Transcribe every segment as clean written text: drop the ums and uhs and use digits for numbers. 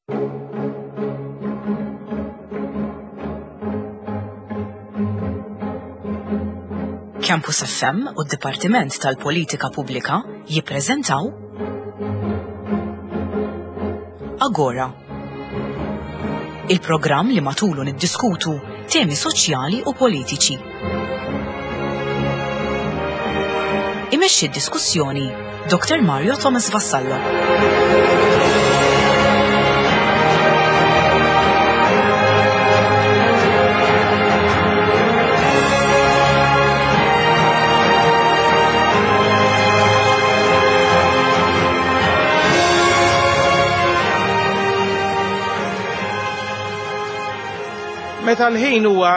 Campus FM u d-Dipartiment tal-Politika Pubblika jippreżentaw Agora. Il-programm li matulu niddiskutu temi soċjali u politiċi. Imexxi d-diskussjoni Dr. Mario Thomas Vassallo. Meta l-ħin huwa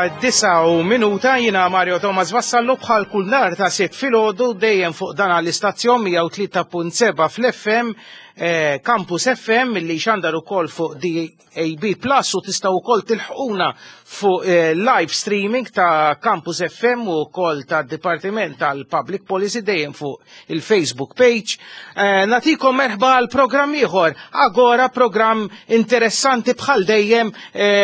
9 jiena Mario Thomas Vassallo bħal kull nhar ta' sitt filgħodu dejjem fuq dan l-istazzjon 103.7 fl-FM Campus FM li xandar ukoll fuq DAB Plus u tistgħu wkoll tilħquna fuq live streaming ta' Campus FM u wkoll ta' Dipartiment tal-Public Policy dejjem fuq il-Facebook page. Natikom merħba għal programm ieħor, Agora programm interessanti bħal dejjem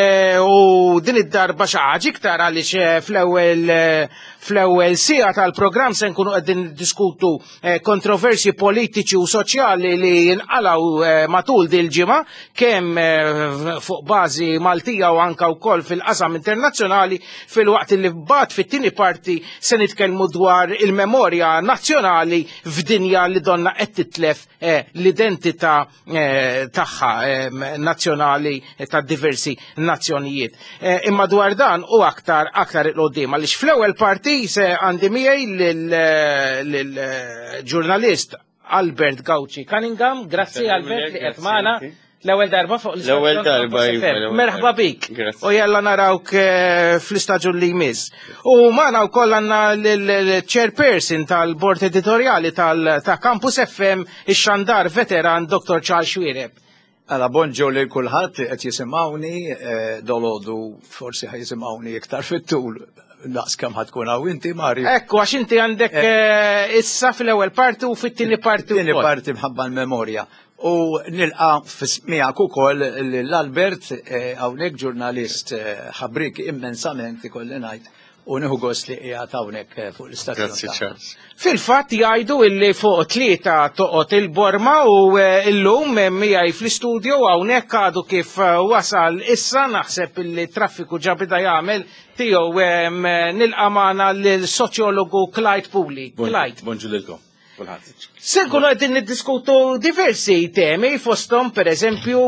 u din id-darba xi ħaġa iktar għaliex fl-ewwel siegħa tal-programm se nkunu qegħdin niddiskutu kontroversji politiċi u soċjali li jinqalgħu matul din il-ġimgħa kemm fuq bażi Maltija u anke wkoll fil-qasam internazzjonali fil-waqt li mbagħad fit-tieni parti se nitkellmu dwar il-memorja nazzjonali f'dinja li donna qed titlef l-identità tagħha nazzjonali ta' diversi nazzjonijiet. Imma dwar dan u aktar il-qoddim għaliex fl-ewwel parti se għandi miegħi lill-ġurnalist Albert Gauci Cunningham. Grazzi Albert li qed magħna l-ewwel darba fuq l-ewwel darba. Merħba bik. U jalla narawk fl-istaġun li jmiss. U magħna wkoll għandna l-chairperson tal-bord editorjali ta' Campus FM ix-xandar veteran Dr. Charles Xwiereb. Għala bonġo li kulħadd qed jisimgħuni dolodu forsi ħajsimgħuni iktar fit-tul. Naqs kemm ħadkun hawn inti Mario. Ekku għax inti għandek issa fil-ewwel parti u fit-tieni parti wkoll. Tieni parti mħabba l-memorja. U nilqa' miegħek ukoll l-Albert hawnhekk ġurnalist ħabbrik immensament ikolli ngħid u nieħu gost li qiegħed hawnhekk fuq l-istazzjon. Fil-fatt jgħidu illi fuq tlieta toqgħod il-Borma u llum miegħi fl-istudju hawnhekk għadu kif wasal issa naħseb illi traffiku ġabida jagħmel tiegħu nilqa' magħna l-soċjologu Clyde Pooley. Clyde. Bonġu lilkom. Se nkunu qegħdin niddiskutu diversi temi fosthom pereżempju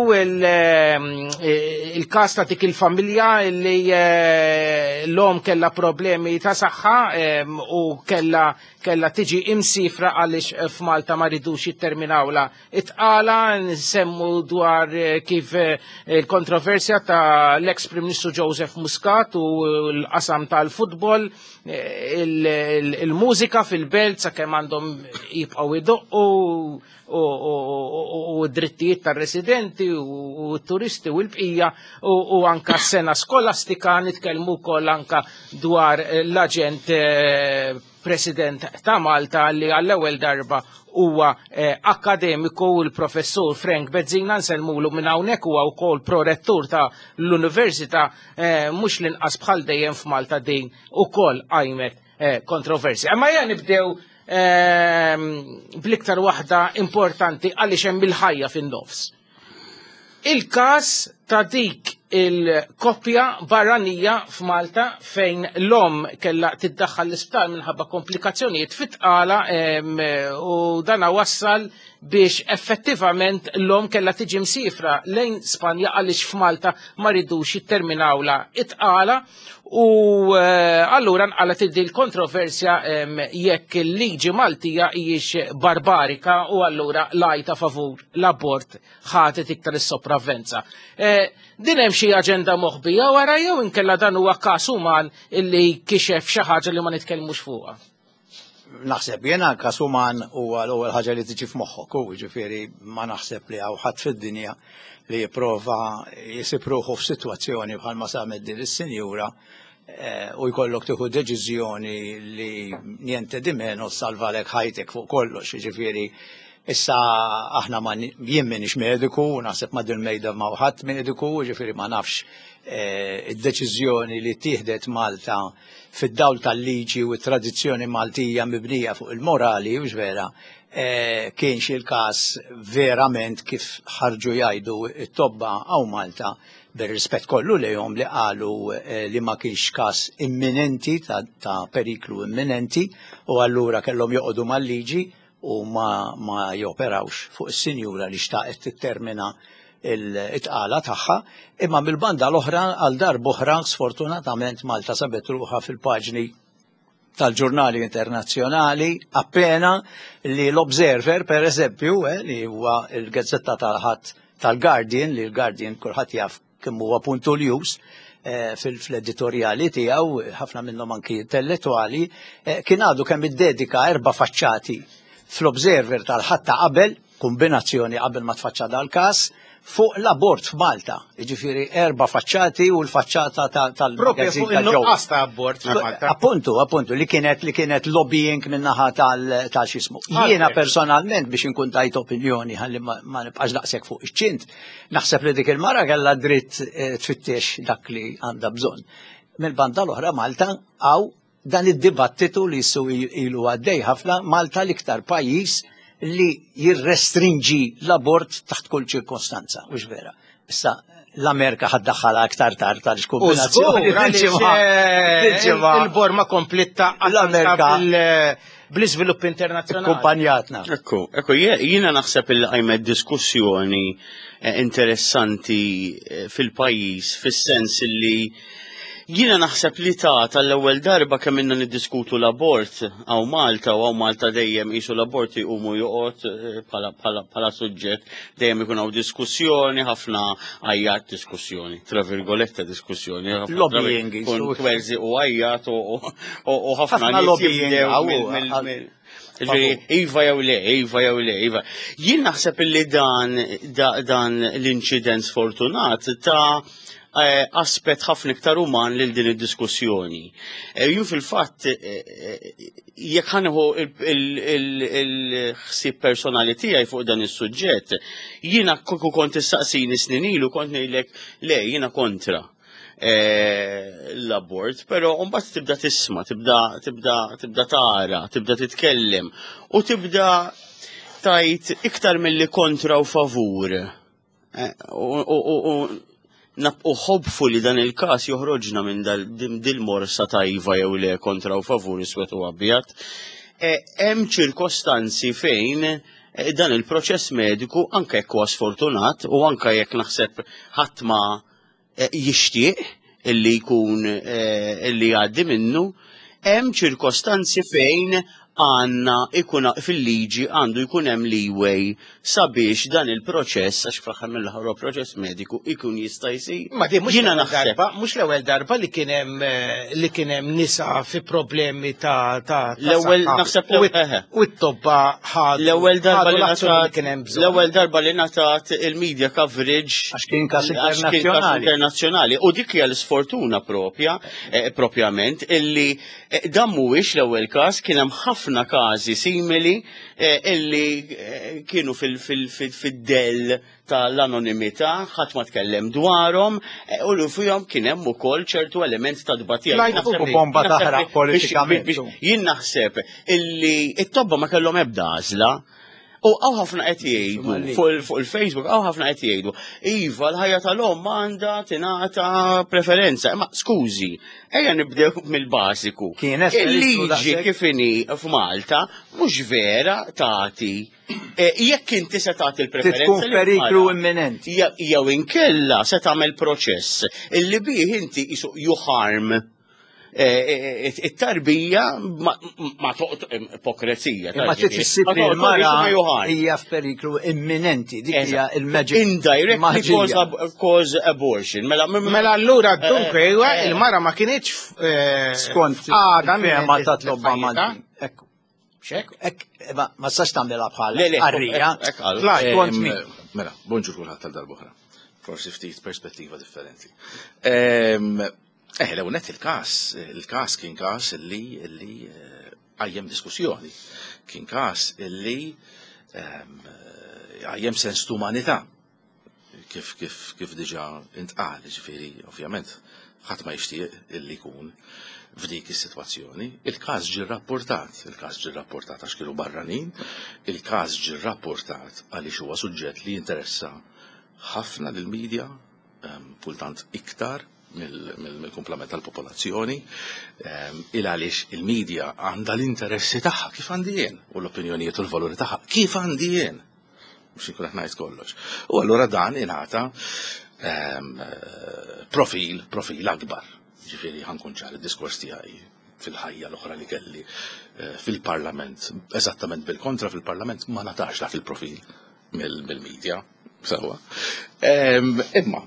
il-każ ta' dik il-familja li l-om kellha problemi ta' saħħa u kellha tiġi imsifra għaliex f'Malta ma ridux jitterminawla itqala nsemmu dwar kif il-kontroversja ta' l-ex Prim Ministru Joseph Muscat u l-qasam tal-futbol il-mużika fil-belt sakemm għandhom jibqgħu idoqqu u d-drittijiet tar-residenti u t-turisti u l-bqija u anka s-sena skolastika nitkellmu wkoll anka dwar l-aġent President ta' Malta li għall-ewwel darba huwa akademiku u l-professur Frank Bezzina nsellmulu minn hawnhekk huwa wkoll prorettur ta' l-Università mhux l-inqas bħal dejjem f'Malta din ukoll qajmet kontroversja. Imma ja nibdew bl-iktar waħda importanti għaliex hemm il-ħajja fin-nofs. Il-każ ta' dik il-koppja barranija f'Malta fejn l-om kellha tiddaħħal l-isptar minħabba komplikazzjonijiet fit-tqala u dana wassal biex effettivament l-om kellha tiġi msifra lejn Spanja għaliex f'Malta ma ridux jitterminawla it-tqala u allura nqalet iddi l-kontroversja jekk il-liġi Maltija hijiex barbarika u allura lajta favur l-abort ħadet iktar is-sopravvenza. Din hemm xi aġenda moħbija wara jew inkella dan huwa każ uman illi kixef xi ħaġa li ma nitkellmux fuqha. Naħseb jiena każ uman huwa l-ewwel ħaġa li tiġi f'moħħok u ġifieri ma naħseb li hawn ħadd fid-dinja li jipprova jisib ruħu f'sitwazzjoni bħalma samet din is-sinjura u jkollok tieħu deċiżjoni li niente di meno salvalek ħajtek fuq kollox, jiġifieri Issa aħna jien m'iniex mediku, u naħseb ma' din mejda ma' ħadd mediku, ġifieri ma nafx id-deċiżjoni li tieħdet Malta fid-dawl tal-liġi u t-tradizzjoni Maltija mibnija fuq il-morali, mhux vera, kienx il-każ verament kif ħarġu jgħidu it-tobba għaw Malta bir-rispett kollu lejhom li qalu li ma kienx każ imminenti ta' periklu imminenti u allura kellhom joqogħdu mal-liġi u ma joperawx fuq is-sinjura li xtaqet tittermina it-tqala tagħha, imma mill-banda l-oħra għal darba oħra sfortunatament Malta sabet ruħha fil-paġni tal-ġurnali internazzjonali appena li l-Observer pereżempju li huwa l-gazzetta tal-Guardian li l-Guardian kulħadd jaf kemm huwa puntuljus fil-editorjali tiegħu ħafna minnhom anki intellettwali kien għadu kemm iddedika 4 faċċati fl-Observer tal-ħatta qabel kombinazzjoni qabel ma tfaċċa dal-każ fuq l-abort f'Malta, jiġifieri 4 faċċati u l-faċċata tal-magazzin tal-nuqqas ta' abort f'Malta. Appuntu, li kienet lobbying minnaħa tal-xismu. Jiena personalment biex inkun tajt opinjoni ħalli ma nibqax daqshekk fuq iċ-ċint, naħseb li dik il-mara kellha dritt tfittex dak li għandha bżonn. Mill-banda l-oħra Malta għaw dan id-dibattitu li jissu ilu għaddej ħafna Malta l-iktar pajjiż li jirrestringi l-abort taħt kull ċirkostanza, mhux vera. Issa l-Amerika ħaddaħħala aktar tard tal-kombinazzjoni. Il-borma kompletta l-Amerika bl-iżvilupp internazzjonali. Kumpanjatna. Ekku, jiena naħseb il-qajmet diskussjoni interessanti fil-pajjiż, fis-sens li jiena naħseb li tal-ewwel darba kemm inna niddiskutu l-abort għaw Malta dejjem qisu l-abort iqumu joqgħod bħala suġġett dejjem ikun hawn diskussjoni, ħafna għajjat diskussjoni, tra virgoletta diskussjoni, lobbying kun kwerzi u għajjat u ħafna lobbying Iva jew le. Jien naħseb li dan l-inċident sfortunat ta' aspett ħafna iktar uman lil din id-diskussjoni. Jien fil-fatt jekk ħaneħu il-ħsieb personali tiegħi fuq dan is-suġġett, jiena kieku kont issaqsini snin ilu kont ngħidlek le jiena kontra l-abort, però mbagħad tibda tisma', tibda tara, tibda titkellem u tibda tajt iktar milli kontra u favur. Nabqu ħobfu li dan il-każ joħroġna minn dil-morsa ta' iva jew le kontra u favur iswed u abjad. Hemm ċirkostanzi fejn dan il-proċess mediku anke jekk huwa sfortunat u anke jekk naħseb ħadd ma jixtieq illi jkun illi jgħaddi minnu, hemm ċirkostanzi fejn għandna ikun fil-liġi għandu jkun hemm leeway sabiex dan il-proċess għax fl-aħħar mill-aħħar proċess mediku ikun jista' jsir. Ma di mhux l-ewwel darba li kien hemm nisa fi problemi ta' l-ewwel naħseb u t-tobba l-ewwel darba li ngħatat il-media coverage għax kien każ internazzjonali u dik hija l-sfortuna propjament illi dan mhuwiex l-ewwel każ kien hemm ħafna każi simili illi kienu fid-del tal-anonimità, ħadd ma tkellem dwarhom u li fihom kien hemm ukoll ċertu element ta' dbatija. Bomba taħraq politikament. Jien naħseb illi it-tobba ma kellhom ebda għażla. U għaw ħafna qed jgħidu fuq il-Facebook, għaw ħafna qed jgħidu, iva l-ħajja tal-om għandha tingħata preferenza. Ma skużi, ejja nibdew mill-bażiku. Il-liġi kif inhi f'Malta mhux vera tagħti jekk inti se tagħti l-preferenza. Tkun periklu imminenti. Jew inkella se tagħmel proċess illi bih inti you harm it-tarbija ma ipokrezija. Ma titissib li l-mara hija f'periklu imminenti, dik hija il-magic. Indirectly cause abortion. Mela allura dunque il-mara ma kienx skont ma tatlobba ma ekku. Ma sax tagħmilha bħala arrija. Mela, bonġur kulħadd tal-darb'oħra. Forsi ftit perspettiva differenti. L-ewwel il-każ kien każ illi għajjem diskussjoni. Kien każ illi għajjem sens ta' umanità kif diġà intqal, ġifieri, ovvjament, ħadd ma jixtieq illi jkun f'dik is-sitwazzjoni. Il-każ ġie rrapportat għax kienu barranin, il-każ ġie rrapportat għaliex huwa suġġett li jinteressa ħafna lill-medja, kultant iktar mill-komplement tal-popolazzjoni, għaliex il-medja għandha l-interessi tagħha kif għandi jien u l-opinjonijiet u l-valuri tagħha kif għandi jien. Mhux inkun qed ngħid kollox. U allura dan ingħata profil akbar. Ġifieri ħankun ċar id-diskors tiegħi fil-ħajja l-oħra li kelli fil-Parlament, eżattament bil-kontra fil-Parlament ma natax la fil-profil mill-medja. Sawa. Imma.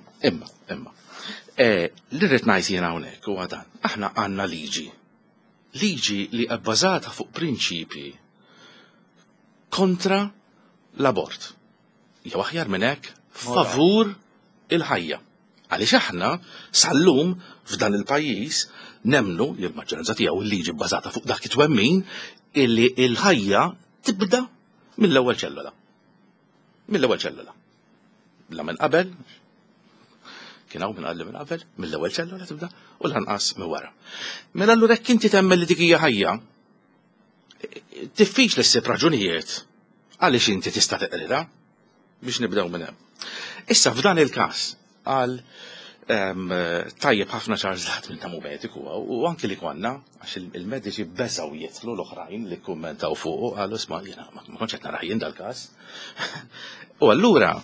Li rrid ngħid jien hawnhekk huwa dan. Aħna għandna liġi li bbażata fuq prinċipji kontra l-abort. Jew aħjar minn hekk favur il-ħajja. Għaliex aħna sal-lum f'dan il-pajjiż nemnu li l-maġġoranza tiegħu il-liġi bbażata fuq dak it-twemmin illi l-ħajja tibda mill-ewwel ċellola. Mill-ewwel ċellola. La minn qabel, kien hawn minn qabel, mill-ewwel ċellola tibda u lanqas minn wara. Mela allura hekk inti temmel li dik hija ħajja, diffiċ li ssib raġunijiet għaliex inti tista' teqrida biex nibdew minn hemm. Issa f'dan il-każ għal tajjeb ħafna ċarżat minn tamu mediku u anki li konna għax il-mediċi beżaw jitlu l-oħrajn li kummentaw fuq għallu isma' jiena ma kontx qed nara jien dal-każ. U allura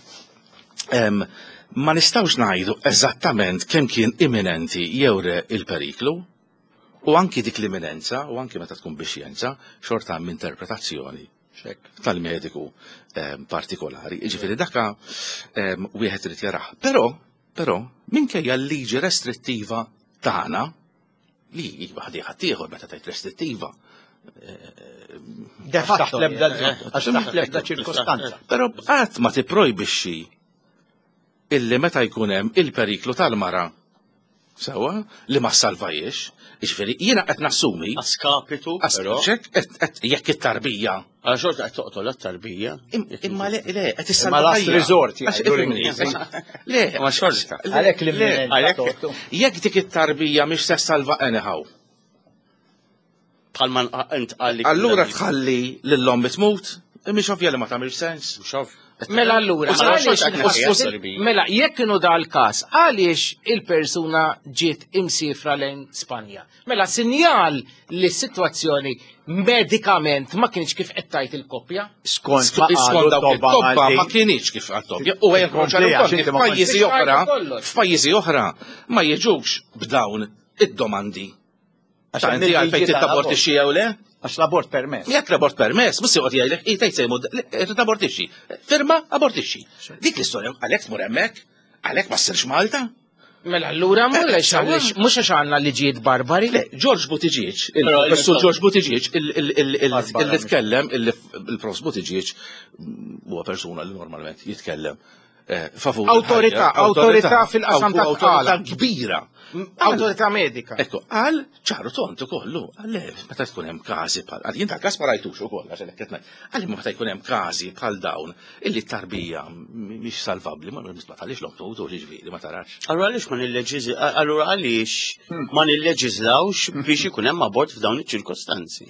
ma nistgħux ngħidu eżattament kemm kien imminenti jew il-periklu u anki dik l-imminenza u anki meta tkun bixjenza xorta hemm interpretazzjoni tal-mediku partikolari. Ġifieri dakka wieħed irid jarah. Però minkejja l-liġi restrittiva tagħna li waħdi ħaddieħor meta tgħid restrittiva. L-ebda ċirkostanza. Però qatt ma tipprojbixxi illi meta jkun hemm il-periklu tal-mara sewwa li ma salvajiex, jiġifieri jiena qed nassumi Askapitu, però. Jekk it-tarbija. Għal xorta qed toqtol it-tarbija. Imma le qed Ma last resort Le, ma xorta. Għalhekk li Jekk dik it-tarbija mhix se salva anyhow. Bħalma int qalli. Allura tħalli lil-lom tmut, mhix ovvja li ma tagħmilx sens. Mela allura, mela jekk kienu dal-każ, għaliex il-persuna ġiet imsifra lejn Spanja. Mela sinjal li s-sitwazzjoni medikament ma kienx kif qed tgħid il-koppja. Skont tobba ma kienx kif għat-toppja. U f'pajjiżi oħra ma jiġux b'dawn id-domandi. Inti għalfejn titabortixxi jew le? Għax l-abort permess. Jekk l-abort permess, mhux joqgħod jgħidlek tgħid sejmu tabortixxi. Firma abortixxi. Dik l-istorja għalhekk tmur hemmhekk, għalhekk ma ssirx Malta. Mela allura mhux għax għandna liġijiet barbari. Le, George Buttigieg, il-professur George Buttigieg, il tkellem, il-professur Buttigieg huwa persuna li normalment jitkellem favur. Awtorità fil-qasam ta' kbira. Awtorità medika. Ekku, għal ċaru tontu kollu, għalle, meta tkun hemm każi bħal, għal jien tal-każ ma rajtux ukoll għax hekk qed għalli meta jkun hemm każi bħal dawn illi t-tarbija mhix salvabbli ma nisbata għaliex l-oktobu ġifieri ma tarax. Allura għaliex ma nilleġiżlawx biex ikun hemm abort f'dawn iċ-ċirkostanzi.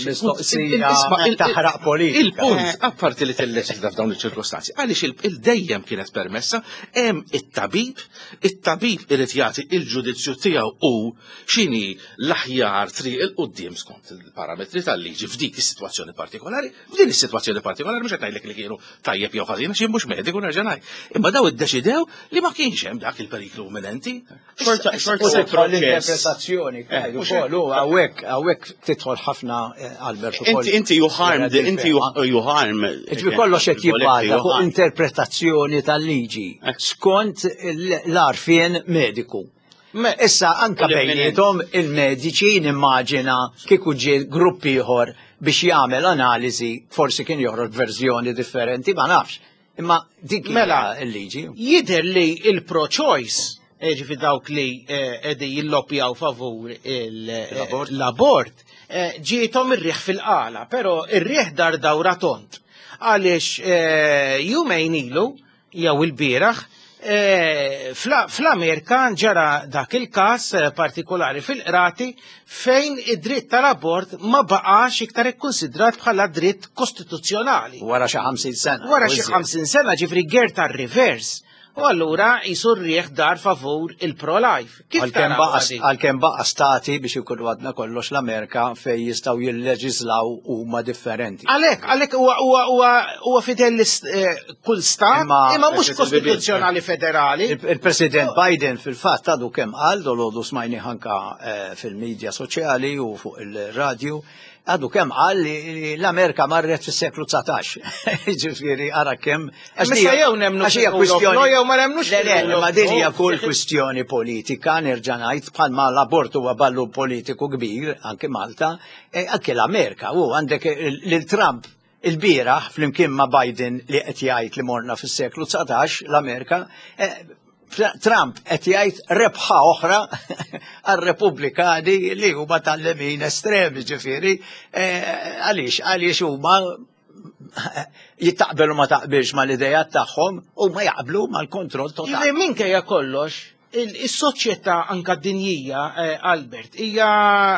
Taħraq politika. Il-punt, apparti li tilleġiżla f'dawn iċ-ċirkostanzi, għaliex il-dejjem kienet permessa, hemm it-tabib irid jagħti il-ġudizzju tiegħu u x'inhi l-aħjar triq il-qudiem skont il-parametri tal-liġi f'dik is-sitwazzjoni partikolari, f'din is-sitwazzjoni partikolari mhux qed ngħidlek li kienu tajjeb jew ħażin għax jien mhux mediku nerġa' ngħid. Imma daw iddeċidew li ma kienx hemm dak il-periklu imminenti. L-interpretazzjoni hawnhekk tidħol ħafna Albert ukoll. Inti you harm. Ġifi kollox qed jibbaża fuq interpretazzjoni tal-liġi skont l-arfien mediku. Issa anka bejnietom il-mediċi nimmaġina kieku ġie grupp ieħor biex jagħmel analiżi forsi kien joħroġ verżjoni differenti ma nafx. Imma dik mela l-liġi. Jidher li il-pro-choice ġifi dawk li qegħdi jilloppjaw favur l-abort ġietom ir-riħ fil-qala, però ir-riħ dar dawra tont. għaliex jumejn ilu jew il-bieraħ fl-Amerika ġara dak il-każ partikolari fil-qrati fejn id-dritt tal-abort ma baqax iktar ikkonsidrat bħala dritt kostituzzjonali. Wara xi 50 sena. Wara xi 50 sena ġifri ger tar-rivers. U allura jisurriħ dar favur il-pro-life. Għalkemm baqa stati biex ikun għadna kollox l-Amerika fej jistgħu jilleġislaw huma differenti. Għalhekk huwa fidel kull stat imma mhux kostituzzjonali federali. Il-President Biden fil-fatt għadu kemm qal dolodu smajni ħanka fil-medja soċjali u fuq il-radju għadu kemm qal li l-Amerika marret fis-seklu 19. Ġifieri ara kemm Issa jew nemmnu jew ma nemmnux ma din hija kull kwistjoni politika nerġa' ngħid bħalma l-abortu huwa ballu politiku kbir anke Malta, anke l-Amerika u għandek lil Trump il-bieraħ flimkien ma' Biden li qed jgħid li morna fis-seklu 19 l-Amerika Trump qed jgħid rebħa oħra għar-Repubblikani li huma tal-lemin estremi ġifieri għaliex huma jittaqbelu ma taqbilx mal-idejat tagħhom u ma jaqblu mal-kontroll totali. Minkejja kollox, is-soċjetà anka dinjija Albert hija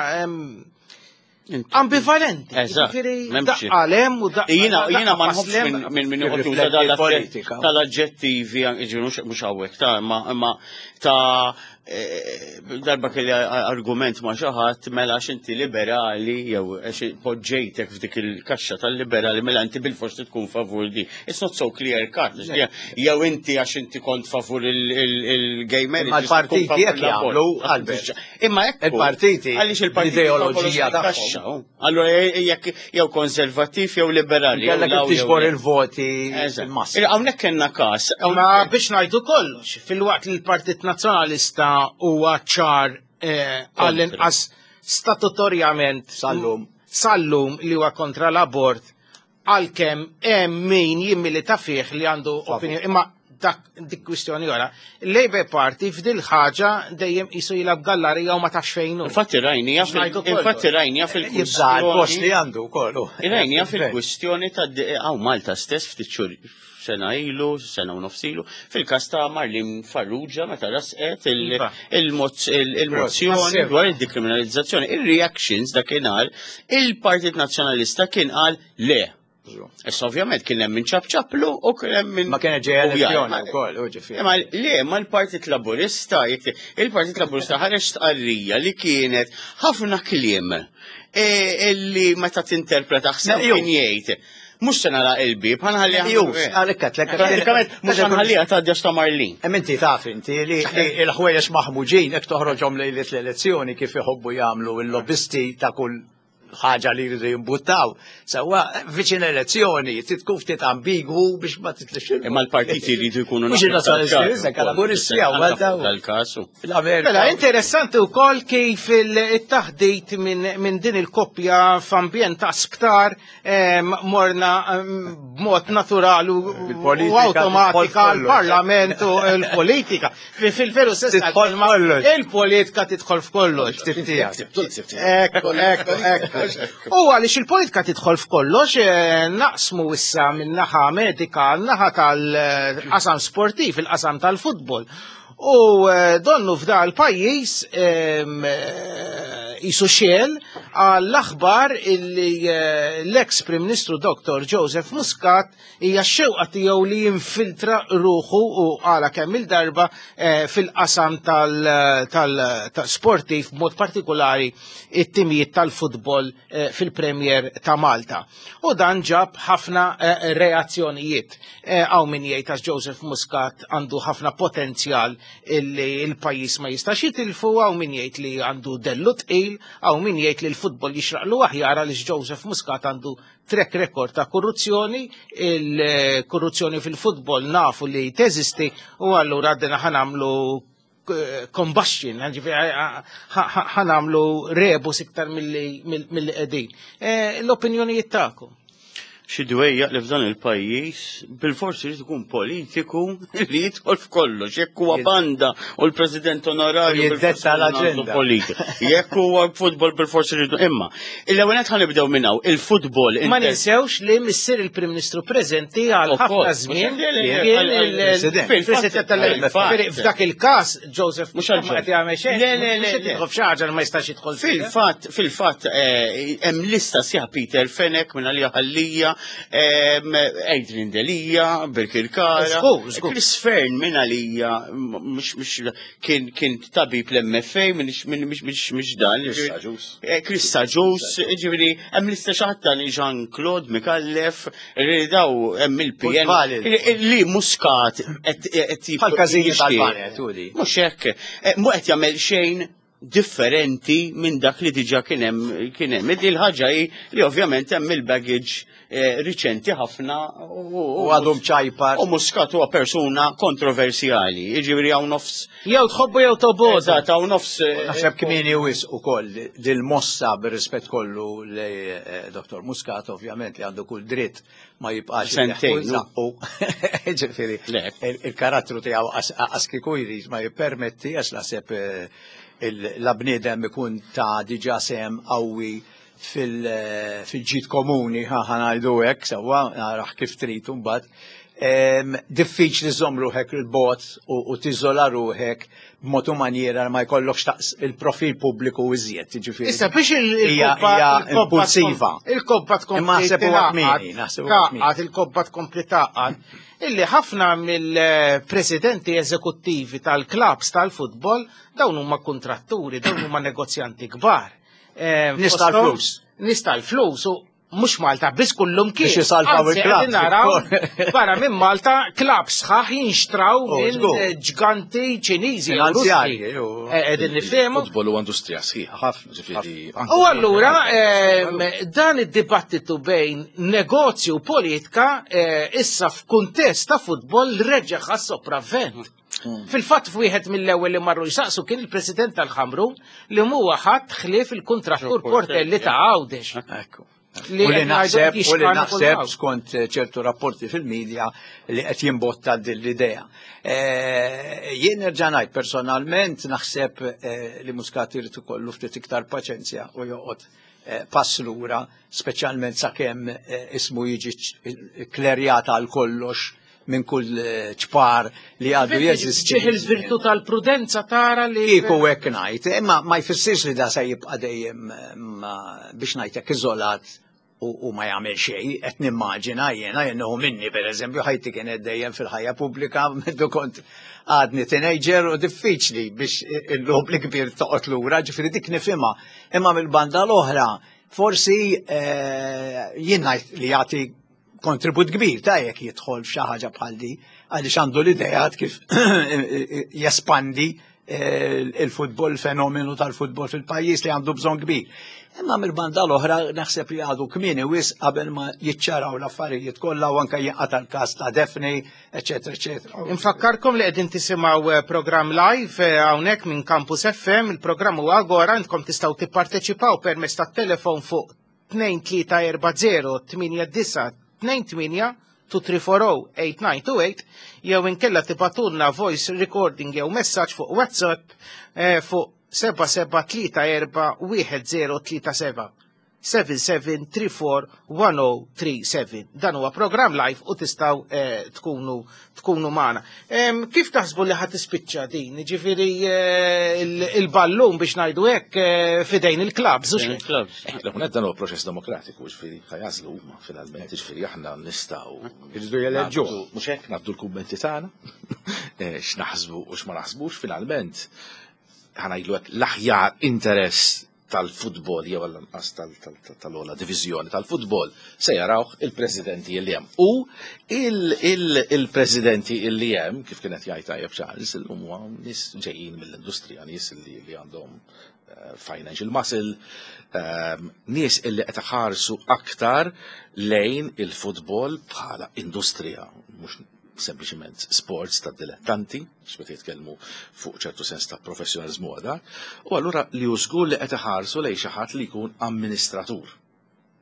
ambivalenti. Daqqalem u Jiena ma nħobbx minn uża tal-aġġettivi mhux hawnhekk ma ta' darba kelli argument ma' xi ħadd mela x'inti liberali jew poġġejtek f'dik il-kaxxa tal-liberali mela inti bil-fors tkun favur di. It's not so clear cut. Jew inti għax inti kont favur il-gay marriage. Il-partiti jekk jagħmlu Albert. Imma hekk il-partiti għaliex il-ideoloġija tagħhom. Allura jekk jew konservattiv jew liberali. Kellek tiġbor il-voti il-massa. Hawnhekk kellna każ. Ma biex ngħidu kollox, fil-waqt li l-Partit Nazzjonalista huwa ċar għall-inqas statutorjament sallum li huwa kontra l-abort għalkemm hemm min jimmilita fih li għandu opinjoni imma dik kwistjoni ora. Il-Labour Party f'dil ħaġa dejjem qisu jilab gallarija u ma tax fejn hu. Infatti rajnija fil-kwistjoni li għandu kollu. Rajnija fil-kwistjoni ta' Malta stess ftit xhur sena ilu, sena u nofsilu, fil-kas ta' Marlin Farrugia meta rasqet il-mozzjoni dwar id-dekriminalizzazzjoni. Il-reactions dakinhar il-Partit Nazzjonalista kien qal le. Issa ovvjament kien hemm min ċabċablu u kien hemm min ma kien ġej elezzjoni wkoll ġifieri. Ma le ma l-Partit Laburista, il-Partit Laburista ħareġ tqarrija li kienet ħafna kliem illi meta tinterpreta ħseb kien jgħid. Mux se nara il-bib, ħanħalliha. Mux ħanħalliha ta' ta' Marlin. Inti taf inti li il-ħwejjex maħmuġin hekk toħroġhom lejlet l-elezzjoni kif iħobbu jagħmlu il-lobbisti ta' kull ħaġa li jridu jimbuttaw. Sewa viċin elezzjoni tkun ftit ambigu biex ma titlix. Imma l-partiti jridu jkunu tal-kasu. Mela interessanti wkoll kif il-taħdit minn din il-koppja f'ambjent ta' sptar morna b'mod naturali u awtomatika l-Parlament u l-politika. Fil-veru sessa il-politika tidħol f'kollox. Ekku. U għaliex il-politika tidħol f'kollox, naqsmu issa minn naħa medika, naħa tal-qasam sportiv, il-qasam tal-futbol. U donnu f'da l-pajjiż jisu xiel għall-aħbar illi l-ex Prim Ministru Dr. Joseph Muscat hija xewqa tiegħu li jinfiltra ruħu u għala kemm il-darba fil-qasam tal-sportiv b'mod partikolari it-timijiet tal-futbol fil-Premier ta' Malta. U dan ġab ħafna reazzjonijiet. Għaw min jgħid għax Joseph Muscat għandu ħafna potenzjal illi il-pajjiż ma jistax jitilfu, għaw min jgħid li għandu dellu tqil, għaw min jgħid li l-futbol jixraqlu aħjar għaliex Joseph Muscat għandu track record ta' korruzzjoni, il-korruzzjoni fil-futbol nafu li teżisti u allura għaddena ħanamlu combustion, ħanamlu rebus iktar mill-li qegħdin. L-opinjonijiet tagħkom? xi dwejjaq li f'dan il-pajjiż bil-forsi li tkun politiku li jidħol f'kollox, jekk huwa banda u l-President onorarju Jiddetta l-aġenda. politika. Jekk huwa futbol bil-forsi li imma. Il-ewwel qed ħanibdew minnaw il-futbol. Ma ninsewx li missier il-Prim Ministru preżenti għal ħafna żmien kien il-President tal-Gvern. F'dak il-każ Joseph mhux qed jagħmel xejn. Le, xi ħaġa ma jistax jidħol Fil-fatt hemm lista sieħ Peter Fenek minn għalija ħallija, Adrian Delija, Birkirkara, Chris Fern minn għalija, kien tabib l-MFA, mux dan. Chris Sajus, ġivri, hemm lista xaħta li Jean-Claude Mikallef, daw hemm il-PN, li Muscat, Għal-kazini tal-Banet, mux hekk, mu qed jagħmel xejn differenti minn dak li diġa kien hemm. Il-ħaġa li ovvjament hemm il-baggage riċenti ħafna u għadhom ċajpar. U Muscat huwa persuna kontroversjali, jiġifieri hawn nofs. Jew tħobbu jew toboda. Hawn nofs. Naħseb kmieni wis ukoll dil-mossa bir-rispett kollu li Dr. Muscat ovvjament li għandu kull dritt ma jibqax sentejn. Ġifieri il-karattru tiegħu għaskiku jrid ma jippermetti għax naħseb l-bniedem ikun ta' diġà sehem qawwi fil-ġid komuni, ħanajdu hekk sewwa naraħ kif trid imbagħad. Diffiċli żomm ruħek il-bot u tiżola ruħek b'mod u maniera ma jkollokx il-profil pubbliku iżjed, jiġifieri. Issa biex impulsiva. Il-kobba tkompli taqgħad illi ħafna mill-presidenti eżekuttivi tal-klabs tal-futbol dawn huma kontratturi, dawn huma negozjanti kbar. Nista' l-flus. Nista' l-flus u mhux Malta biss kullum kien. Biex jisaltaw il-klabs. Naraw barra minn Malta klabs sħaħ jinxtraw minn ġganti Ċiniżi u Russi. Qegħdin nifhemu. Futbol u industrija sħiħa ħafna ġifieri. U allura dan id-dibattitu bejn negozju u politika issa f'kuntest ta' futbol reġeħ għas-sopravvent. Fil-fatt f'wieħed mill-ewwel li marru jsaqsu kien il-President tal-Ħamru li huwa ħadd ħlief il-kontrattur Portelli ta' Għawdex. U li naħseb skont ċertu rapporti fil-medja li qed jimbotta din l-idea. Jien nerġa' ngħid personalment naħseb li Muscat irid ikollu ftit iktar paċenzja u joqgħod pass lura, speċjalment sakemm ismu jiġi klerjata għal kollox minn kull ċpar li għadu jeżisti. Ġieħ il-virtu tal-prudenza tara li. Kieku hekk ngħid, imma ma jfissirx li da se jibqa' dejjem biex ngħidlek iżolat u ma jagħmel xejn, qed nimmaġina jiena jennuhu minni pereżempju ħajti kienet dejjem fil-ħajja pubblika meddu kont għadni teenager u diffiċli biex il-lob li kbir toqgħod lura, ġifieri dik nifhimha. Imma mill-banda l-oħra forsi jien ngħid li jagħti kontribut kbir ta' jekk jidħol f'xi ħaġa bħal di għaliex għandu l-idejat kif jespandi il-futbol, fenomenu tal-futbol fil-pajjiż li għandu bżonn kbir. Imma mill-banda l-oħra naħseb li għadu kmieni wis qabel ma jiċċaraw l-affarijiet kollha u anke jinqata' l-każ ta' Defni, eċetera, eċetera. Infakkarkom li qegħdin tisimgħu programm live hawnhekk minn Campus FM, il-programm huwa Agora, intkom tistgħu tipparteċipaw permezz tat-telefon fuq 2340 89 234-8928 jew inkella tibatunna voice recording jew messaġġ fuq WhatsApp fuq 77341037 77341037. Dan huwa programm live u tistgħu tkunu magħna. Kif taħsbu li ħadd tispiċċa din? Ġifieri il-ballun biex ngħidu hekk fidejn il-klabs. Dan huwa proċess demokratiku, ġifieri ħajażlu huma finalment, ġifieri aħna nistgħu irridu jeleġġu. Mhux hekk nagħtu l-kummenti tagħna x'naħsbu u x'ma naħsbux finalment ħanajdlu hekk l-aħjar interess tal-futbol jew l-anqas tal-ola diviżjoni tal-futbol se jarawh il-presidenti li hemm. U il-presidenti li hemm kif kienet jgħid tajjeb Charles huma nies ġejjin mill-industrija, nies li għandhom financial muscle, nies illi qed iħarsu aktar lejn il-futbol bħala industrija, mhux sempliċement sports ta' dilettanti, x'bet jitkellmu fuq ċertu sens ta' professjonaliżmu għada, u allura li żgur li qed iħarsu lejn xi ħadd li jkun amministratur.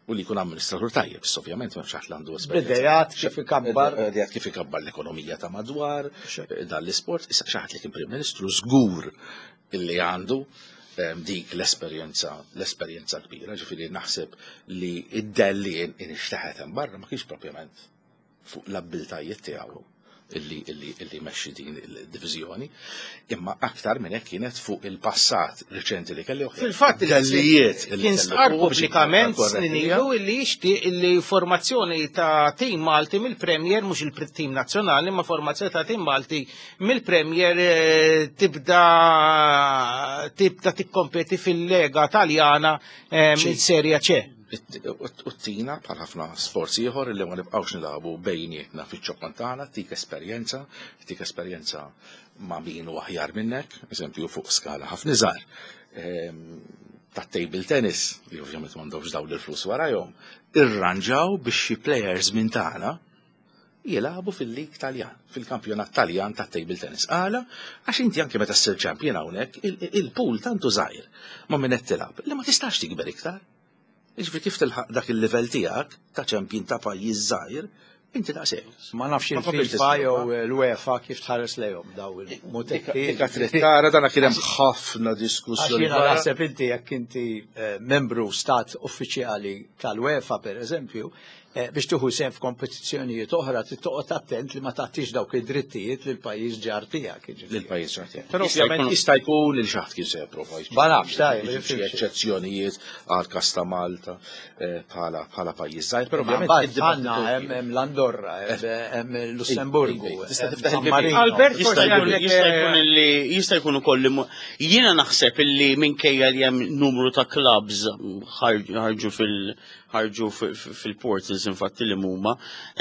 u li jkun amministratur tajjeb, ovvjament ma xaħt l-għandu B'idejat kif ikabbar. Idejat kif ikabbar l-ekonomija ta' madwar, dan l-isport, issa xaħt li kien Prim Ministru żgur illi għandu dik l-esperjenza kbira, ġifieri naħseb li id-delli inixtaħet hemm barra ma kienx propjament fuq l-abbiltajiet tiegħu illi mexxi din il-diviżjoni, imma aktar minn hekk kienet fuq il-passat reċenti li kelli. Fil-fatt kien sqar pubblikament snilu illi jixtieq illi formazzjoni ta' tim Malti mill-Premier mhux il-tim nazzjonali, ma formazzjoni ta' tim Malti mill-Premier tibda tikkompeti fil-Lega Taljana mill-Serja C. U t-tina bħal ħafna sforzi ieħor li ma nibqgħux nilagħbu bejnietna fiċ-ċokman tagħna, tik esperjenza ma' min huwa aħjar minnek, eżempju fuq skala ħafna iżgħar. Tat-table tennis, li ovvjament m'għandhomx dawn il-flus warahom, irranġaw biex xi plejers minn tagħna jilagħbu fil-lig Taljan, fil-kampjonat Taljan tat-table tennis. Għala, għax inti anke meta ssir champion hawnhekk, il-pool tantu żgħir ma' min qed tilgħab, li ma tistax tikber iktar. Iġvi kif tilħaq dak il-level tiegħek ta' ċempjin ta' pajjiż żgħir, inti daqshekk. Ma nafx il-FIFA jew l-UEFA kif tħares lejhom daw il-mutekki. Tara dan kien hemm ħafna diskussjoni. Jiena naħseb inti jekk inti membru stat uffiċjali tal-UEFA pereżempju, biex tuħu sem f'kompetizzjonijiet oħra tittoqgħod attent li ma tagħtix dawk id-drittijiet lil pajjiż ġar tiegħek. Lil pajjiż ġar tiegħek. Però ovvjament jista' jkun lil xaħat kien se jipprova Ma nafx xi eċċezzjonijiet għal każ ta' Malta bħala pajjiż żgħir, però ovvjament għandna hemm l-Andorra, hemm Lussemburgu. Albert jista' jkun ukoll jiena naħseb illi minkejja li hemm numru ta' clubs ħarġu fil-portals infatti li huma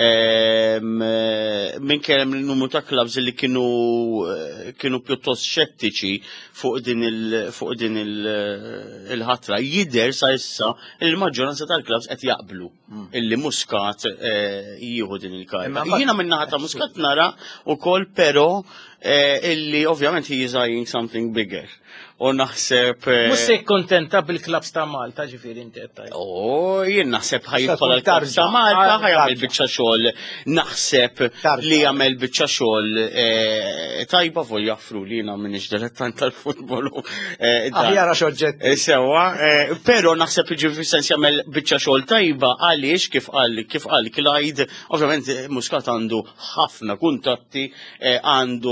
minn kellem il-numru ta' clubs li kienu pjuttost xettiċi fuq din il-ħatra. Jidher sa issa il-maġġoranza tal-clubs qed jaqblu illi Muscat jieħu din il-karika. Jiena min-naħa ta' Muscat nara wkoll però illi ovvjament he is eyeing something bigger. U naħseb. Mhux se jkontenta bil-klabs ta' Malta ġifieri inti qed jien naħseb ħajjidħol għall-klabs ta' Malta ħajjagħmel biċċa xogħol naħseb li jagħmel biċċa xogħol tajba vol jaffru li jiena m'iniex dilettant tal-futbol. Aħjar għax oġġetti. Sewwa, però naħseb ġifieri sens jagħmel biċċa xogħol tajba għaliex kif qal Clyde, ovvjament Muscat għandu ħafna kuntatti, għandu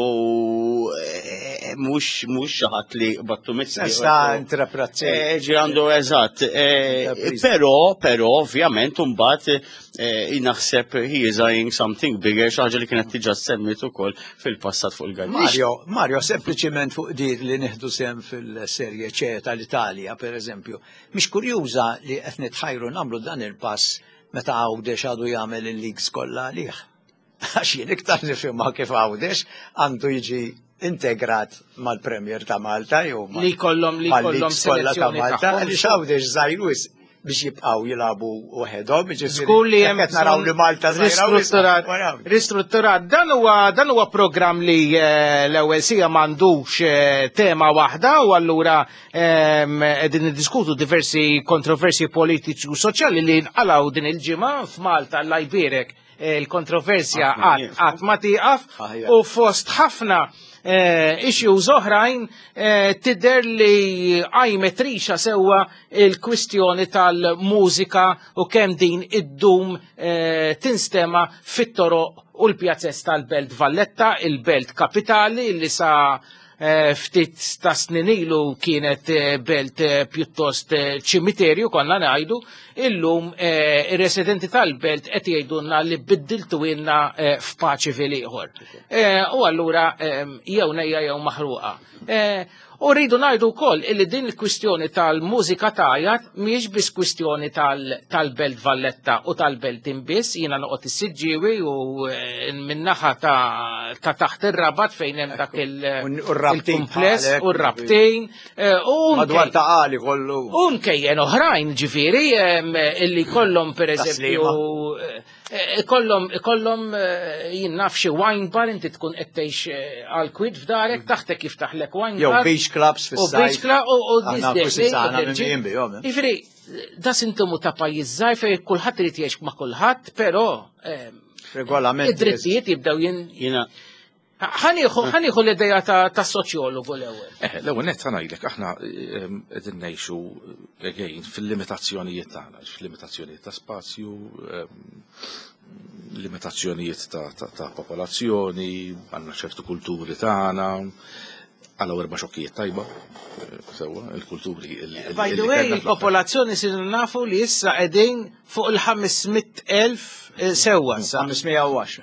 mhux xi ħadd li Sta intraprazzjoni. Ġirandu eżatt. Però ovvjament mbagħad naħseb he is eyeing something bigger, xi ħaġa li kienet tiġa semmit ukoll fil-passat fuq il-għal. Mario, sempliċement fuq dik li nieħdu sem fil-serje C tal-Italja, pereżempju, mhix kurjuża li qed nitħajru nagħmlu dan il-pass meta Għawdex għadu jagħmel il-leagues kollha għalih. Għax jien iktar nifhimha kif Għawdex għandu jiġi integrat mal-Premier ta' Malta jew li kollhom selezzjoni ta' Malta li Għawdex żgħir biex jibqgħu jilagħbu waħedhom, żgur li hemm qed naraw li Malta ristrutturat. Dan huwa programm li l-ewwel sija m'għandux tema waħda u allura qegħdin niddiskutu diversi kontroversji politiċi u soċjali li nqalgħu din il-ġimgħa f'Malta Alla jbierek il-kontroversja qatt ma tieqaf u fost ħafna issues oħrajn tidher li għajmet rixa sewwa il-kwistjoni tal-mużika u kemm din id-dum tinstema fit-toroq u l-pjazzess tal-Belt Valletta, il-Belt Kapitali li sa ftit ta' snin ilu kienet belt pjuttost ċimiterju konna ngħidu, illum ir-residenti tal-belt qed jgħidulna li biddiltu ilna f'paċi fil ieħor. U allura jew nejja jew maħruqa. U rridu ngħidu wkoll illi din il-kwistjoni tal-mużika tajjat mhijiex biss kwistjoni tal-Belt Valletta u tal-Belt inbiss, jiena noqgħod is-Siġġiewi u min-naħa ta' taħt ir-Rabat fejn hemm dak il-kumpless u r-rabtejn Madwar taqali kollu. u nkejjen oħrajn ġifieri illi kollhom pereżempju kollhom jinnaf xi wine bar inti tkun qed tgħix għal kwid f'darek taħtek jiftaħlek wine Jew bar. beach clubs U beach fis-sajf. club u Aħna kull sana minn bihom. Ġifieri da sintomu ta' pajjiż żgħir fejn kulħadd irid jgħix ma' kulħadd, però Regolamenti. id-drittijiet jibdew Jiena ħanieħu l-idea ta' soċjologu l-ewwel. L-ewwel nett ngħidlek aħna qegħdin ngħixu again fil-limitazzjonijiet tagħna, fil-limitazzjonijiet ta' spazju, limitazzjonijiet ta' popolazzjoni, għandna ċertu kulturi tagħna, għalaw 4 xokkijiet tajba, sewa, il-kulturi. By the way, il-popolazzjoni sin nafu li issa qegħdin fuq il-500,000 sewwa. 510.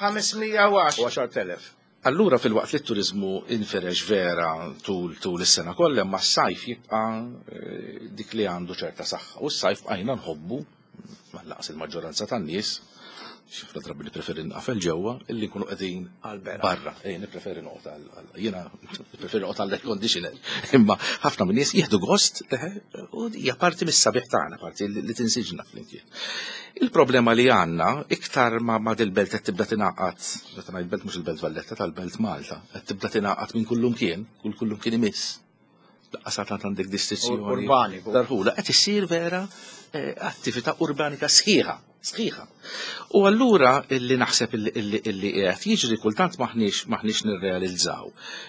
510. Allura fil-waqt li t-turizmu inferex vera tul is-sena kollha ma s-sajf jibqa' dik li għandu ċerta saħħa. U s-sajf bqajna nħobbu, ma laqas il-maġġoranza tan-nies, xifra drabi nippreferi nqafel ġewwa illi nkunu qegħdin barra. Nippreferi noqgħod jiena nippreferi noqgħod għall-air conditioner. Imma ħafna min nies jieħdu gost u hija parti mis-sabiħ tagħna, parti li tinsiġna flimkien. Il-problema li għandna iktar ma dil-belt qed tibda tingħaqad, meta ngħid belt mhux il-belt Valletta tal-belt Malta, qed tibda tingħaqad minn kullum kien imiss. Laqqasat għandek distrizzjoni urbani. darħula qed issir vera attività urbanika sħiħa. U allura illi naħseb illi qed jiġri kultant maħniex nirrealizzaw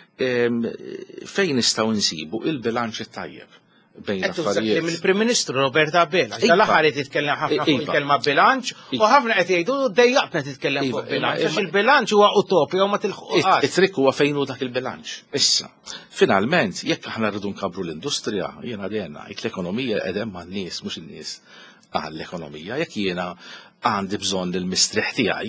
fejn nistgħu nsibu il-bilanċ tajjeb bejn affarijiet. Il-Prim Ministru Robert Abela, tal-aħħar qed jitkellem ħafna fuq il-kelma bilanċ u ħafna qed jgħidu dejjaqna titkellem fuq bilanċ. Għax il-bilanċ huwa utopja u ma tilħuqx. It-trikk huwa fejn hu dak il-bilanċ. Issa, finalment, jekk aħna rridu nkabru l-industrija, jiena dejna l-ekonomija qegħdem man-nies mhux in-nies għall-ekonomija, jekk jiena għandi bżonn il-mistrieħ tiegħi,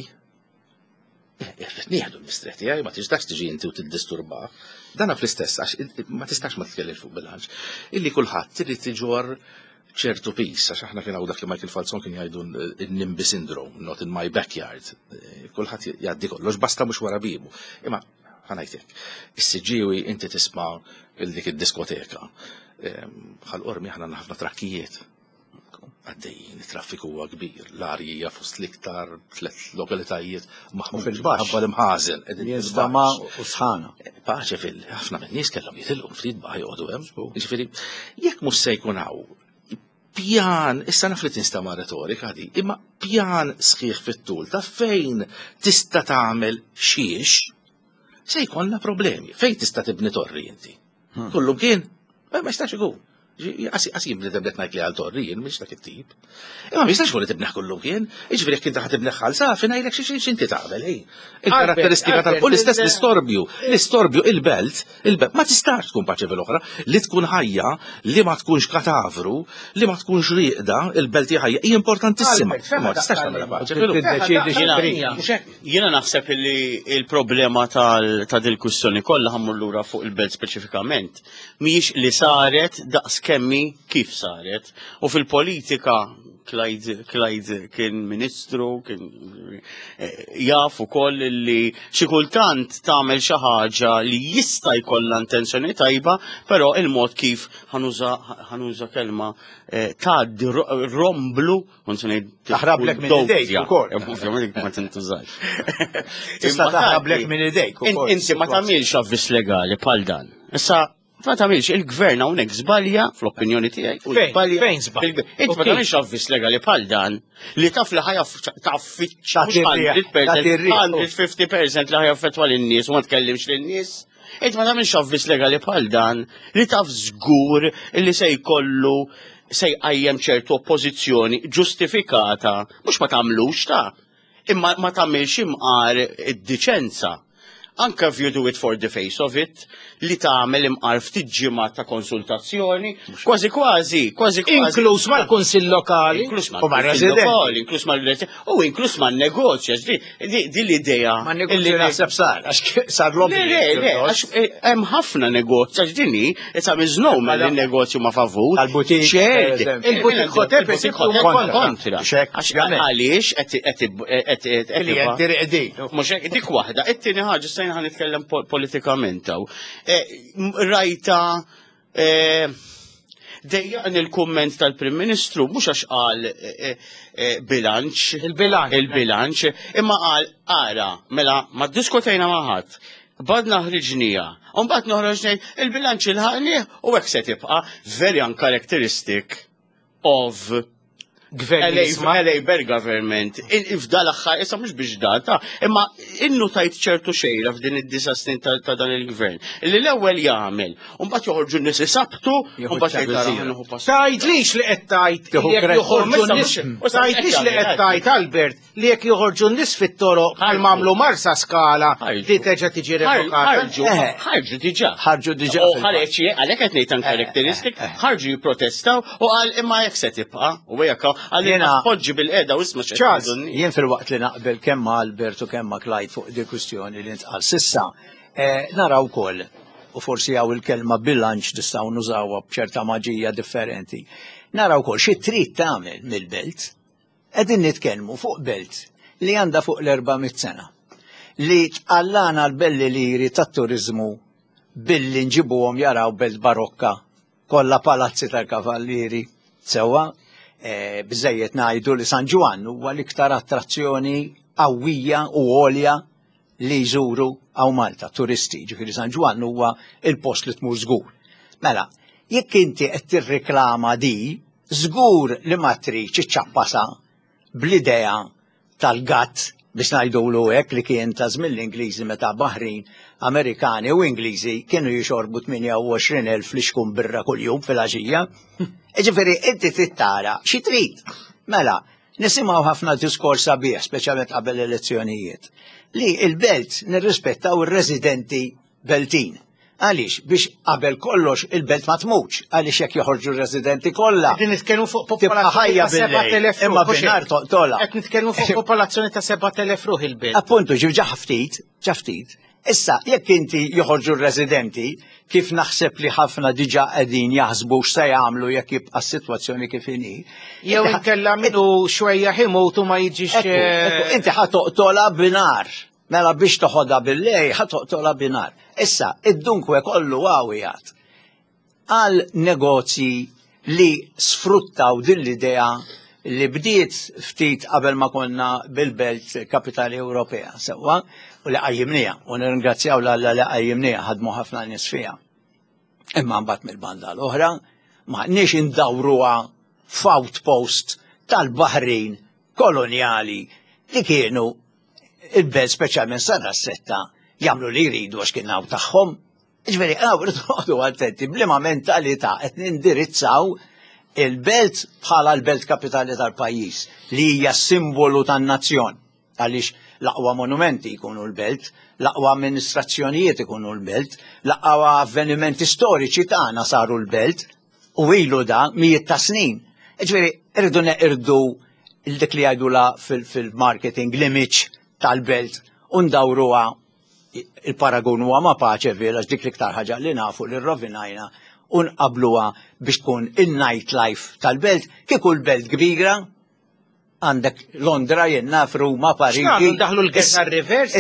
nieħdu l-mistrieħ tiegħi ma tistax tiġi inti u tiddisturbaħ. Dana fl-istess għax ma tistax ma titkellem fuq bilanċ. Illi kulħadd trid tiġor ċertu pis, għax aħna kien hawn dak li Michael Falzon kien jgħidu n-NIMBY syndrome, not in my backyard. Kulħadd jgħaddi kollox basta mhux wara bibu. Imma ħanajtek, is-siġġiewi inti tisma' dik id-diskoteka. Ħal-qormi aħna ħafna trakkijiet. Għaddejjin, traffiku huwa kbir, l-arja fost l-iktar 3 lokalitajiet maħmum fil-baxx. ħabba l-imħażen. Jinstama u sħana. Paċe ħafna minn nies kellhom jitilqu ftit baħ joqogħdu hemm. Jiġifieri, jekk mhux se jkun hawn pjan, issa naf li tinstama retorika di, imma pjan sħiħ fit-tul ta' fejn tista' tagħmel xiex, se jkollna problemi. Fejn tista' tibni torri inti? Kullum kien, ma jistax ikun. Għasim li tibnet najt li għal-torrijin, miex dak it-tip. Imma mistax li tibneħ kullum kien, iġveri jek inta ħatibneħ ħalsa, finajlek xinti taqbel, il-karatteristika tal-u l-istess l-istorbju, il-belt, ma tistax tkun paċe vel-oħra, li tkun ħajja, li ma tkunx katavru, li ma tkunx riqda, il-belt ħajja, hija importantissima. Ma tistax tagħmel paċe. Jiena naħseb li il-problema ta' dil-kwistjoni kollha ħammur lura fuq il-belt speċifikament mhijiex li saret daqs kemmi kif saret. U fil-politika Clyde kien ministru, kien jaf ukoll li xi kultant tagħmel xi ħaġa li jista' jkollha intenzjoni tajba, però il-mod kif ħanuża kelma tgħaddi romblu, taħrablek minn idejk ukoll. Ovvjament ma tintużax. Tista' taħrablek minn idejk ukoll. Inti ma tagħmilx avviż legali bħal dan. Issa ma tagħmilx il-gvern hawnhekk żbalja fl-opinjoni tiegħi. Fejn żbalja? Inti ma tagħmilx avviż legali bħal dan li taf li ħajaffiċċa 150% li ħajaffettwa lin-nies u ma tkellimx lin-nies. Inti ma tagħmilx avviż legali bħal dan li taf żgur li se jkollu se jqajjem ċertu oppożizzjoni ġustifikata mhux ma tagħmlux imma ma tagħmilx imqar id-diċenza. Anka if you do it for the face of it, li tagħmel imqar ftit ġimgħa ta' konsultazzjoni, kważi. Inkluż mal-Kunsill Lokali, inkluż mal-residenti, u inkluż man-negozju, di l-idea. Man-negozju naħseb sar, għax sar lobby. Hemm ħafna negozju, għax dini, issa miżnow mal-negozju ma' favur. Għal-butik. Il-butik hotel kontra. Għaliex qed dik waħda, it-tieni ħaġa se fejn ħan nitkellem politikament hawn. Rajta dejjaqni il-kumment tal-Prim Ministru mhux għax qal bilanċ. Il-bilanċ, imma qal ara, mela ma ddiskutejna ma' ħadd. Badna ħriġnija, un bad noħroġ ngħid il-bilanċ il-ħaqni u hekk se tibqa' very uncharacteristic of Labour government. F'dal aħħar, issa mhux biex data, imma innu tajt ċertu xejra f'din id-9 snin ta' dan il-gvern. Illi l-ewwel jagħmel, u mbagħad joħorġu n-nies isabtu, u mbagħad jgħidu Tgħidlix li qed tgħid jekk joħorġu n-nies. Tgħidlix li qed tgħid Albert li jekk joħorġu n-nies fit-toroq bħal mamlu Marsa Skala li teġa' tiġi revokata. Ħarġu diġà. Ħarġu diġà. U ħareġ għalhekk qed ngħid uncharacteristic, ħarġu jipprotestaw u qal imma jekk se tibqa' u hekk għalina poġġi bil-qeda u isma' xejn. Jien fil-waqt li naqbel kemm ma' Albert u kemm ma' Clyde fuq di kwistjoni li ntqal sissa, naraw ukoll u forsi hawn il-kelma bilanċ nistgħu nużawha b'ċerta maġija differenti. Naraw ukoll xi trid tagħmel mill-belt. Qegħdin nitkellmu fuq belt li għandha fuq l-400 sena. Li tqallana l-belli liri tat-turiżmu billi nġibuhom jaraw belt barokka kollha palazzi tal-kavallieri sewwa. Biżejjed ngħidu li San Ġwan huwa l-iktar attrazzjoni qawwija u għolja li jżuru hawn Malta, turisti, ġifieri San Ġwan huwa il-post li tmur żgur. Mela, jekk inti qed tirriklama di, żgur li ma tridx iċċappasa bl-idea tal-gatt biex ngħidulu hekk li kien ta' żmien l-Ingliżi meta Baħrin, Amerikani u Ingliżi kienu jixorbu 28,000 li xkun birra kuljum fil-għaxija. Ġifieri inti tittara xi trid. Mela, nisimgħu ħafna diskors sabiħ, speċjalment qabel elezzjonijiet, li l-belt nirrispettaw ir-residenti beltin. Għaliex biex qabel kollox il-belt ma tmutx, għaliex jekk joħorġu r-residenti kollha. Qed nitkellmu fuq popolazzjoni ta' 7,000 ruħ. Imma binar tola. Qed nitkellmu fuq popolazzjoni ta' 7,000 ruħ il-belt. Appuntu ġa ftit. Issa, jekk inti joħorġu r-residenti, kif naħseb li ħafna diġà qegħdin jaħsbu x'se jagħmlu jekk jibqa' s-sitwazzjoni kif inhi. Jew inkella minnu xwejja ħimutu ma jiġix. Inti ħatoqtola binar. Mela biex toħodha bil-lej ħatoqtola binar. Issa, id-dunkwe kollu għawijat għal negozji li sfruttaw din l-idea li bdiet ftit qabel ma konna bil-belt kapitali Ewropea sewwa u li qajjimnija u nirringrazzjaw li qajjimnija ħadmu ħafna nies fiha. Imma mbagħad mill-banda l-oħra m'aħniex indawruha f'outpost tal-Baħrin kolonjali li kienu il-belt speċjalment sar-Rassetta jagħmlu li jridu għax kien hawn tagħhom. Ġifieri irdu attenti bliema mentalità qed nindirizzaw il-belt bħala l-belt kapitali tal-pajjiż li hija simbolu tan-nazzjon. Għaliex l-aqwa monumenti jkunu l-belt, l-aqwa amministrazzjonijiet ikunu l-belt, l-aqwa avvenimenti storiċi tagħna saru l-belt u ilu da mijiet ta' snin. Ġifieri irdu neqirdu dik li jgħidula fil-marketing l-image tal-belt u ndawruha il-paragun huwa ma' Paċeville għax dik l-iktar ħaġa li nafu li rrovinajna u nqabluha biex tkun in-night life tal-belt kieku l-belt kbira għandek Londra jennaf Ruma Pariġi. Daħlu l-Gessar Rivers.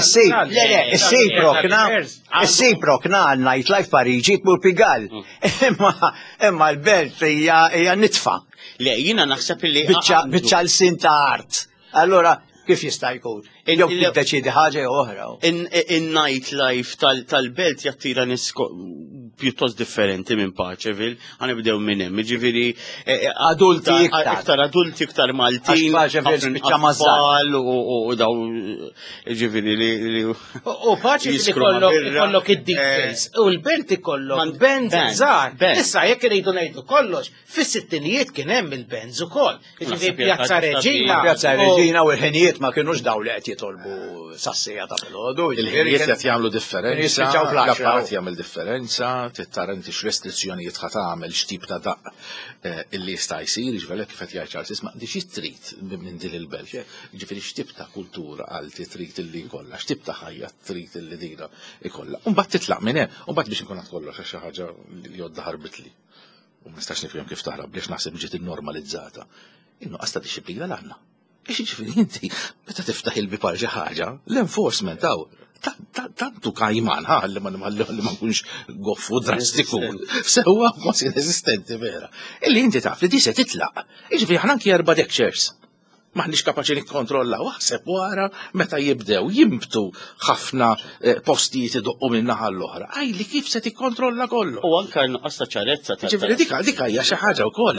Is-Siprokna għal-night life Pariġi tmur Pigal. Imma l-belt hija nitfa. Le, jiena naħseb li biċċa l-sin ta' art. Allora kif jista' jkun? Jew tiddeċiedi ħaġa oħra. In-night life tal-belt jattira nies pjuttost differenti minn Paċeville, ħanibdew minn hemm. Jiġifieri adulti iktar adulti iktar Maltin, tfal u daw jiġifieri li u Paċeville ikollok id-details u l-belt ikollok benz żgħar. Issa jekk iridu ngħidu kollox, fis-sittinijiet kien hemm il-benz ukoll. Jiġifieri Pjazza Reġina u l-ħinijiet ma kinux daw li qed jitolbu sassija ta' filgħodu. Il-ħinijiet qed jagħmlu differenza, l-apparat jagħmel differenza, tittarenti x'restrizzjonijiet ħa tagħmel x'tip ta' daq illi jista' jsir, jiġifieri kif qed jgħid Charles isma' di xi trid minn din il-belt. Jiġifieri x'tip ta' kultura għal trid illi jkollha, x'tip ta' ħajja trid illi dira jkollha. U mbagħad titlaq minn hemm, u mbagħad biex inkun qed kollox xi ħaġa li jgħodda ħarbitli. U ma nistax nifhem kif taħrab biex naħseb ġiet innormalizzata. Innuqqas ta' dixxiplina l-għandna. Ġifieri inti meta tiftaħ il-bipar xi ħaġa, l-enforcement tantu kajman li ma nkunx goffu drastiku. Sewwa kważi resistenti vera. Illi inti taf li di se titlaq. Ġifieri aħna anki 4 lectures. Maħniex kapaċi nikkontrollaw, waħseb wara meta jibdew jimbtu ħafna postijiet idoqqu minn naħa l-oħra. Li kif se tikkontrolla kollu. U anke nuqqas ta' ċarezza ta' ġifieri dik hija xi ħaġa wkoll.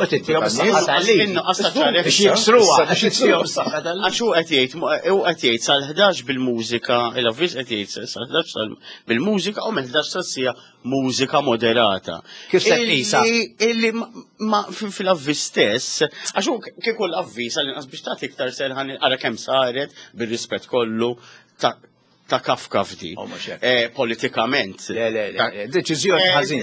Għax hu qed jgħid sal-11 bil-mużika, il-avviż qed jgħid sal-11 bil-mużika u mill-11 sassija mużika moderata. Kif se tqisha? Illi fil-avviż stess, għax hu kieku l-avviż għal-inqas biex tagħti iktar serħan ara kemm saret bir-rispett kollu ta' kaf di. Politikament. Deċiżjoni ħażin.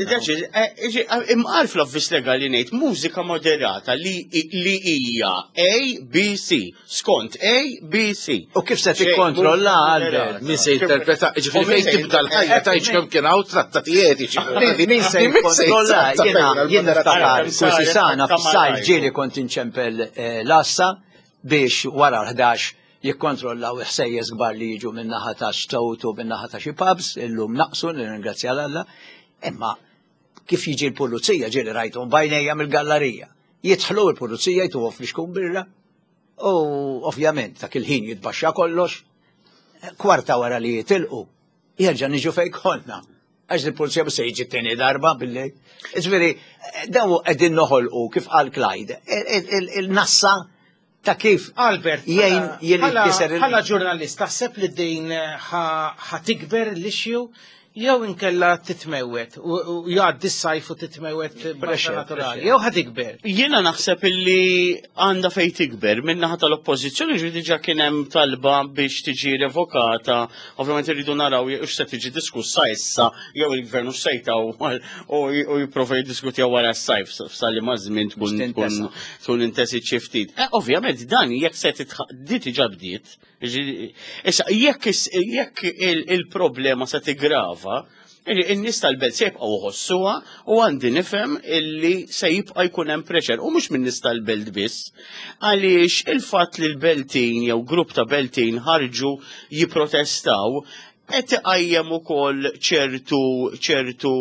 Imqar fl-avviż legali ngħid mużika moderata li hija A, B, C. Skont A, B, C. U kif se tikkontrolla Albert? Min se jinterpreta, ġifieri fejn tibda l-ħajja tgħid kemm kien hawn trattatijiet. Min se jikkontrolla jien niftakar kursi sana f'sajl ġieli kont inċempel l-assa biex wara l-11 jikkontrollaw ħsejjes kbar li jiġu min-naħa ta' Stout u min-naħa ta' xi pubs, illum naqsu nirringrazzja l-Alla. Imma kif jiġi l-pulizija ġieli rajthom bajnejja mill-gallerija. Jidħlu l-pulizija jtuħu fl-ixkun birra u ovvjament dak il-ħin jitbaxxa kollox. Kwarta wara li jitilqu jerġa' niġu fejn konna. Għax il-pulizija se jiġi t-tieni darba billi. Ġifieri daw qegħdin noħolqu kif qal Clyde. Il-nassa ta' kif Albert, bħala ġurnalista, taħseb li din ħatikber l-issue jew inkella titmewet u jgħaddi s-sajf u titmewet b'pressja naturali, jew ħatikber. Jiena naħseb illi għandha fejn tikber minnaħa tal-oppożizzjoni ġi diġà kien hemm talba biex tiġi revokata, ovvjament irridu naraw x se tiġi diskussa issa jew il-gvern xejta u jipprova jiddiskutja wara s-sajf sal-li żmien tkun intesi ftit. Ovvjament dan jekk se di tiġà bdiet. Issa jekk il-problema se tigrava, in-nies tal-belt se jibqgħu jħossuha u għandi nifhem illi se jibqa' jkun hemm pressure u mhux min-nies tal-belt biss, għaliex il-fatt li l-Beltin jew grupp ta' Beltin ħarġu jipprotestaw qed iqajjem ukoll ċertu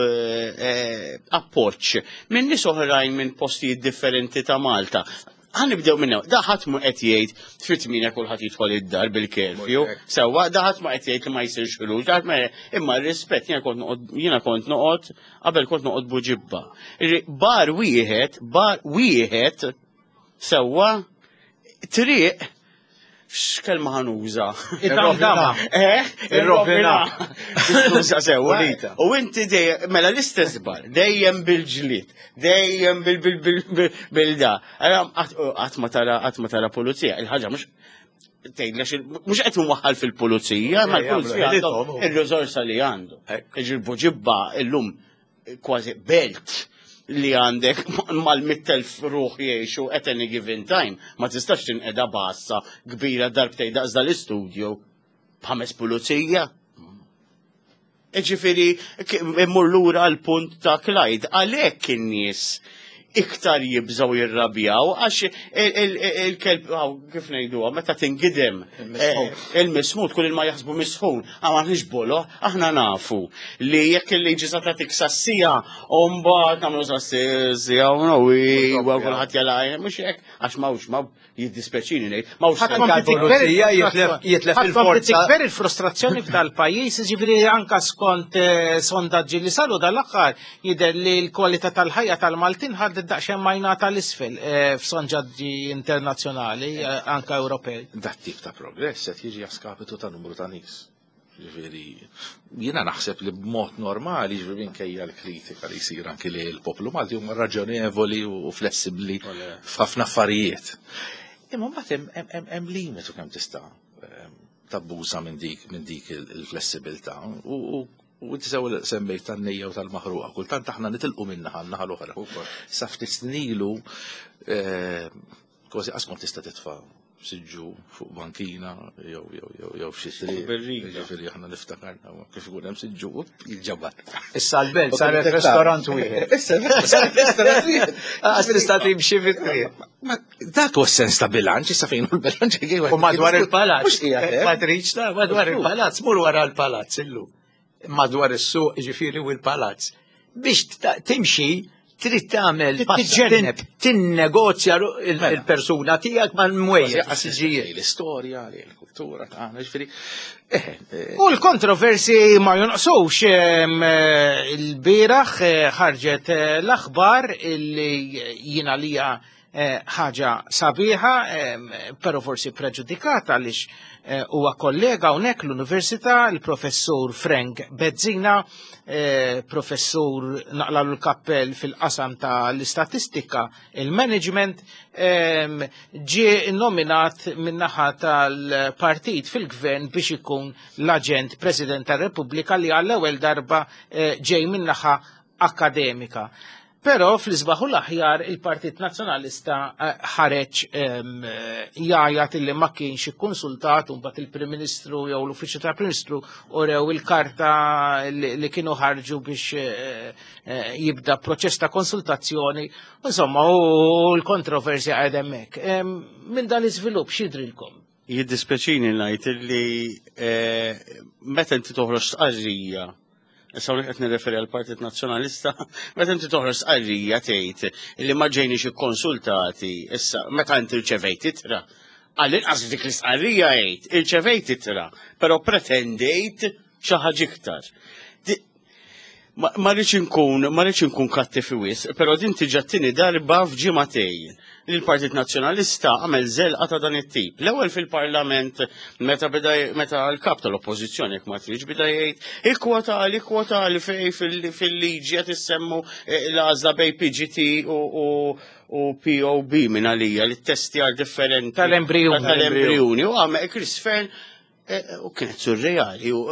appoġġ minn nies oħrajn minn postijiet differenti ta' Malta. Ħanibdew minna, daħat mu qed jgħid fit-tmina kulħadd jidħol id-dar bil-kerfju, sewwa daħat ma qed jgħid li ma jsirx ħruġ, imma r-rispett jiena kont noqgħod qabel kont noqgħod buġibba. Bar wieħed sewwa triq x'kelma ħanuża. Ir-ramdama. Ir-rovina. Tuża sewwa. U inti mela l-istess bar, dejjem bil-ġlied, dejjem bil-da. Qatt ma tara pulizija, il-ħaġa mhux mhux qed inwaħħal fil-pulizija, ma l-pulizija għandhom ir-riżorsa li għandu. Il-buġibba illum kważi belt li għandek mal-100,000 ruħ jgħixu at any given time, ma tistax tinqeda bassa kbira darbtej daqs dal-istudju b'5 pulizija. Ġifieri immur lura l-punt ta' Clyde, għalhekk in-nies iktar jibżaw jirrabjaw, għax il-kelb, kif ngħiduha, meta tingidem il-mismut, kull ma jaħsbu misħun, ma nħiġbulu, aħna nafu li jekk il-liġi sa tagħtik sassija, u mbagħad nagħmlu sassija, u kulħadd jalajn, mhux hekk, għax mawx jiddispeċini ngħid. Jitlef il-forza. Tikber il-frustrazzjoni tal-pajjiż, ġifieri anke skont sondaġġi li saru dal-aħħar jidher li l-kwalità tal-ħajja tal-Maltin ħadd daqsxejn ma jingħata l-isfel f'sondaġġi internazzjonali anke Ewropej. Dat tip ta' progress qed jiġi skapitu ta' numru ta' nies. Ġifieri jiena naħseb li b'mod normali ġifieri minkejja l-kritika li jsir anke li l-poplu Malti huma raġonevoli u flessibbli f'ħafna affarijiet. Imma mbagħad hemm limitu kemm tista' tabbuża minn dik il-flessibilità u inti sew semmejt tan-nejja u tal-maħruqa, kultant aħna nitilqu minnaħa n-naħa l-oħra. Sa ftit snilu kważi qas tista' titfa' siġġu fuq bankina jew f'xi triq. Ġifieri aħna niftakarna kif ikun hemm siġġu jiġġabar. Issa l-belt saret restorant wieħed. Issa saret restorant wieħed. Għas tista' timxi fit-triq. dak huwa sens ta' bilanċ, issa fejn hu l-bilanċ U madwar il-palazz, Mhux Patriċ, madwar il-palazz, mur wara l-palazz illum. Madwar is-suq ġifieri u l-palazz. Biex timxi trid tagħmel tinnegozja il-persuna tiegħek mal-mwejjed. L-istorja, l-kultura tagħna, ġifieri. U l-kontroversi ma jonqsux il-bieraħ ħarġet l-aħbar illi jiena lija ħaġa sabiħa, pero forsi preġudikata għaliex huwa kollega hawnhekk l-Università, il-professur Frank Bezzina, professur naqla l-kappell fil-qasam ta' l-istatistika, il-management, ġie nominat min-naħa tal-partit fil-gvern biex ikun l-aġent President tar-Repubblika li għall-ewwel darba ġej min-naħa akademika. Però fl-isbaħ u l-aħjar il-Partit Nazzjonalista ħareġ jgħajat illi ma kienx ikkonsultat u mbagħad il-Prim Ministru jew l-Uffiċċju tal-Prim Ministru urew il-karta li kienu ħarġu biex jibda proċess ta' konsultazzjoni. Insomma, u l-kontroversja qegħed hemmhekk. Minn dan l-iżvilupp x'jidrilkom? Jiddispeċini ngħid illi meta inti toħroġ tqarrija issa qed nirreferi għal Partit Nazzjonalista, meta inti toħroġ tqarrija tgħid illi ma ġejniex ikkonsultati, issa meta inti rċevejt ittra. Għall-inqas dik l-istqarrija jgħid, irċevejt ittra, però pretendejt xi ħaġa iktar. Ma rridx inkun kattif wisq, però din tiġa t-tieni darba f'ġimagħtej li l-Partit Nazzjonalista għamel żelqa ta' dan it-tip. L-ewwel fil-Parlament meta l-kap tal-Oppożizzjoni jekk ma tridx bida jgħid ikkwotali fej fil-liġi qed issemmu l-għażla bej PGT u POB minn għalija li t-testjar differenti tal-embrjuni u għamel Chris Fern u kienet surreali u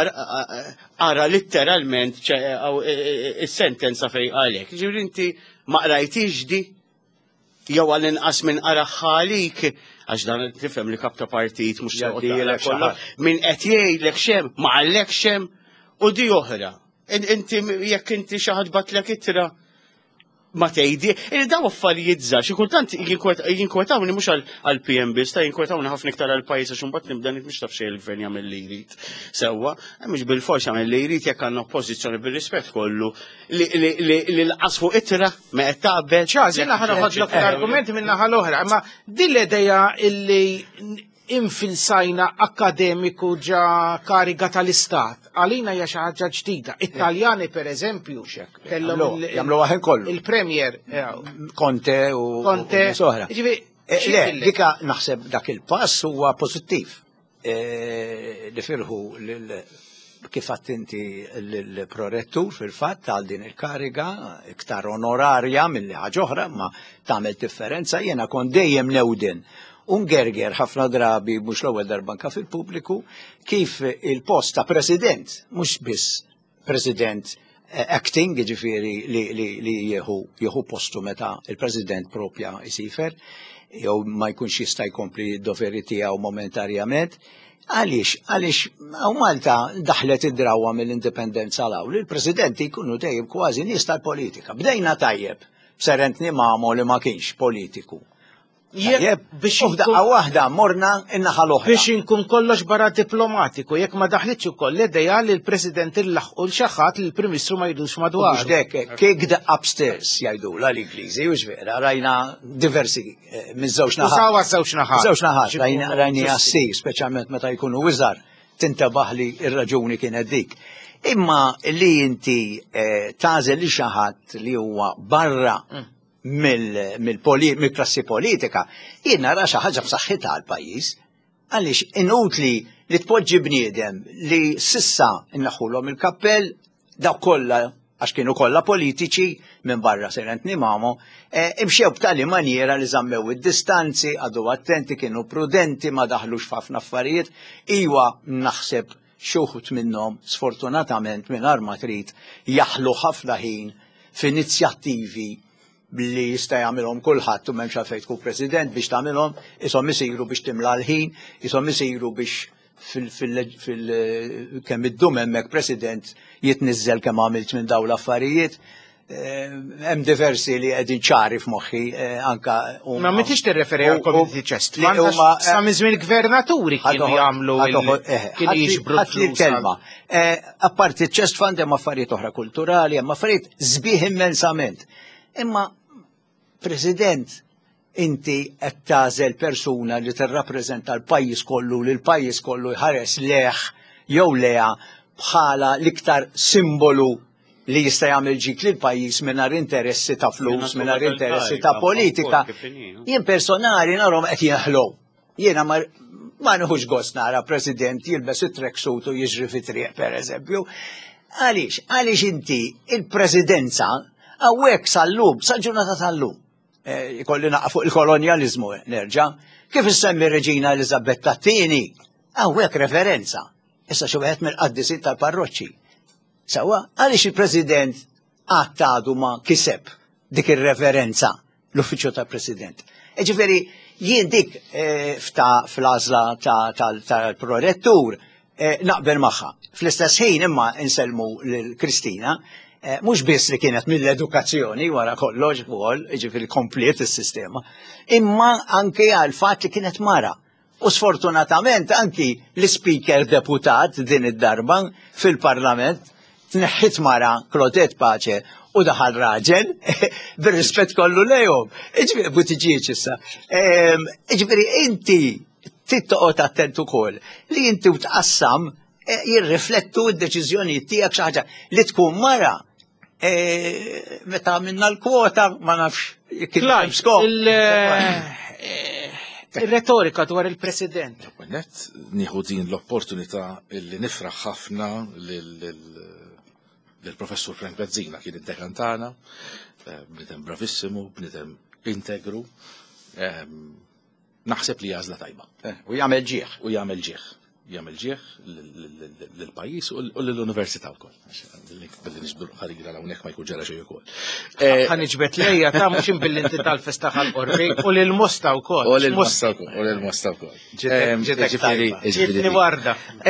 ara literalment is-sentenza fej għalek. Ġifieri inti ma qrajtix di jew għall-inqas minn araħħalik għax dan tifhem li kap ta' partit mhux jgħidilek kollha min qed jgħidlek xem ma għallek xem u di oħra. Inti jekk inti xi ħadd batlek ittra ma tgħidi, daw affarijiet żgħar xi kultant jinkwetawni mhux għall-PM biss, ta' jinkwetawni ħafna iktar għall-pajjiż għax imbagħad nibda mhux taf xejn il-gvern jagħmel li jrid. Sewwa, mhux bil-forsi jagħmel li jrid jekk għandna oppożizzjoni bir-rispett kollu li l-qas fuq ittra ma qed taqbel. ċaż, jiena ħanoħodlok l-argumenti minn naħa l-oħra, imma din l-idea illi infilsajna akademiku ġa kariga tal-istat. Għalina hija xi ħaġa ġdida. Italjani pereżempju jagħmlu waħed kollu. Il-Premier Conte u soħra. Le, dika naħseb dak il-pass huwa pożittiv. Li firħu kif inti l-prorettur fil-fatt għal din il-kariga iktar onorarja mill-li ħaġa oħra ma tagħmel differenza jiena kont dejjem newden. Gerger ħafna drabi mhux l-ewwel darba anke fil-pubbliku kif il-post ta' president, mhux biss president acting, ġifieri li jieħu postu meta il-president propja jsifer, jew ma jkunx jista' jkompli d-doveri tiegħu momentarjament. Għaliex Malta daħlet id-drawwa mill-indipendenza l-hawn li l-presidenti jkunu dejjem kważi nies tal-politika. Bdejna tajjeb b'Serent Niemamo li ma kienx politiku. Biex daqqa waħda morna in-naħa l-oħra. Biex inkun kollox barra diplomatiku, jekk ma daħlitx ukoll l-idea li l-President illaħqu l-xaħat li l-Prim Ministru ma jdux madwar. Kick the upstairs jgħidu l-Ingliżi, u vera, rajna diversi minn żewġ naħat. Usawa żewġ naħat. Żewġ naħat, rajni jassi, speċjalment meta jkunu wiżar, tintabaħ li ir-raġuni kienet dik. Imma li inti tażel li xaħat li huwa barra mill-klassi politika, jien nara xi ħaġa b'saħħitha għall-pajjiż, għaliex inutli li tpoġġi bniedem li sissa innaħħulhom il-kappell dawk kollha għax kienu kollha politiċi minn barra Serent Niemamo, imxew b'tali maniera li żammew id-distanzi, għadu attenti, kienu prudenti, ma daħlux f'ħafna affarijiet, iwa naħseb xi wħud minnhom sfortunatament mingħajr ma trid jaħlu ħafna ħin f'inizjattivi li jista' jagħmilhom kulħadd u m'hemmx għalfejn tkun president biex tagħmilhom, ishom isiru biex timla l-ħin, ishom isiru biex kemm iddum hemmhekk president jitniżżel kemm għamilt minn dawn l-affarijiet. hemm diversi li qegħdin ċari f'moħħi anka Ma m'intix tirreferi għal community chest fund sa miżmien gvernaturi kienu jagħmlu kienu jiġbru l-kelma. Apparti chest fund hemm affarijiet oħra kulturali, hemm affarijiet sbieħ immensament. Imma President, inti qed tagħżel persuna li tirrappreżenta l-pajjiż kollu li l-pajjiż kollu jħares leħ jew leha bħala l-iktar simbolu li jista' jagħmel ġik lil pajjiż mingħajr interessi ta' flus, mingħajr interessi ta' politika. Jien personali narhom qed jaħlow. Jiena ma nieħux gost nara President jilbes it-track suit u jiġri fi triq pereżempju. Għaliex inti il-Presidenza hawnhekk sal-lum, sal-ġurnata tal-lum. Ikolli naqa' fuq il-kolonjaliżmu nerġa'. Kif issemmi Reġina Elisabetta II, hawnhekk referenza. Issa xi wieħed mill-qaddisin tal-parroċċi. Sawa, għaliex il-President għattadu ma kiseb dik ir-referenza l-uffiċċju tal-President. Ġifieri jien dik fl-għażla tal-prorettur naqbel magħha. Fl-istess ħin imma inselmu lil Kristina mhux biss li kienet mill-edukazzjoni wara kollox ukoll, ġifieri komplet is-sistema, imma anke għal fatt li kienet mara. U sfortunatament anki l-speaker deputat din id-darba fil-Parlament tneħħit mara Klotet Paċe u daħal raġel bir-rispett kollu lejhom. Ġifieri butiġieċ issa. Ġifieri inti tittoqgħod attent ukoll li inti tqassam jirriflettu d-deċiżjonijiet tiegħek xi ħaġa li tkun mara. Meta minna l-kwota ma nafx il-retorika dwar il-President. Net nieħu din l-opportunità li nifraħ ħafna lill-professur Frank Bezzina kien id-dekantana, bnidem bravissimu, bnidem integru, naħseb li għażla tajba. U jagħmel ġieħ. U jagħmel ġieħ. Jagħmel ġieħ lill-pajjiż u lill-università wkoll. Billi niġbdu ħarira hawnhekk ma jkun ġara xejn ukoll. Ħaniġbed lejja ta' mhux inbilli inti tal-festaħ għall-qorri u lill-Mosta wkoll. U lill-Mosta wkoll. Ġietni warda.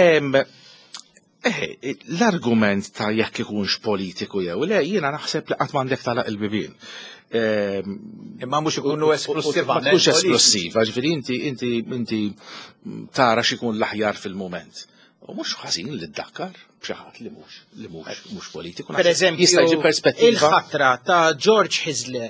L-argument ta' jekk ikunx politiku jew le jiena naħseb li qatt m'għandek tagħlaq il-bibien. Imma mhux ikunu esklusiva. Mhux esklusiva, ġifieri inti tara x'ikun l-aħjar fil-mument. U mhux ħażin li ddakkar b'xi ħadd li mhux politiku. Pereżempju, il-ħatra ta' George Hisley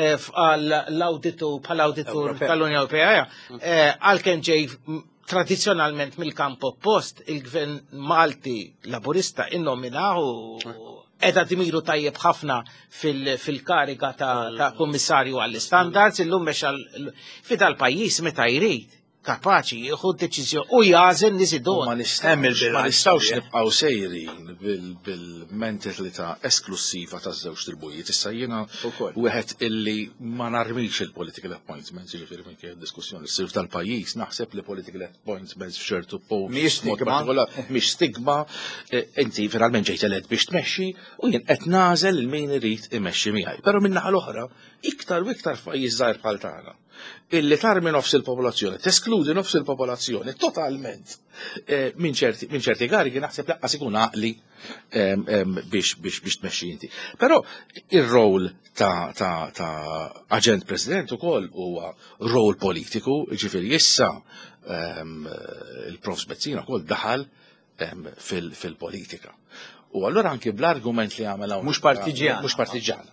bħal-awditur tal-Unjoni Ewropea għalkemm ġej tradizzjonalment mill-kamp oppost, il-Gvern Malti Laburista innominaw edha dimiru tajjeb ħafna fil-kariga ta' kummissarju għall-standards, illum mex fidal pajjiż meta jrid kapaċi jieħu deċiżjoni u jażel niżidon. Ma nistgħux nibqgħu sejrin bil-mentalità esklusiva taż-żewġ tribujiet. Issa jiena wieħed illi ma narmix il-political appointments, jiġifieri minn kien diskussjoni ssir tal-pajjiż, naħseb li political appointments f'ċertu post mhix stigma, inti finalment ġejt elett biex tmexxi u jien qed nagħżel min irid imexxi miegħi. Però min-naħa l-oħra iktar u iktar f'pajjiż żgħir bħal tagħna illi tarmi nofs il-popolazzjoni, teskludi nofs il-popolazzjoni totalment minn ċerti garigi naħseb laqqas ikun għaqli biex tmexxi inti. Però ir-rol ta' aġent President ukoll huwa rol politiku, ġifieri issa il-Prof Bezzina wkoll daħal fil-politika. U allura anke bl-argument li għamela mhux partiġan.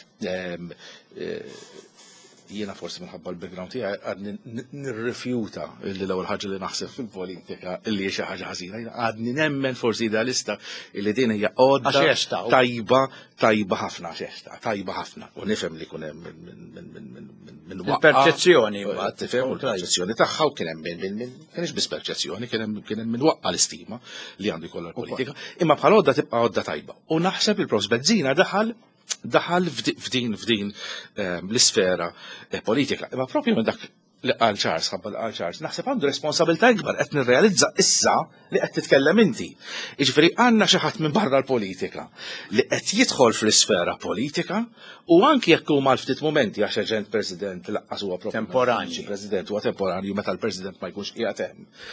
Jiena forsi minħabba l-background tiegħi għadni nirrifjuta li l-ewwel ħaġa li naħseb fil-politika li hija xi ħaġa ħażina. Għadni nemmen forsi idealista li din hija għodda tajba ħafna xexta, tajba ħafna. U nifhem li kun hemm minn perċezzjoni tifhem u l-perċezzjoni tagħha u kien hemm kienx biss perċezzjoni, kien hemm minn waqqa l-istima li għandu jkollha l-politika. Imma bħal għodda tibqa' għodda tajba. U naħseb il-Prof Bezzina daħal f'din l-isfera politika. Imma propju minn dak li qal Charles, ħabba li qal Charles, naħseb għandu responsabilità ikbar qed nirrealizza issa li qed titkellem inti. Jiġifieri għandna xi ħadd minn barra l-politika li qed jidħol fl-isfera politika u anki jekk huma ftit momenti għax aġent President laqqas huwa propju temporanji. President huwa temporanju meta l-President ma jkunx qiegħed hemm.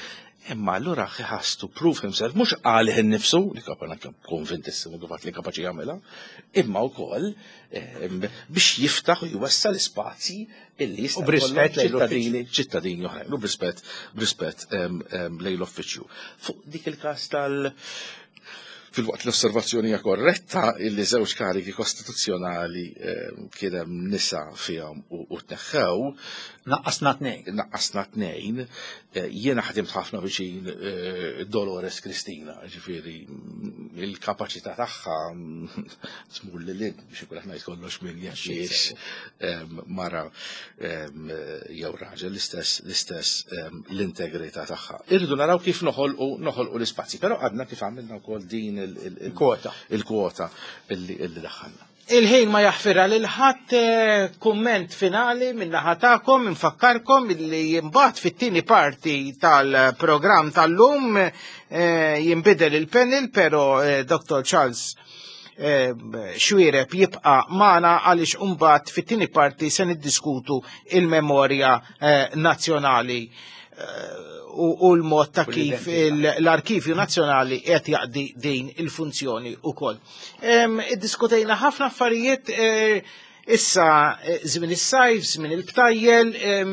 Imma allura he has to prove himself, mhux għalih innifsu li kapana konvintissimu kif li kapaċi jagħmilha, imma wkoll biex jiftaħ u jwassal spazji illi jista' b'rispett lejn ċittadini oħrajn, u b'rispett lejn l-uffiċċju. Fuq dik il-każ fil-waqt l-osservazzjoni hija korretta illi żewġ karigi kostituzzjonali kien hemm nisa fihom u tneħħew. Naqqasna tnejn. Jiena ħdimt ħafna viċin Dolores Kristina, ġifieri il-kapaċità tagħha tmur lil biex ikun qed ngħid kollox minn jekk mara jew raġel l-istess l-integrità tagħha. Irridu naraw kif noħolqu l-ispazji, però għadna kif għamilna wkoll din il-kwota illi daħħalna. Il-ħin ma jaħfirha lil ħadd kumment finali minn naħa tagħkom infakkarkom illi jimbagħad fit-tieni parti tal-programm tal-lum jinbidel il-panel, però Dr. Charles Xwiereb jibqa' magħna għaliex imbagħad fit-tieni parti se niddiskutu il-memorja nazzjonali u l-mod ta' kif l-Arkivju Nazzjonali qed jaqdi din il-funzjoni wkoll. Iddiskutejna ħafna affarijiet issa żmien is-sajf, żmien il-btajjel,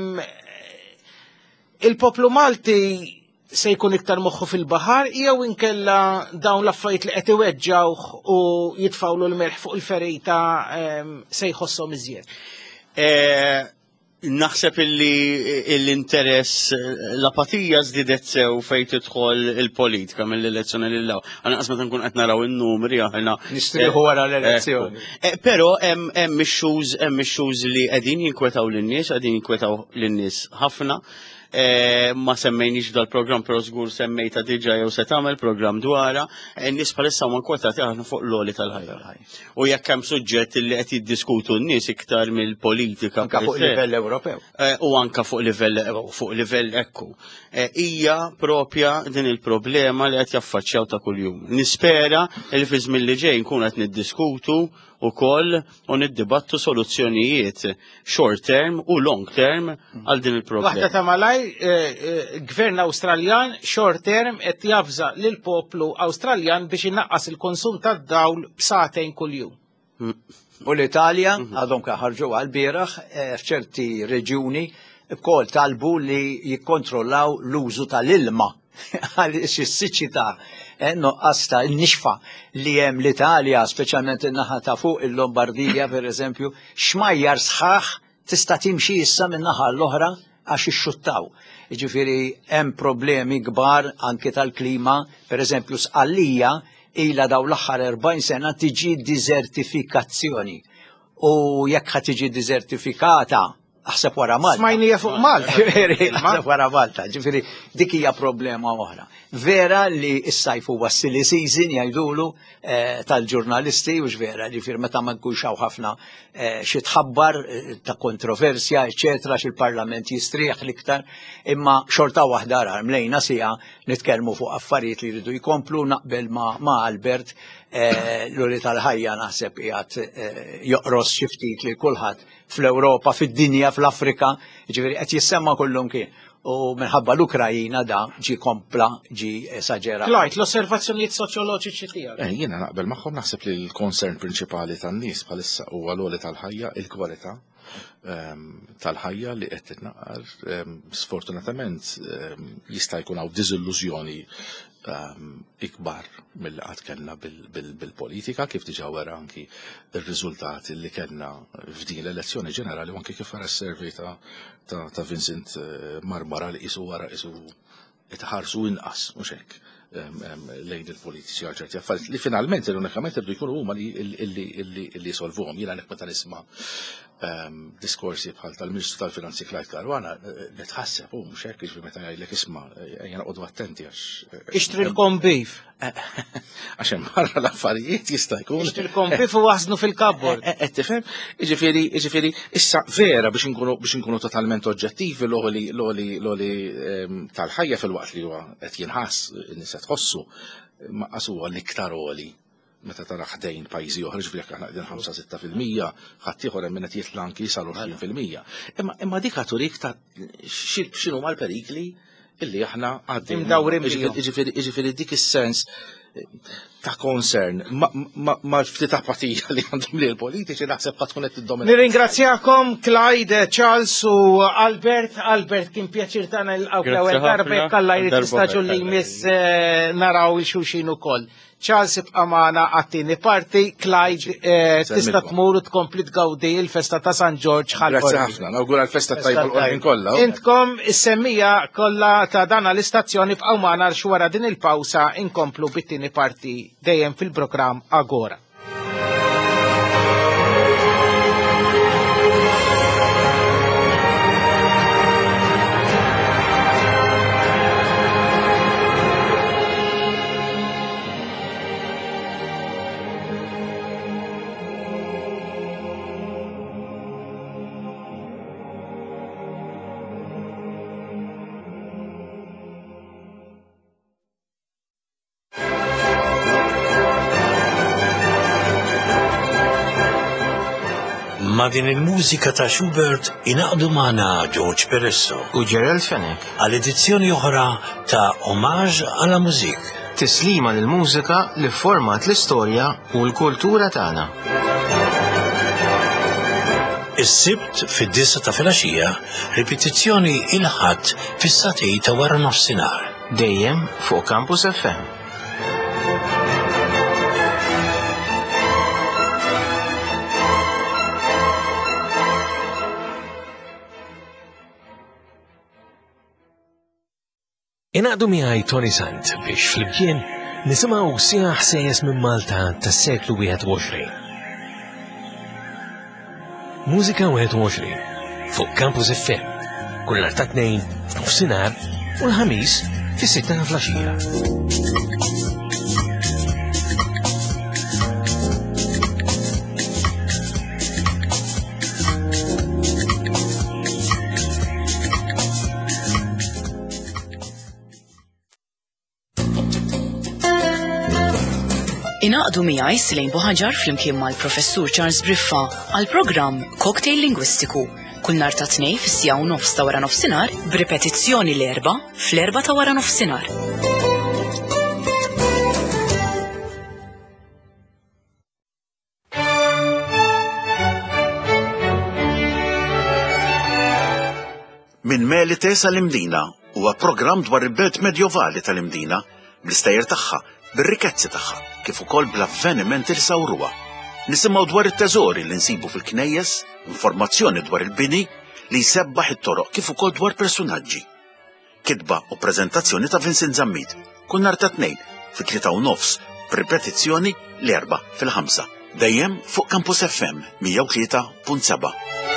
il-poplu Malti se jkun iktar moħħu fil-baħar jew inkella dawn l-affarijiet li qed iweġġawh u jitfawlu l-melħ fuq il-ferita se jħosshom iżjed. Naħseb illi l-interess, l-apatija żdiedet sew fejn tidħol il-politika mill-elezzjoni lil law. Għana qasma nkun qed naraw in-numri aħna. Nistrieħu wara l-elezzjoni. Però hemm ix-xhuż li qegħdin jinkwetaw lin-nies ħafna. Ma semmejniex dal-programm, però żgur semmejta diġà jew se tagħmel programm dwarha, n-nies bħalissa huma nkwetati aħna fuq l-għoli tal-ħajja. U jekk hemm suġġett li qed jiddiskutu n-nies iktar mill-politika anke fuq livell Ewropew. U anke fuq livell ekku. Hija propja din il-problema li qed jaffaċċjaw ta' kuljum. Nispera li fi żmien li ġej nkun qed niddiskutu ukoll u niddibattu soluzzjonijiet short term u long term għal din il-problema. Waħda ta' malaj, gvern Awstraljan short term qed jafża lil poplu Awstraljan biex inaqqas il-konsum tad-dawl b'satejn kuljum. U l-Italja għadhom ħarġu għal-bieraħ f'ċerti reġjuni wkoll talbu li jikkontrollaw l-użu tal-ilma għaliex is-siċċità noqqas ta' nixfa li hemm l-Italja, speċjalment in-naħa ta' fuq il-Lombardija pereżempju, xmajjar sħaħ tista' timxi issa min-naħa l-oħra għax ixxuttaw. Jiġifieri hemm problemi kbar anke tal-klima, pereżempju Sqallija ilha daw l-aħħar 40 sena tiġi diżertifikazzjoni. U jekk ħad tiġi diżertifikata aħseb wara Malta. Smajnija fuq Malta. Aħseb wara Malta, ġifieri dik hija problema oħra. Vera li s-sajf huwa silly season jgħidulu tal-ġurnalisti u vera, ġifieri meta ma nkunx hawn ħafna xi tħabbar ta' kontroversja, eċetera, x'il-Parlament jistrieħ l-iktar, imma xorta waħda ra mlejna sija nitkellmu fuq affarijiet li jridu jkomplu naqbel ma' Albert l-uri tal-ħajja naħseb qiegħed joqros xi ftit li kulħadd fl-Ewropa, fid-dinja, fl-Afrika, ġifieri qed jissemma kollhom kien. U minħabba l-Ukrajina da ġi kompla, ġi esaġera. Klajt, l-osservazzjonijiet soċjoloġiċi tiegħek. Jiena naqbel magħhom naħseb li l-konsern prinċipali tan-nies bħalissa huwa l-għoli tal-ħajja, il-kwalità tal-ħajja li qed titnaqqar. Sfortunatament jista' jkun hawn diżillużjoni ikbar mill-li għad kellna bil-politika, kif diġà wera anki il-riżultati li kellna f'din l-elezzjoni ġenerali u anki kif wara s-servej ta' Vincent Marmara li qisu wara qisu itħarsu inqas mhux hekk lejn il-politiċi għal ċerti affarijiet li finalment l-unikament irdu jkunu huma li jisolvuhom. Jiena hekk meta nisma' diskorsi bħal tal-Ministru tal-Finanzi Klajt Karwana nitħasseb mhux hekk jiġri meta jgħidlek isma' ejja noqogħdu attenti għax Ixtrilkom beef. Għax hemm barra l-affarijiet jista' jkun. Ixtrilkom beef u waħżnu fil-kabbord. Qed tifhem? Jiġifieri issa vera biex inkunu totalment oġġettivi l-għoli tal-ħajja fil-waqt li huwa qed jinħass in-nies qed tħossu ma huwa l-iktar għoli meta tara ħdejn pajjiżi oħra ġifieri jekk aħna qegħdin 5-6%, ħadd ieħor hemm min qed jitla anki sal 20%. Imma dik turik ta' x'inhuma l-perikli illi aħna għaddin. Imdawrin bihom. Iġifieri dik is-sens ta' concern ma' ftit apatija li għandhom li l-politiċi naħseb ħadd tkun qed tiddomina. Nirringrazzjakom Clyde, Charles u Albert. Albert kien pjaċir tagħna l-ewwel Grazzi darba ħafna. kalla jrid Darba tistaġu li oħra. jmiss naraw il-xuxin ukoll. Charles ibqa' magħna għat-tieni parti, Clyde tista' tmur u tkompli tgawdi l-festa ta' San George Grazzi ħal ħafna, nawgura l-festa tajba l-qorħin kollha. Intkom is-semmija kollha ta' dan l-istazzjoni bqgħu magħna għax wara din il-pawsa inkomplu bit-tieni parti dejjem fil-programm Agora. Ma' din il-mużika ta' Schubert inaqdu magħna George Peresso u Gerald Fenech għal edizzjoni oħra ta' Omaġ għala Mużik. tislima lill-mużika li format l-istorja u l-kultura tagħna. Is-sibt fid-9 ta' filgħaxija, ripetizzjoni il-ħadd fis-satej ta' wara nofsinhar. Dejjem fuq Campus FM. Inaqdu miegħi Tony Sant biex flimkien nisimgħu sija ħsejjes minn Malta tas-seklu 21. Mużika 21 fuq Campus FM kull nhar ta' tnejn f'nofsinhar u l-ħamis fis-6 ta' filgħaxija. Inaqdu miegħi Silejn Boħaġar flimkien mal-Professur Charles Briffa għall-programm Cocktail Lingwistiku kull nhar ta' tnejn fis-sija u nofs ta' wara nofsinhar b'ripetizzjoni l-erba' fl-erba' ta' wara nofsinhar. Min Melite sal-Imdina huwa programm dwar il-belt medjevali tal-Imdina bl-istajjer tagħha, bir-rikezzi tagħha, kif ukoll bl-avvenimenti li sawruha. Nisimgħu dwar it-teżori li nsibu fil-knejjes, informazzjoni dwar il-bini li jsebbaħ it-toroq kif ukoll dwar personaġġi. Kitba u preżentazzjoni ta' Vincent Zammit, kull nhar ta' tnejn fit-3:30 b'ripetizzjoni l-4 fil-5. Dejjem fuq Campus FM 103.7.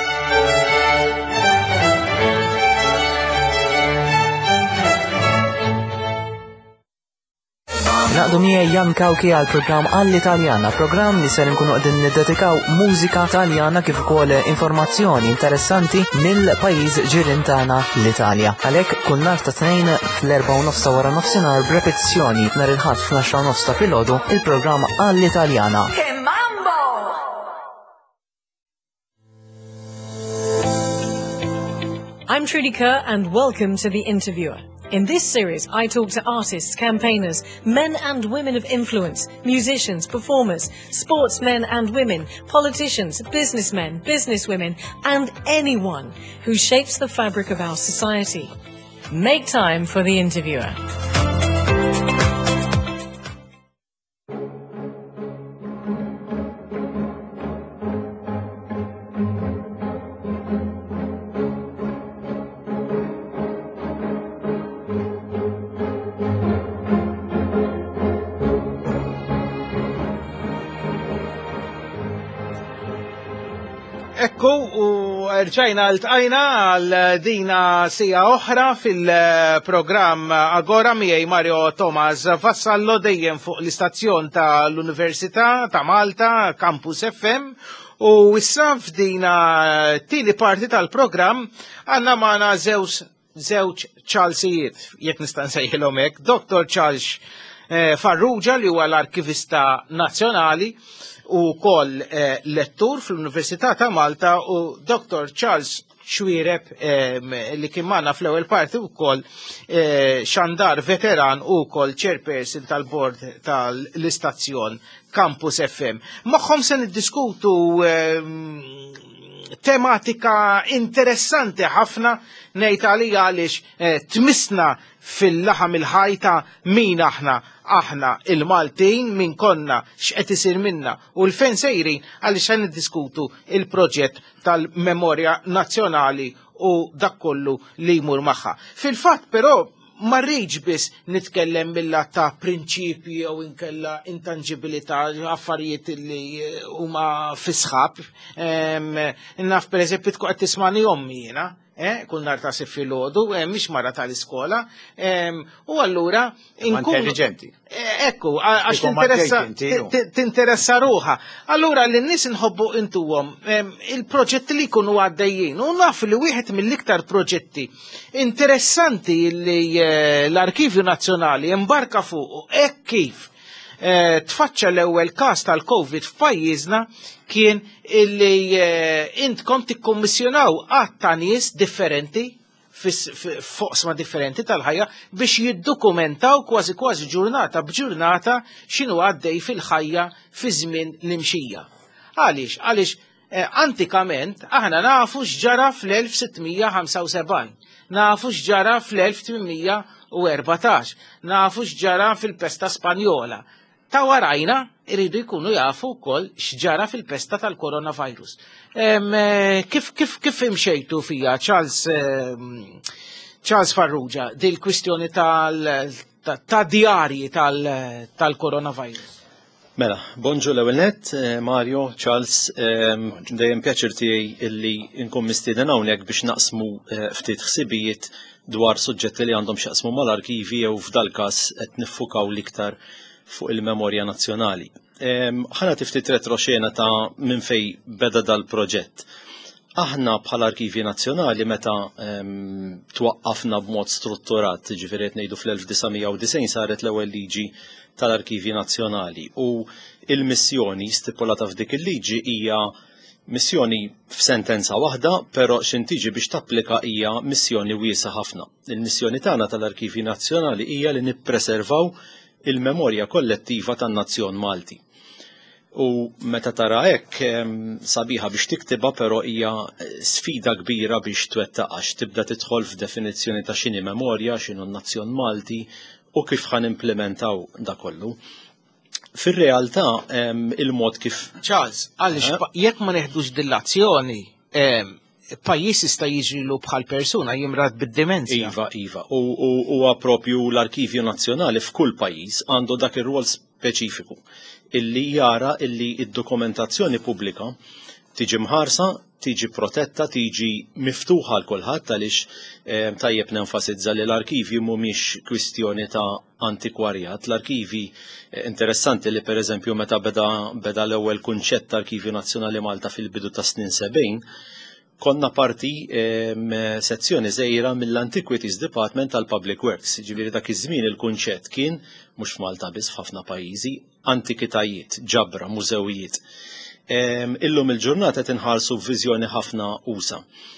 Naqdu miegħi Jan Kawki għal programm All-Italjana, programm li ser nkunu qegħdin niddedikaw mużika Taljana kif ukoll informazzjoni interessanti mill-pajjiż ġirien tagħna l-Italja. Għalhekk kull nhar ta' tnejn fl-4:30 ta' wara nofsinhar b'repetizzjoni nhar il-ħadd fl-10:30 ta' filgħodu il-programm All-Italjana. I'm Trudy Kerr and welcome to The Interviewer. In this series, I talk to artists, campaigners, men and women of influence, musicians, performers, sportsmen and women, politicians, businessmen, businesswomen, and anyone who shapes the fabric of our society. Make time for The Interviewer. Ekku u rġajna l-tqajna għal dina sija oħra fil-programm Agora miegħi Mario Thomas Vassallo dejjem fuq l-istazzjon tal-Università ta' Malta, Campus FM, u issa f'dina tieni parti tal-programm għandna magħna żewġ Charlesijiet, jekk nista' nsejħilhom hekk, Dr. Charles Farrugia li huwa l-Arkivista Nazzjonali u koll lettur fl-Università ta' Malta u Dr. Charles Xwiereb li kien magħna fl-ewwel parti wkoll Xandar veteran u wkoll chairperson tal-bord tal-istazzjon Campus FM. Magħhom se niddiskutu tematika interessanti ħafna ngħid għalija għaliex tmissna fil-laħam il-ħajta min aħna il-Maltin, min konna, x'qed isir minna u l-fejn sejrin għaliex se niddiskutu il-proġett tal-Memorja Nazzjonali u dak kollu li jmur magħha. Fil-fatt però ma rridx biss nitkellem billa ta' prinċipji jew inkella intangibilità, affarijiet li huma fisħab. Naf pereżempju tkun qed tismani ommi jiena, kull nhar ta' sib filgħodu, mhix mara tal-iskola, u allura intelligenti. Ekku, għax tinteressa ruħha. Allura l-nies inħobbu intuhom il-proġetti li jkunu għaddejjin. U naf li wieħed mill-iktar proġetti interessanti li l-Arkivju Nazzjonali imbarka fuq hekk kif tfaċċa l-ewwel każ tal-COVID f'pajjiżna kien illi intkom tikkommissjonaw għadd ta' nies differenti foqsma differenti tal-ħajja biex jiddokumentaw kważi ġurnata b'ġurnata x'inhu għaddej fil-ħajja fi żmien l-imxija. Għaliex antikament aħna nafu x'ġara fl-1675, nafu x'ġara fl-1814, nafu x'ġara fil-pesta Spanjola. Ta' warajna iridu jkunu jafu wkoll x'ġara fil-pesta tal-coronavirus. Kif imxejtu fija Charles Farrugia dil-kwistjoni ta' djarji tal-coronavirus? Mela, bonġu l-ewwel nett, Mario, Charles, dejjem pjaċir tiegħi illi nkun mistieden hawnhekk biex naqsmu ftit ħsibijiet dwar suġġetti li għandhom x'jaqsmu mal-arkivi jew f'dal każ qed niffukaw l-iktar fuq il-Memorja Nazzjonali. Ħana tiftit retroxena ta' minn fej beda dal-proġett. Aħna bħal Arkivji Nazzjonali meta twaqqafna b'mod strutturat, ġifieri qed ngħidu fl-1990 saret l-ewwel liġi tal-Arkivji Nazzjonali u il-missjoni stipulata f'dik il-liġi hija missjoni f'sentenza waħda, però x'intiġi biex tapplika hija missjoni wiesa ħafna. Il-missjoni tagħna tal-Arkivji Nazzjonali hija li nippreservaw il-memorja kollettiva tan-nazzjon Malti. U meta tara hekk sabiħa biex tiktibha però hija sfida kbira biex twettaqax tibda tidħol f'definizzjoni ta' x'inhi memorja, x'inhu n-nazzjon Malti u kif ħan implementaw da kollu. Fir-realtà il-mod kif Charles, għaliex jekk ma neħdux dill-azzjoni pajjiż jista' jiġilu bħal persuna jimrad bid-dimensja. Iva. U propju l-Arkivju Nazzjonali f'kull pajjiż għandu dak ir-rwol speċifiku illi jara illi id-dokumentazzjoni pubblika tiġi mħarsa, tiġi protetta, tiġi miftuħa l kulħadd għaliex tajjeb nenfasizza li l-arkivji mhumiex kwistjoni ta' antikwarjat. L-arkivji interessanti li pereżempju meta beda l-ewwel kunċett ta' Arkivju Nazzjonali Malta fil-bidu ta' snin 70, konna parti sezzjoni żgħira mill-Antiquities Department tal-Public Works. Ġifieri dak iż-żmien il-kunċett kien mhux f'Malta biss f'ħafna pajjiżi, antikitajiet, ġabra, mużewijiet. Illum il-ġurnata tinħarsu f'viżjoni ħafna usa.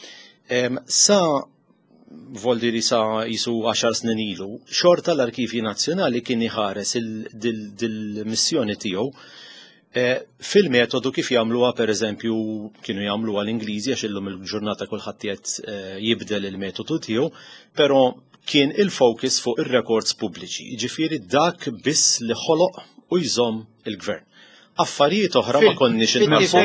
Sa voldiri sa jisu 10 snin ilu, xorta l-Arkivji Nazzjonali kien iħares dil-missjoni tiegħu fil-metodu kif jagħmluha pereżempju kienu jagħmluha l-Ingliżi għax illum il-ġurnata kulħadd qed jibdel il-metodu tiegħu, però kien il-focus fuq ir-records pubbliċi, jiġifieri dak biss li ħoloq u jżomm il-gvern. Affarijiet oħra ma konniex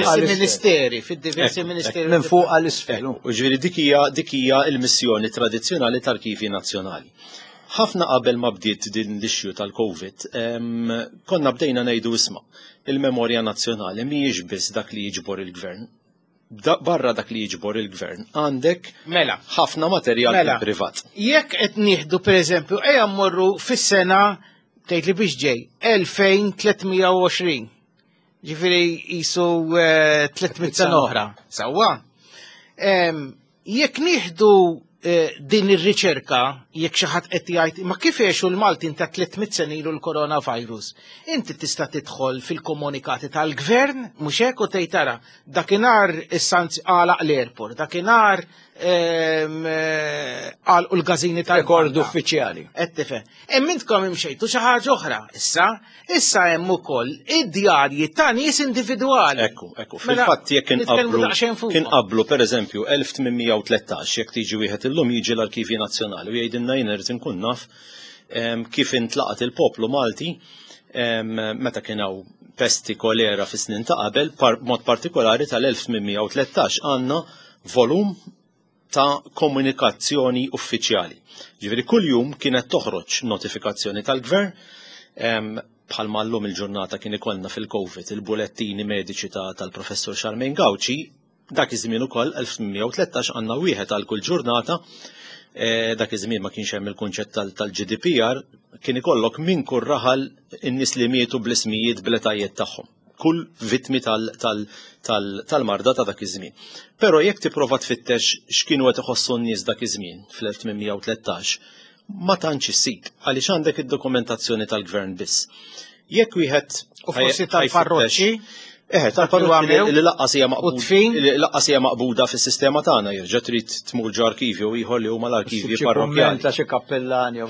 fid-diversi ministeri minn fuq għall-isfel. U ġifieri dik hija l-missjoni tradizzjonali tal-Arkivji Nazzjonali. Ħafna qabel ma bdiet din l-issue tal-COVID, konna bdejna ngħidu isma' il-Memorja Nazzjonali mhijiex biss dak li jiġbor il-gvern. Barra dak li jiġbor il-gvern għandek ħafna materjal privat. Jekk qed nieħdu pereżempju ejja mmorru fis-sena tgħid li biex ġej 2320. Ġifieri jisu 300 sena oħra. Sewwa. Jekk nieħdu din ir-riċerka jekk xi ħadd qed jgħid ma kif għexu l-Maltin ta' 300 sen ilu l-coronavirus. Inti tista' tidħol fil-komunikati tal-gvern mhux hekk u tgħid tara dakinhar għalaq l-airport, dakinhar għalqu l-gażini Rekord uffiċjali. Qed tifhem. Hemm intkom imxejtu xi ħaġa oħra issa hemm ukoll id-djarji ta' nies individwali. Ekku, fil-fatt jekk inqablu pereżempju 1813 jekk tiġi wieħed illum jiġi l-Arkivji Nazzjonali u jgħidilna jien irid inkun naf kif intlaqat il-poplu Malti meta kien hawn pesti kolera fis-snin ta' qabel, mod partikolari tal-1813 għandna volum ta' komunikazzjoni uffiċjali. Ġifieri kuljum kienet toħroġ notifikazzjoni tal-gvern bħalma llum il-ġurnata kien ikollna fil-COVID il-bulettini mediċi tal-professur Charmaine Gauci, dak iż-żmien ukoll 1813 għandna wieħed għal kull ġurnata, dak iż-żmien ma kienx hemm il-kunċett tal-GDPR, kien ikollok min kull raħal in-nies li mietu bl-ismijiet bl-etajiet tagħhom. Kull vittmi tal-marda ta' dak iż-żmien. Però jekk tipprova tfittex x'kienu qed iħossu n-nies dak iż-żmien fl-1813, ma tantx issib għaliex għandek id-dokumentazzjoni tal-gvern biss. Jekk wieħed u forsi tal-parroċċi tal-parroċċi li laqqas hija maqbuda fis-sistema tagħna jerġa' trid tmur ġo arkivju ieħor li huma l-arkivji parrokjali. Ta' xi kappellani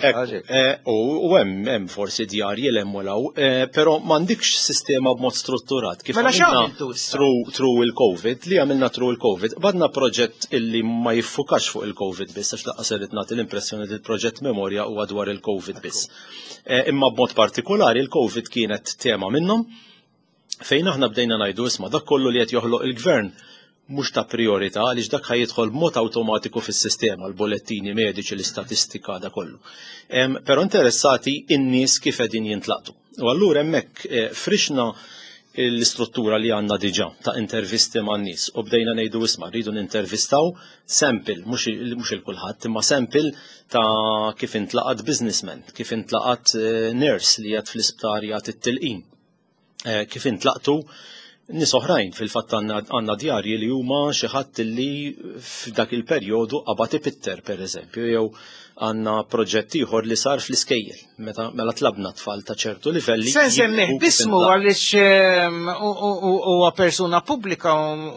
u hemm forsi djarji l emmolaw, però m'għandikx sistema b'mod strutturat. Kif għamilna through il-COVID, li għamilna through il-COVID, badna proġett illi ma jiffukax fuq il-COVID biss, għax laqqas irid nagħti l-impressjoni li l-proġett memorja huwa dwar il-COVID biss. Imma b'mod partikolari il-COVID kienet tema minnhom fejn aħna bdejna ngħidu isma' dak kollu li qed joħloq il-gvern mhux ta' priorità għaliex dak ħajidħol b'mod awtomatiku fis-sistema l-bulettini mediċi l-istatistika da kollu. Però interessati in-nies kif qegħdin jintlaqtu. U allura hemmhekk frixna l-istruttura li għandna diġà ta' intervisti man-nies u bdejna ngħidu isma' rridu nintervistaw sample mhux il-kulħadd imma sample ta' kif intlaqat businessman, kif intlaqat nurse li qed fl-isptar jagħti it-tilqim. Kif intlaqtu nies oħrajn fil-fatt għandna djarji li huma xi ħadd li f'dak il-perjodu qabad ipitter pereżempju jew għandna proġett ieħor li sar fl-iskejjel mela tlabna tfal ta' ċertu livelli. Se nsemmiħ bismu għaliex huwa persuna pubblika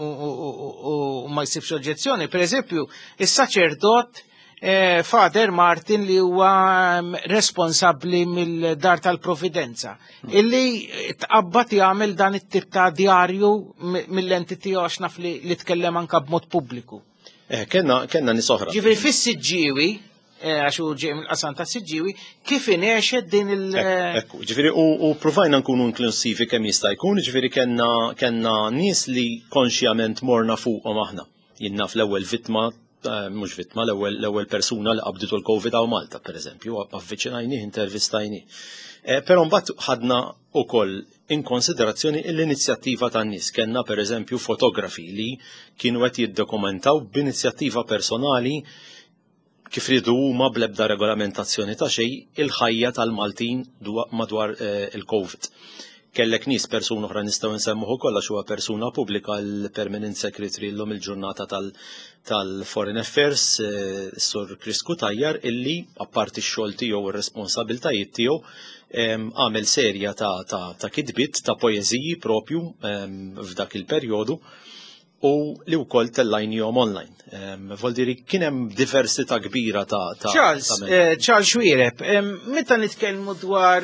u ma jsibx oġġezzjoni. Pereżempju, is-saċerdot Father Martin li huwa responsabbli mill-Dar tal-Providenza, illi tqabbad jagħmel dan it-tip ta' djarju mill-entity għax naf li tkellem anke b'mod pubbliku. Kenna nies oħra. Ġifieri fis-Siġġiewi, għax hu ġej mill-qasam ta' Siġġiewi, kif inexed din il- Ġifieri u provajna nkunu inklusivi kemm jista' jkun, ġifieri kellna nies li konxjament morna fuqhom aħna. Jien naf l-ewwel vittma mhux vittma l-ewwel persuna li qabditu l-COVID għaw Malta, pereżempju, avviċinajnih, intervistajnih. Però mbagħad ħadna wkoll in konsiderazzjoni l-inizjattiva tan-nies. Kellna pereżempju fotografi li kienu qed jiddokumentaw b'inizjattiva personali kif ridu huma bl-ebda regolamentazzjoni ta' xejn il-ħajja tal-Maltin madwar il-COVID. Kellek nies persuna oħra nistgħu nsemmuh ukoll għax huwa persuna pubblika l-Permanent Secretary llum il-ġurnata tal-Foreign Affairs, Sur Chris Kutajjar, illi apparti x-xogħol tiegħu u r-responsabbiltajiet tiegħu għamel serja ta' kitbiet ta' poeżiji propju f'dak il-perjodu u li wkoll tellajnihom online. Voldiri kien hemm diversità kbira ta' Charles Xwiereb, meta nitkellmu dwar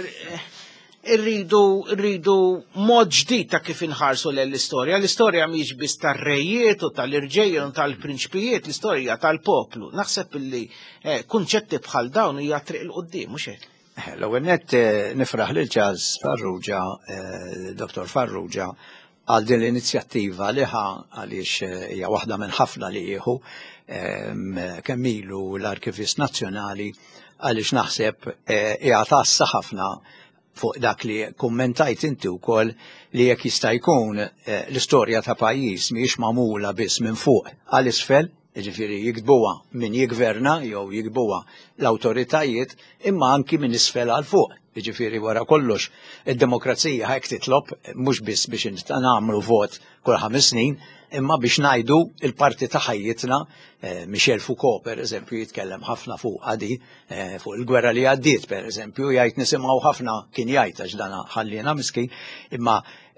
irridu mod ġdid ta' kif inħarsu l-istorja. L-istorja mhix biss tar-rejiet u tal-irġejjen u tal-prinċpijiet, l-istorja tal-poplu. Naħseb illi kunċetti bħal dawn hija triq il-qudiem, mhux hekk. L-ewwel nett nifraħ lil Charles Farrugia, Dr. Farrugia, għal din l-inizjattiva li għaliex hija waħda minn ħafna li jieħu kemm ilu l-Arkivist Nazzjonali għaliex naħseb hija tassa ħafna fuq dak li kummentajt inti wkoll li jekk jista' jkun l-istorja ta' pajjiż mhijiex magħmula biss minn fuq għal isfel, jiġifieri jiktbuha min jigverna jew jiktbuha l-awtoritajiet imma anki minn isfel għal fuq. Jiġifieri wara kollox id-demokrazija hekk titlob mhux biss biex nagħmlu vot kull 5 snin, imma biex ngħidu il-parti ta' ħajjitna. Michel Foucault pereżempju jitkellem ħafna fuq għadi fuq il-gwerra li għaddiet pereżempju, jgħid nisimgħu ħafna kien jgħid għax dana ħallina miskin, imma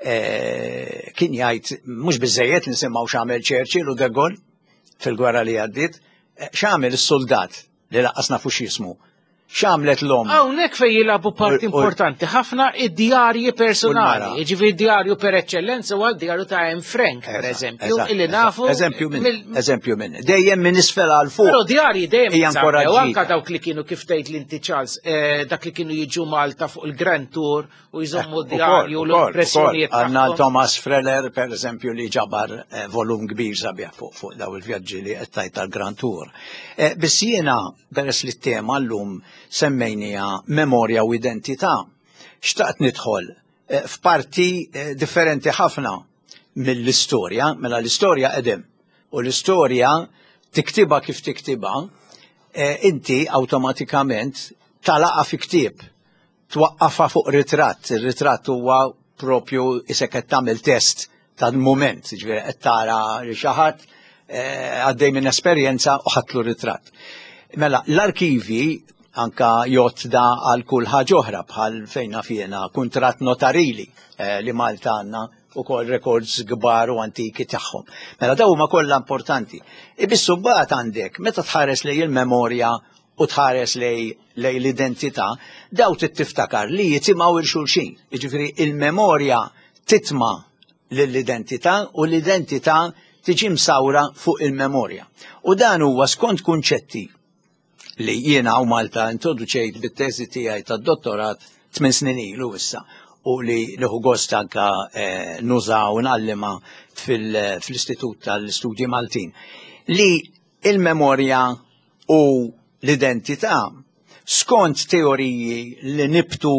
kien jgħid mhux biżejjed nisimgħu x'għamel Churchill u De Gaulle fil-gwerra li għaddiet, x'għamel is-soldat li laqqas nafu x'jismu. X'għamlet l-om? Hawnhekk fejn jilagħbu parti importanti ħafna id-djarji personali. Jiġifieri djarju per eċċellenza huwa d-djarju ta' Anne Frank, pereżempju, illi nafu. Eżempju minn. Dejjem minn isfel għal fuq. Però djarji dejjem jinsammew anke dawk li kienu kif tgħid l-inti Charles, dak li kienu jiġu Malta fuq il-Grand Tour u jżommu d-djarju l-impressjonijiet. Għandna Thomas Freller pereżempju li ġabar volum kbir sabiħ fuq daw il-vjaġġi li qed tajt tal-Grand Tour. Biss jiena peress li t-tema llum semmejnija memorja u identità. Xtaqt nidħol f'parti differenti ħafna mill-istorja, mela l-istorja qedem. U l-istorja tiktiba kif tiktiba, inti awtomatikament talaqa fi ktieb, twaqqafa fuq ritratt. Ir-ritratt huwa propju isek qed tagħmel test tal-mument, ġifieri qed tara li xi ħadd għaddej minn esperjenza u ħadlu ritratt. Mela l-arkivi anka jotda għal kull ħaġa oħra bħal fejna fjena kuntratt notarili li Malta għandna ukoll records kbar u antiki tagħhom. Mela daw huma kollha importanti. Ibissu mbagħad għandek meta tħares lej il-memorja u tħares lej l-identità, daw tiftakar li jitimgħu il xulxin. Jiġifieri il-memorja titma' lill-identità u l-identità tiġi msawra fuq il-memorja. U dan huwa skont kunċetti li jiena u Malta introduċejt bit-teżi tiegħi tad-dottorat 8 snin ilu issa u li nieħu gost anke nuża u nallima fl-Istitut tal-Istudji Maltin. Li il-memorja u l-identità skont teoriji li nibtu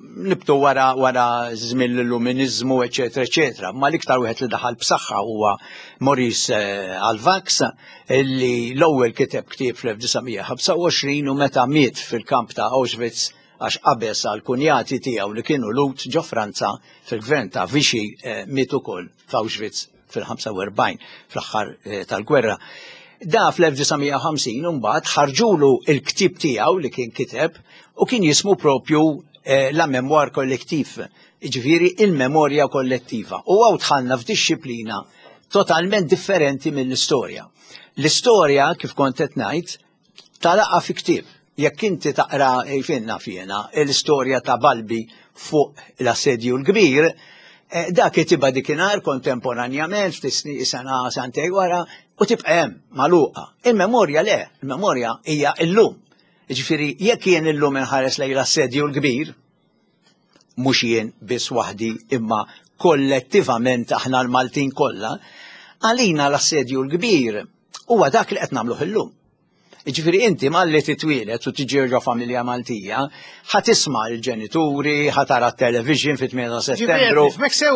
wara żmien l-Illuminizmu, eċetera, eċetera. Ma l-iktar wieħed li daħal b'saħħa huwa Maurice Alvax, li l-ewwel kiteb ktieb fl-1925 u meta miet fil-kamp ta' Auschwitz għax qabeż għal kunjati tiegħu li kienu lut ġo Franza fil-gvern ta' Vichy miet ukoll f'Auschwitz fil-45 fl-aħħar tal-gwerra. Da fl-1950 mbagħad ħarġulu l-ktieb tiegħu li kien kiteb u kien jismu propju la memoir kollettiv, ġifieri il-memorja kollettiva. U għaw tħallna f'disciplina totalment differenti mill-istorja. L-istorja, kif kont qed ngħid, talaqa fi ktieb. Jekk inti taqra finna fjena l-istorja ta' Balbi fuq l-assedju l-kbir, dak jitiba dikinhar kontemporanjament sena santej wara u tibqa' hemm magħluqa. Il-memorja le, il-memorja hija llum. Ġifieri jekk jien illum inħares lejn l-assedju l-kbir, mhux jien biss waħdi imma kollettivament aħna l-Maltin kollha, għalina l-assedju l-kbir huwa dak li qed nagħmluh illum. Ġifieri inti malli titwielet u tiġi familja Maltija, ħatisma' l-ġenituri, ħatara t-television fit-8 Settembru. F'mek sew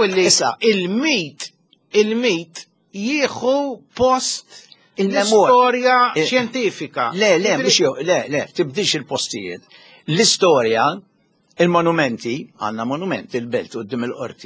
il-mit jieħu post l-istorja xjentifika. Le, tibdix il-postijiet. L-istorja, il-monumenti, għandna monumenti, il-belt u d-dim il-qorti.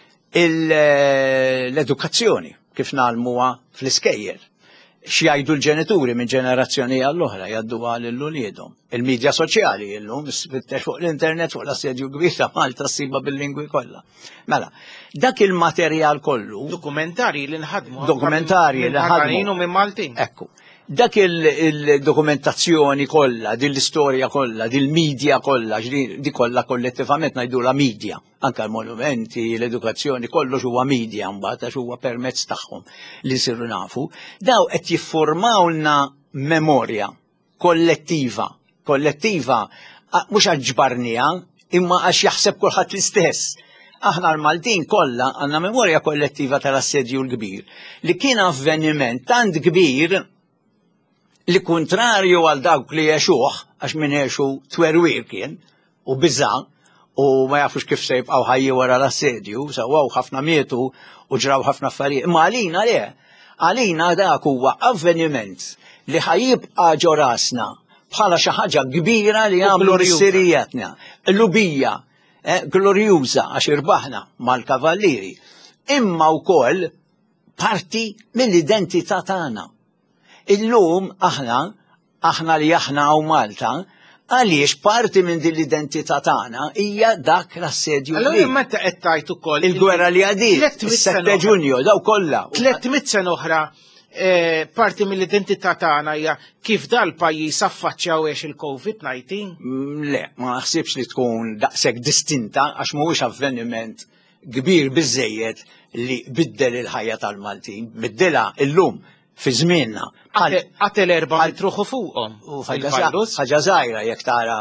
L-edukazzjoni, kif nagħmluha fl-iskejjer. X'jgħidu l-ġenituri minn ġenerazzjoni għall-oħra jgħadduha lill-uliedhom. Il-medja soċjali illum sfittex fuq l-internet fuq l-assedju kbir ta' Malta ssiba bil-lingwi kollha. Mela, dak il-materjal kollu. Dokumentarji li nħadmu. Dokumentarji li nħadmu. Minn Maltin. Ekku. Dak il-dokumentazzjoni kollha, dil-istorja kollha, dil-medja kollha, di kollha kollettivament ngħidula medja. Anke l-monumenti, l-edukazzjoni, kollox huwa medja mbagħad għax huwa permezz tagħhom li siru nafu. Daw qed jiffurmawlna memorja kollettiva mhux għaġbarnija imma għax jaħseb kulħadd l-istess. Aħna l-Maltin kollha għandna memorja kollettiva tal-assedju l-kbir li kien avveniment tant kbir li kontrarju għal dawk li jexuħ, għax minn jexu twerwir kien, u bizza, u ma jafux kif se jibqaw ħajji wara l-assedju, sawaw ħafna mietu u ġraw ħafna affarijiet. Ma għalina le, għalina dak huwa avveniment li ħajibqa' ġo rasna bħala xi ħaġa kbira li għamlu l-Sirijatna. Lubija glorjuża għax irbaħna mal-kavallieri. Imma wkoll parti mill-identità tagħna. Illum aħna li aħna u Malta, għaliex parti minn din l-identità tagħna hija dak l-assedju. Allura meta qed tajt ukoll il-gwerra li għadiet, is-7 Ġunju, daw kollha. 300 sena oħra parti mill-identità tagħna hija kif dal-pajjiż affaċċjaw il-COVID-19? Le, ma naħsibx li tkun daqshekk distinta għax mhuwiex avveniment kbir biżejjed li biddel il-ħajja tal-Maltin, biddilha illum fi żmienna. Għatel 4 mitruħu fuqhom. Ħaġa żgħira jekk tara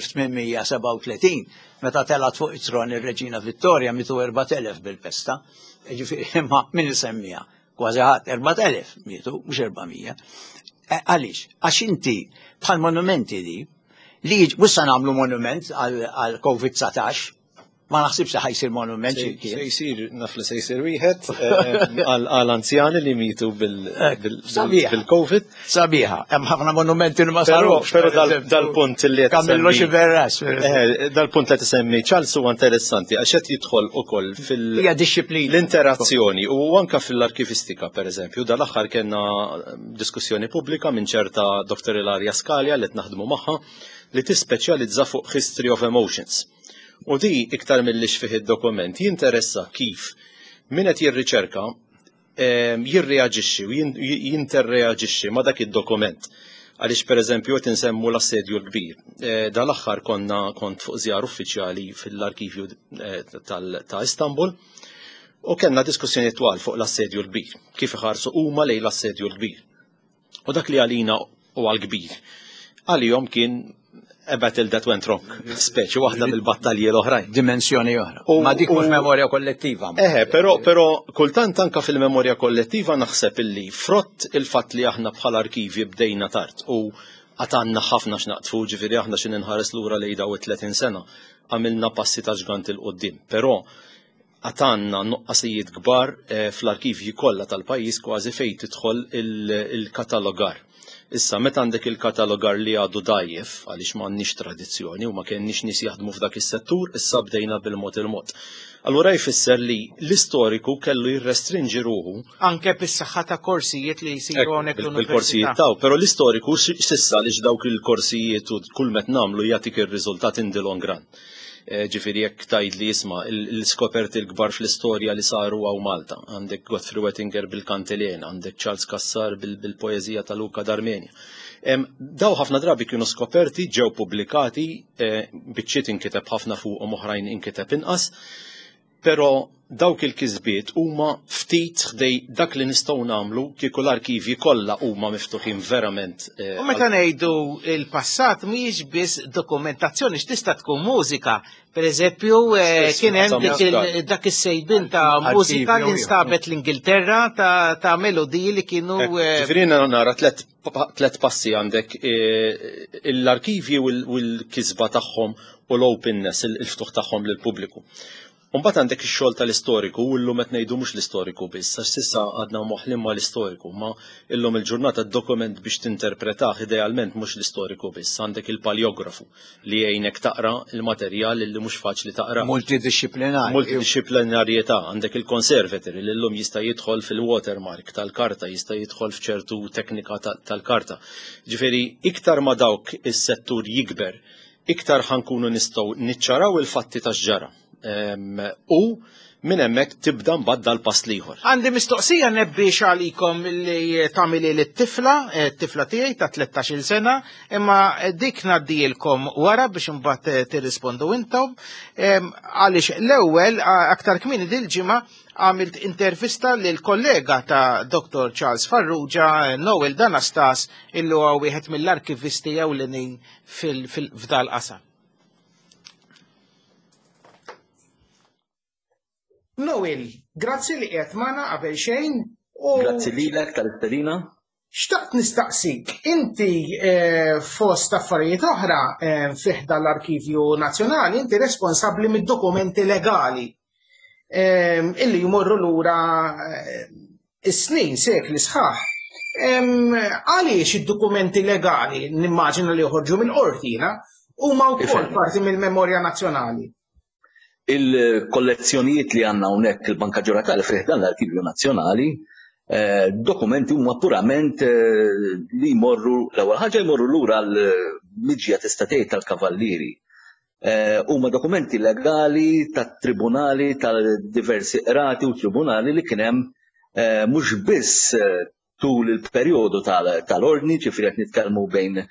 fl-1837 meta telat fuq it-tron ir-Reġina Vittoria mitu 4,000 bil-pesta. Ġifieri imma min isemmija? Kważi ħadd 4,000 mietu, mhux 400. Għaliex? Għax inti bħal monumenti li wissa nagħmlu monument għal COVID-19, ma naħsibx li ħajsir monument. Se jsir nafli se jsir wieħed għal anzjani li mietu bil-COVID. Sabiħa, hemm ħafna monumenti li ma sarux. Però dal-punt li qed kamillu xi verras. Dal-punt li tisemmi Charles huwa interessanti għax qed jidħol ukoll fil-interazzjoni u anke fil-arkivistika pereżempju. Dal-aħħar kellna diskussjoni pubblika minn ċerta Dr. Ilaria Skalja li qed naħdmu magħha li tispeċjalizza fuq History of Emotions. U di iktar mill-lix fih id-dokument jinteressa kif min qed jirriċerka jirreaġixxi u jinterreaġixxi ma' dak id-dokument. Għaliex pereżempju qed insemmu l-assedju l-kbir. Dal-aħħar kont fuq żjar uffiċjali fil-arkivju ta' Istanbul u kellna diskussjoni twal fuq l-assedju l-kbir, kif iħarsu huma lejn l-assedju l-kbir. U dak li għalina huwa l-kbir. Għalihom kien a battle that went wrong, speċi waħda mill-battalji l-oħrajn. Dimensjoni oħra. Ma dik mhux memorja kollettiva. Però kultant anke fil-memorja kollettiva naħseb illi frott il-fatt li aħna bħala arkivji bdejna tard u għatanna ħafna x'naqtfu, ġifieri aħna xi ninħares lura lejn daw 30 sena għamilna passi ta' ġgant il-qudiem. Però għatanna nuqqasijiet kbar fl-arkivji kollha tal-pajjiż kważi fejn tidħol il-katalogar. Issa, meta għandek il-katalogar li għadu dajjef, għaliex m'għandniex tradizzjoni u ma kienniex nies jaħdmu f'dak is-settur, issa bdejna bil-mod il-mod. Allura jfisser li l-istoriku kellu jirrestrinġi ruħu. Anke bis-saħħa ta' korsijiet li jsiru hawnhekk l-università. Bil-korsijiet taw, però l-istoriku s'issa għaliex dawk il-korsijiet u kull met nagħmlu jagħtik ir-riżultat in the long run. Ġifieri jekk tgħid li jisma' l-skoperti l-kbar fl-istorja li saru għaw Malta. Għandek Godfrey Wettinger bil-Kantilien, għandek Charles Kassar bil-poeżija ta' Luka d'Armenja. Daw ħafna drabi kienu skoperti, ġew pubblikati, biċċiet inkiteb ħafna fuqhom oħrajn inkiteb inqas, però dawk il-kisbiet huma ftit ħdej dak li nistgħu nagħmlu kieku l-arkivji kollha huma miftuħin verament. U meta ngħidu il-passat mhijiex biss dokumentazzjoni x'tista' tkun mużika. Pereżempju kien hemm dak is-sejbin ta' mużika li nstabet l-Ingilterra ta' melodiji li kienu. Ġifieri nara tliet passi għandek l-arkivji u l-kisba tagħhom u l-openness, il-ftuħ tagħhom lill-pubbliku. Mbagħad għandek ix-xogħol tal-istoriku u llum qed ngħidu mhux l-istoriku biss, għax s'issa għadna moħħlin ma l-istoriku, ma illum il-ġurnata d-dokument biex tinterpretah idealment mhux l-istoriku biss, għandek il-paljografu li jgħinek taqra il-materjal li mhux faċli taqra. Multidisciplinarjetà, għandek il-conservatory li llum jista' jidħol fil-watermark tal-karta, jista' jidħol f'ċertu teknika tal-karta. Ġifieri iktar ma dawk is-settur jikber, iktar ħankunu nistgħu niċċaraw il-fatti tax-ġara. U minn hemmhekk tibda mbagħad dal-pass ieħor. Għandi mistoqsija nebbiex għalikom li tagħmilha lit-tifla, t-tifla tiegħi ta' 13-il sena, imma dik ngħaddilkom wara biex imbagħad tirrispondu intom. Għaliex l-ewwel aktar kmieni dil-ġimgħa għamilt intervista lil kollega ta' Dr. Charles Farrugia, Noel Danastas, illi huwa wieħed mill-arkivisti ewlenin f'dal qasam. Noel, grazzi li qiegħed magħna qabel xejn. Grazzi lilek tal-istedina. Xtaqt nistaqsik, inti fost affarijiet oħra fih dal-Arkivju Nazzjonali, inti responsabbli mid-dokumenti legali illi jmorru lura is-snin sekli sħaħ. Għaliex id-dokumenti legali nimmaġina li joħorġu mill-qortina huma wkoll parti mill-memorja nazzjonali. Il-kollezzjonijiet li għandna hawnhekk il-Banka Ġuratali fih dan l-Arkivju Nazzjonali, dokumenti huma purament li jmorru l-ewwel ħaġa jmorru lura l-miġja t-istatejt tal-kavallieri. Huma dokumenti legali tat-tribunali tal-diversi qrati u tribunali li kien hemm mhux biss tul il-perjodu tal-ordni, ġifieri qed nitkellmu bejn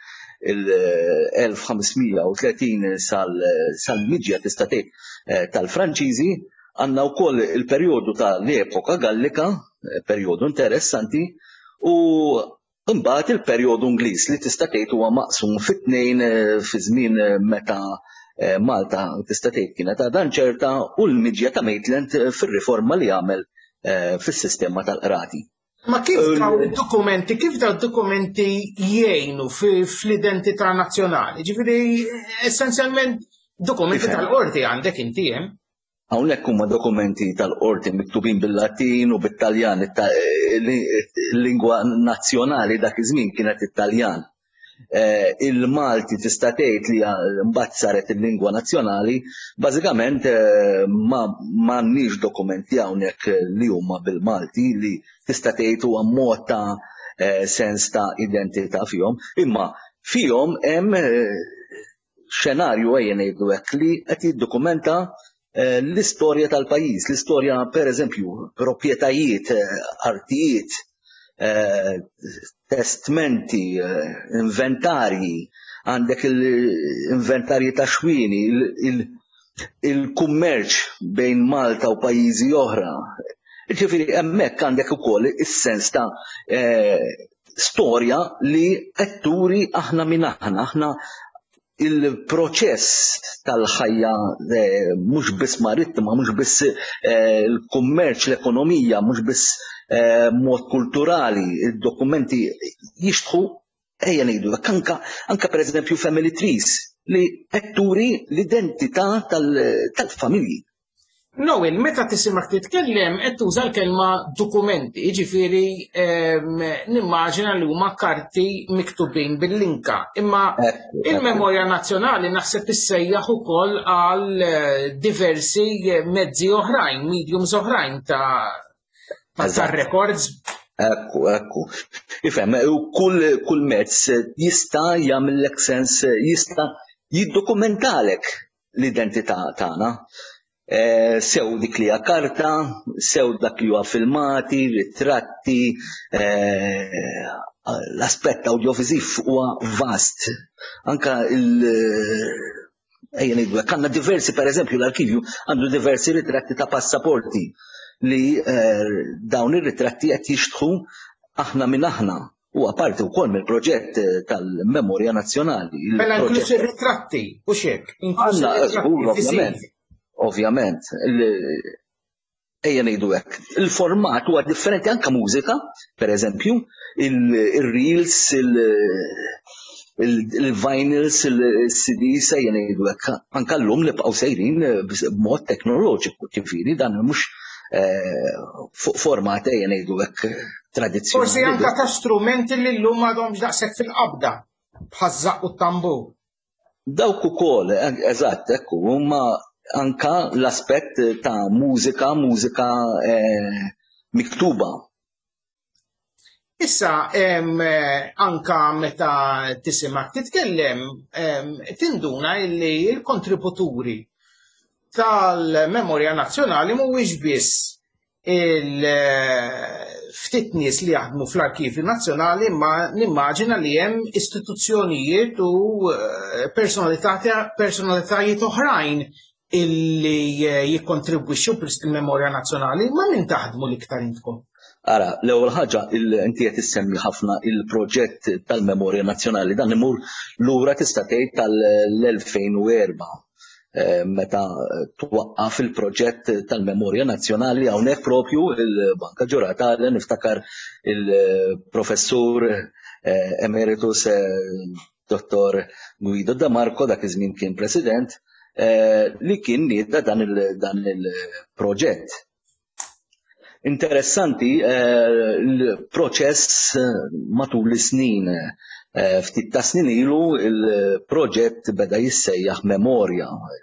il-1530 sal-miġja t-istatejt tal-Franċiżi, għandna wkoll il-perjodu tal-epoka Gallika, perjodu interessanti, u mbagħad il-perjodu Ingliż li tista' tgħid huwa maqsum fit-tnejn fi żmien meta Malta tista' tgħid kienet għadha ċerta u l-miġja ta' Maitland fir-riforma li għamel fis-sistema tal-qrati. Ma kif dawn id-dokumenti jgħinu fl-identità nazzjonali? Ġifieri essenzjalment dokumenti tal-qorti għandek inti hemm? Hawnhekk huma dokumenti tal-qorti miktubin bil-Latin u bit-Taljan, il-lingwa nazzjonali dak iż-żmien kienet it-Taljan. Il-Malti tista' tgħid li mbagħad saret il-lingwa nazzjonali, bażikament m'għandniex dokumenti hawnhekk li huma bil-Malti li tista' tgħid huwa mod ta' sens ta' identità fihom, imma fihom hemm xenarju ejja ngħidu hekk li qed jiddokumenta l-istorja tal-pajjiż, l-istorja pereżempju proprjetajiet, artijiet, testmenti, inventarji, għandek l-inventarji ta' xwini, il-kummerċ bejn Malta u pajjiżi oħra. Ġifieri hemmhekk għandek ukoll is-sens ta' storja li qed turi aħna minn aħna il-proċess tal-ħajja mhux biss marittima, mhux biss il-kummerċ, l-ekonomija, mhux biss mod kulturali, id-dokumenti jixtħu ejja ngħidu anke pereżempju family trees li qed turi l-identità tal-familji. Noel, meta tisimak titkellem qed tuża l-kelma dokumenti, jiġifieri nimmaġina li huma karti miktubin bil-linka, imma il-Memorja Nazzjonali naħseb issejjaħ ukoll għal diversi mezzi oħrajn, mediums oħrajn ta' records. Ekku. Ifhem, kull mezz jista' jagħmellek sens, jista' jiddokumentalek l-identità tagħna. Sew dik li hija karta, sew dak li huwa filmati, ritratti, l-aspett audiovisiv huwa vast. Anka ejja ngħidu hekk għandna diversi, pereżempju l-arkivju għandu diversi ritratti ta' passaporti li dawn ir-ritratti qed jixtħu aħna minn aħna. Huwa parti wkoll mill-proġett tal-Memorja Nazzjonali. Mela inkluż ir-ritratti u x'hekk. Ovvjament, ejja ngħidu hekk. Il-format huwa differenti anke mużika, pereżempju, il-reels, il-vinyls, il-CDs, ejja ngħidu hekk. Anke llum nibqgħu sejrin b'mod teknoloġiku, ġifieri dan mhux fuq format ejja ngħidu hekk tradizzjonali. Forsi anke ta' strumenti li llum m'għadhomx daqshekk fil-qabda, bħaż-żaq u t-tambur. Dawk ukoll, eżatt, hekk huma anka l-aspett ta' mużika miktuba. Issa anka meta tisimak titkellem tinduna li l-kontributuri tal-Memorja Nazzjonali mhuwiex biss ftit nies li jaħdmu fl-Arkivju Nazzjonali, imma nimmaġina li hemm istituzzjonijiet u personalitajiet oħrajn illi jikkontribwixxu il-Memorja Nazzjonali, ma min taħdmu l-iktar intkom? Ara, l-ewwel ħaġa inti qed issemmi ħafna il-proġett tal-Memorja Nazzjonali dan imur lura tista' tgħid tal-2004 meta twaqqaf il-proġett tal-Memorja Nazzjonali hawnhekk propju il-Banka Ġuratali niftakar il-professur emeritus Dottor Guido Da Marco dak iż-żmien kien President li kien nieda dan il-proġett. Interessanti il-proċess matul is-snin. Ftit ta' snin ilu il-proġett beda jissejjaħ Memorja.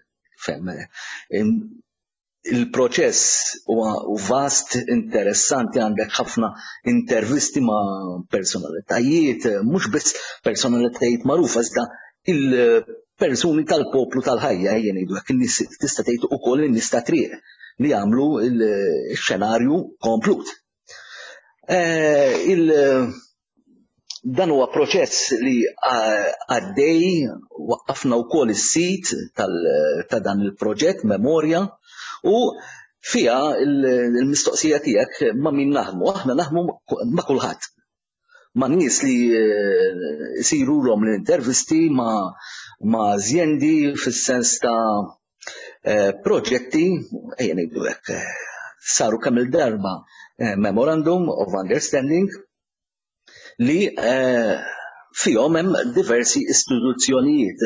Il-proċess huwa vast, interessanti, għandek ħafna intervisti ma' personalitajiet, mhux biss personalitajiet magħrufa, iżda il-persuni tal-poplu tal-ħajja ngħidu hekk in-nies tista' tgħid ukoll in-nies ta' triq li jagħmlu l-xenarju komplut. Dan huwa proċess li għaddej, waqqafna wkoll is-sit ta' dan il-proġett Memorja u fiha il-mistoqsija tiegħek ma' min naħdmu. Aħna naħdmu ma' kulħadd. Ma' nies li jsirulhom l-intervisti ma' ażjendi fis-sens ta' proġetti, ngħidu hekk, saru kemm il-darba Memorandum of Understanding li fihom hemm diversi istituzzjonijiet.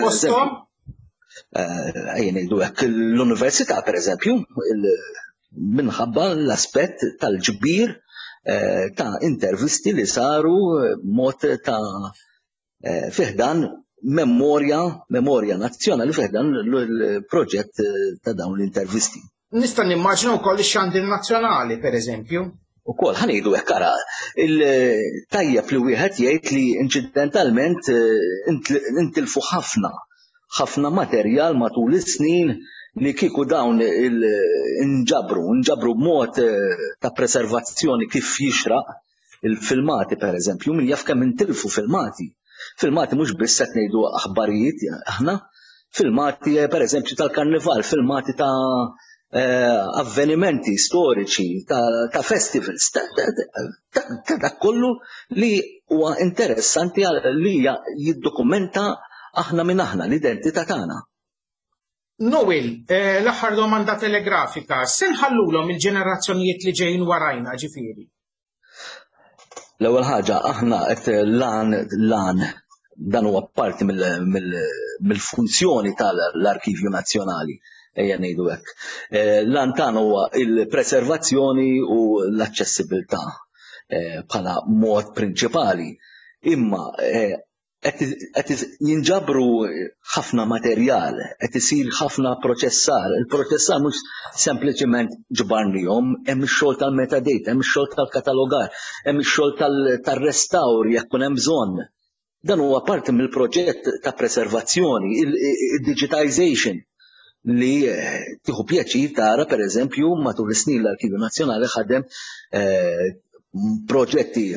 Ngħidu hekk l-Università pereżempju minħabba l-aspett tal-ġbir ta' intervisti li saru mod ta' fiħdan memorja nazzjonali fiħdan l-proġett ta' dawn l-intervisti. Nista' nimmaġina wkoll ix-xandir nazzjonali pereżempju. Ukoll ħanidu hekk ara, il-tajjeb li wieħed jgħid li inċidentalment intilfu ħafna materjal matul is-snin li kieku dawn inġabru b'mod ta' preservazzjoni kif jixraq il-filmati pereżempju, min jaf kemm intilfu filmati. Filmati mhux biss qed ngħidu aħbarijiet aħna, filmati pereżempju tal-karnival, filmati ta' avvenimenti storiċi, ta' festivals, ta' dak kollu li huwa interessanti li jiddokumenta aħna minn aħna l-identità tagħna. Noel, l-aħħar domanda telegrafika, se nħallulhom il-ġenerazzjonijiet li ġejjin warajna ġifieri? L-ewwel ħaġa aħna qed lan dan huwa parti mill-funzjoni tal-Arkivju Nazzjonali. Ejja ngħidu hekk. Lan tagħna huwa il-preservazzjoni u l-aċċessibilità bħala mod prinċipali. Imma qed jinġabru ħafna materjal, qed isir ħafna proċessar. Il-proċessar mhux sempliċement ġbarnihom, hemm ix-xogħol tal-metadata, hemm ix-xogħol tal-katalogar, hemm ix-xogħol tar-restawr jekk hemm bżonn. Dan huwa parti mill-proġett ta' preservazzjoni, il-digitization. Li tieħu pjaċir tara pereżempju matul is-snin l-Arkivju Nazzjonali ħadem proġetti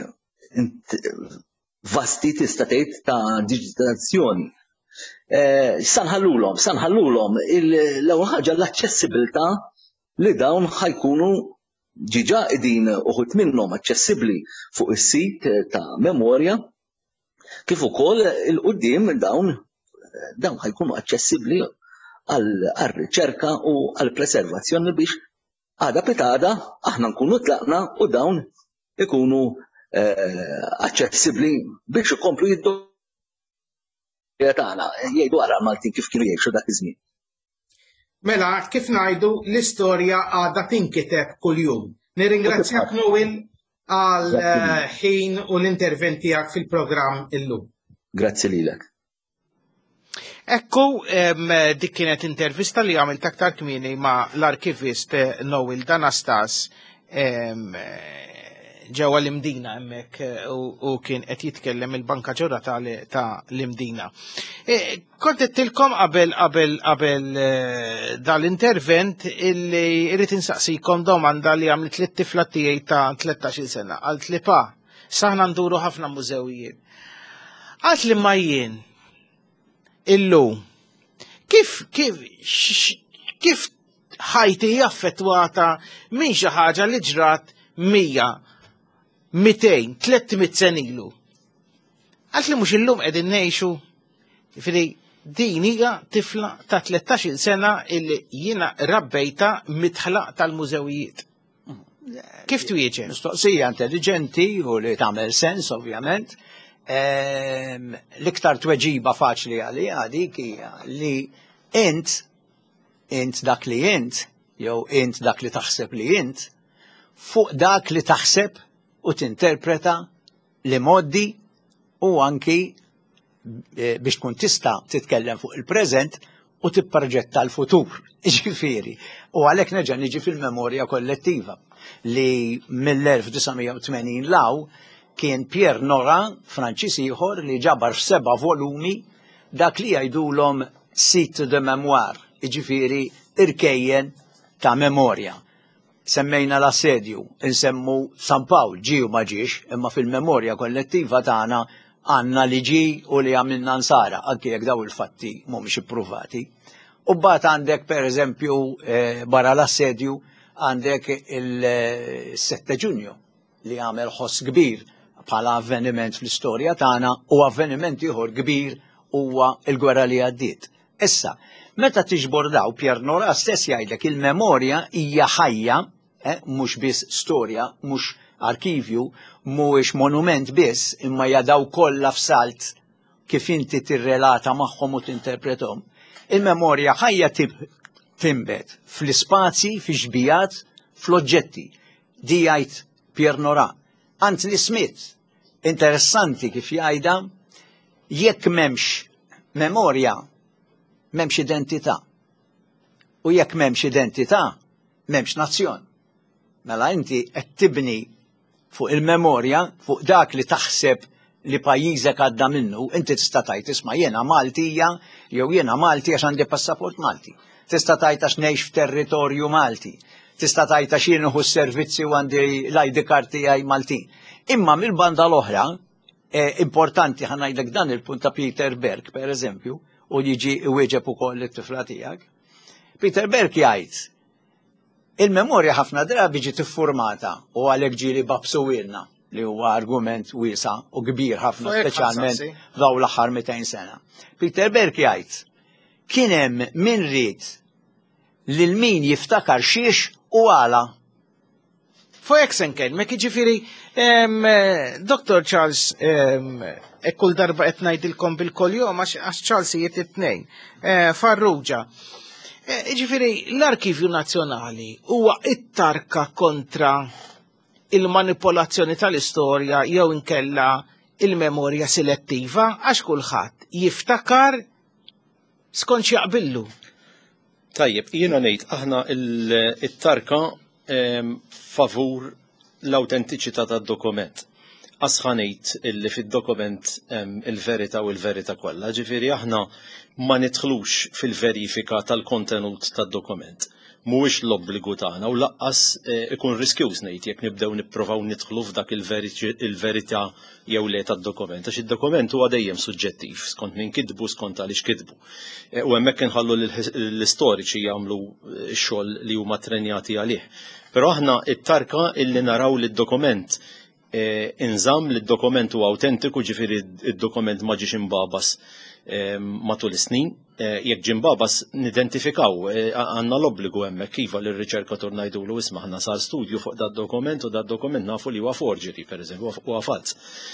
vasti tista' tgħid ta' digitalizzazzjoni. Sanħallulhom l-ewwel ħaġa l-aċċessibilità li dawn ħajkunu ġiġa qegħdin uħud minnhom aċċessibbli fuq is-sit ta' Memorja kif ukoll il-qudiem dawn ħajkunu aċċessibbli għal-riċerka u għal-preservazzjoni biex għada pitada aħna nkunu tlaqna u dawn ikunu aċċessibbli biex ikomplu jiddu tagħna jgħidu ara Maltin kif kienu jgħixu dak iż-żmien. Mela, kif ngħidu l-istorja għadha tinkiteb kuljum. Nirringrazzjak Noel għal ħin u l-intervent tiegħek fil-programm illum. Grazzi lilek. Ekku, dik kienet intervista li għamilt aktar kmieni ma' l-arkivist Noel Danastas ġewwa l-Imdina hemmhekk u kien qed jitkellem il-Banka Ġurata ta' l-Imdina. Kont qedtilkom qabel dal-intervent illi jrid insaqsikom domanda li għamlet lit-tifla tiegħi ta' 13-il sena. Qalt li pa, saħna nduru ħafna mużewijiet. Qalt li ma jien illum kif ħajti jaffettwata minn xi ħaġa li ġrat 100, 200, 300 sen ilu. Għalt li mhux illum qegħdin ngħixu, jiġifieri din hija tifla ta' 13-il sena illi jiena rabbejta mitħlaq tal-mużewijiet. Kif twieġeb? Mistoqsija intelligenti u li tagħmel sens ovvjament. L-iktar tweġiba faċli għalija dik hija li int dak li int jew int dak li taħseb li int fuq dak li taħseb u tinterpreta li moddi u anki biex tkun tista' titkellem fuq il-preżent u tipproġetta l-futur. Ġifieri. U għalhekk neġa' niġi fil-memorja kollettiva li mill-1980 law kien Pierre Nora, Franċis ieħor li ġabar f'7 volumi dak li jgħidulhom Site de Memoire, jiġifieri irkejjen ta' memorja. Semmejna l-assedju, insemmu San Pawl ġie u ma ġiex, imma fil-memorja kollettiva tagħna għandna li ġi u li għamilna nsara, anke jekk daw il-fatti mhumiex ippruvati. U mbagħad għandek pereżempju barra l-assedju għandek il-7 Ġunju li għamel ħoss kbir bħala avveniment fl-istorja tagħna u avveniment ieħor kbir huwa l-gwerra li għaddiet. Issa, meta tiġbor daw Pierre Nora stess jgħidlek il-memorja hija ħajja, mhux biss storja, mhux arkivju, mhuwiex monument biss, imma jadaw kollha f'salt kif inti tirrelata magħhom u tinterpretom. Il-memorja ħajja timbet fl-ispazji, fix-xbijat, fl-oġġetti. Di jgħid Pierre Nora. Anthony Smith, interessanti kif jgħidha, jekk m'hemmx memorja, m'hemmx identità. U jekk m'hemmx identità, m'hemmx nazzjon. Mela inti qed tibni fuq il-memorja, fuq dak li taħseb li pajjiżek għadda minnu, inti tista' tgħid isma' jiena Maltija jew jiena Malti għax għandi passaport Malti. Tista' tgħid għax ngħix f'territorju Malti. Tista' tgħid għax jien nieħu s-servizzi u għandi l-ID card tiegħi Maltin. Imma mill-banda l-oħra, importanti ħanajdlek dan il-punt ta' Peter Berg, pereżempju, u jiġi iwieġeb ukoll it-tifla tiegħek. Peter Berg jgħid il-memorja ħafna drabi ġiet iffurmata u għalhekk ġieli babsuwilna li huwa argument wiesa u kbir ħafna speċjalment f'dawn l-aħħar 200 sena. Peter Berg jgħid kien hemm min rid lil min jiftakar xiex u għala. Fuq senkelmek, jiġifieri Dr. Charles kull darba qed ngħidilkom bil-koljom għax Charles jiet it-tnejn. Farrugia. Ġifiri, l-Arkivju Nazzjonali huwa it-tarka kontra il-manipolazzjoni tal-istorja jew inkella il-memorja selettiva għax kulħadd jiftakar skont jaqbillu. Tajjeb, jiena ngħid aħna it-tarka favur l-awtentiċità tad-dokument. Asħanejt illi fid-dokument il-verità u l-verità kollha, ġifieri aħna ma nidħlux fil-verifika tal-kontenut tad-dokument. Mhuwiex l-obbligu tagħna u laqqas ikun riskjuż ngħid jekk nibdew nippruvaw nidħlu f'dak il-verità jew le tad-dokument, għax id-dokument huwa dejjem suġġettiv skont min kitbu, skont għaliex kitbu. U hemmhekk inħallu l-istoriċi jagħmlu x-xogħol li huma trenjati għalih. Però aħna it-tarka illi naraw li d-dokument inżamm li d-dokument huwa awtentiku, ġifieri id-dokument ma ġiex imbabas matul is-snin, jekk ġie imbabas nidentifikaw, għandna l-obbligu hemmhekk iva li r-riċerkatur ngħidulu isma' aħna sar studju fuq dat dokument u dat dokument nafu li huwa forgery, pereżempju, huwa fals.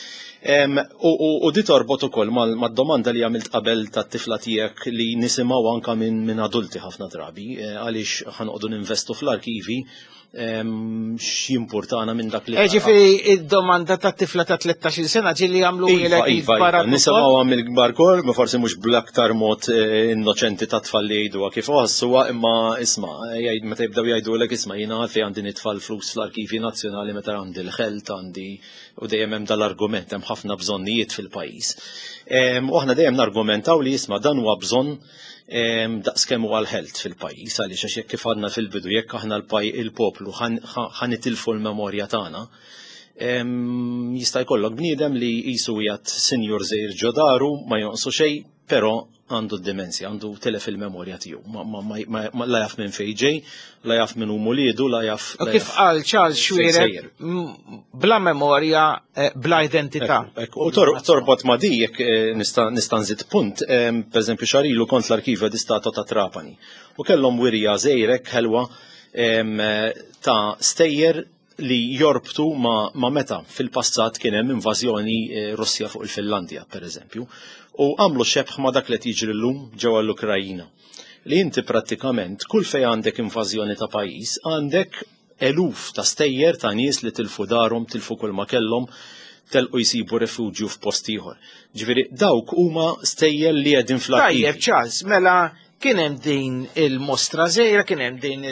U di torbot ukoll mad-domanda li għamilt qabel tat-tifla tiegħek li nisimgħu anke minn adulti ħafna drabi għaliex ħanqogħdu ninvestu fl-arkivi x'jimpurtana minn dak li. Ġifieri id-domanda tat-tifla ta' 13 sena ġieli jagħmlu Iva, nisimgħu għamil kbar kol, ma forsi mhux bl-aktar mod innoċenti ta' tfal li jgħiduha kif ħossuha, imma isma' meta jibdew jgħidulek isma' jiena għalfejn għandi nitfal flus fl-Arkivi Nazzjonali meta għandi l-ħelt għandi u dejjem hemm dal-argument hemm ħafna bżonnijiet fil-pajjiż. U aħna dejjem nargumentaw li isma' dan huwa bżonn daqskemm huwa l-ħelt fil-pajjiż għaliex għax jekk kif għadna fil-bidu jekk aħna il-poplu ħanitilfu l-memorja tagħna. Jista' jkollok bniedem li qisu qiegħed sinjur żgħir ġo daru ma jonqsu xejn, però għandu d-demenzja, għandu telef il-memorja tiegħu. La jaf minn fejn ġej, la jaf minn hu muliedu, la jaf. Kif qal Charles Schwierer, bla memorja, bla identità. U torbot ma' dik nista' nżid punt, pereżempju xarilu kont l-Arkivja di Stato ta' Trapani. U kellhom wirja żgħirek ħelwa ta' stejjer li jorbtu ma' meta fil-passat kien hemm invażjoni Russja fuq il-Finlandja, pereżempju, u għamlu xebħ ma' dak li tiġri llum ġewwa l-Ukrajina. Li inti prattikament kull fejn għandek invażjoni ta' pajjiż għandek eluf ta' stejjer ta' nies li tilfu darhom, tilfu kull ma kellhom, telqu jsibu refuġju f'post ieħor. Ġifieri dawk huma stejjer li qegħdin fl-attiv. Tajjeb, Charles, mela kien hemm din il-mostra żgħira, kien hemm din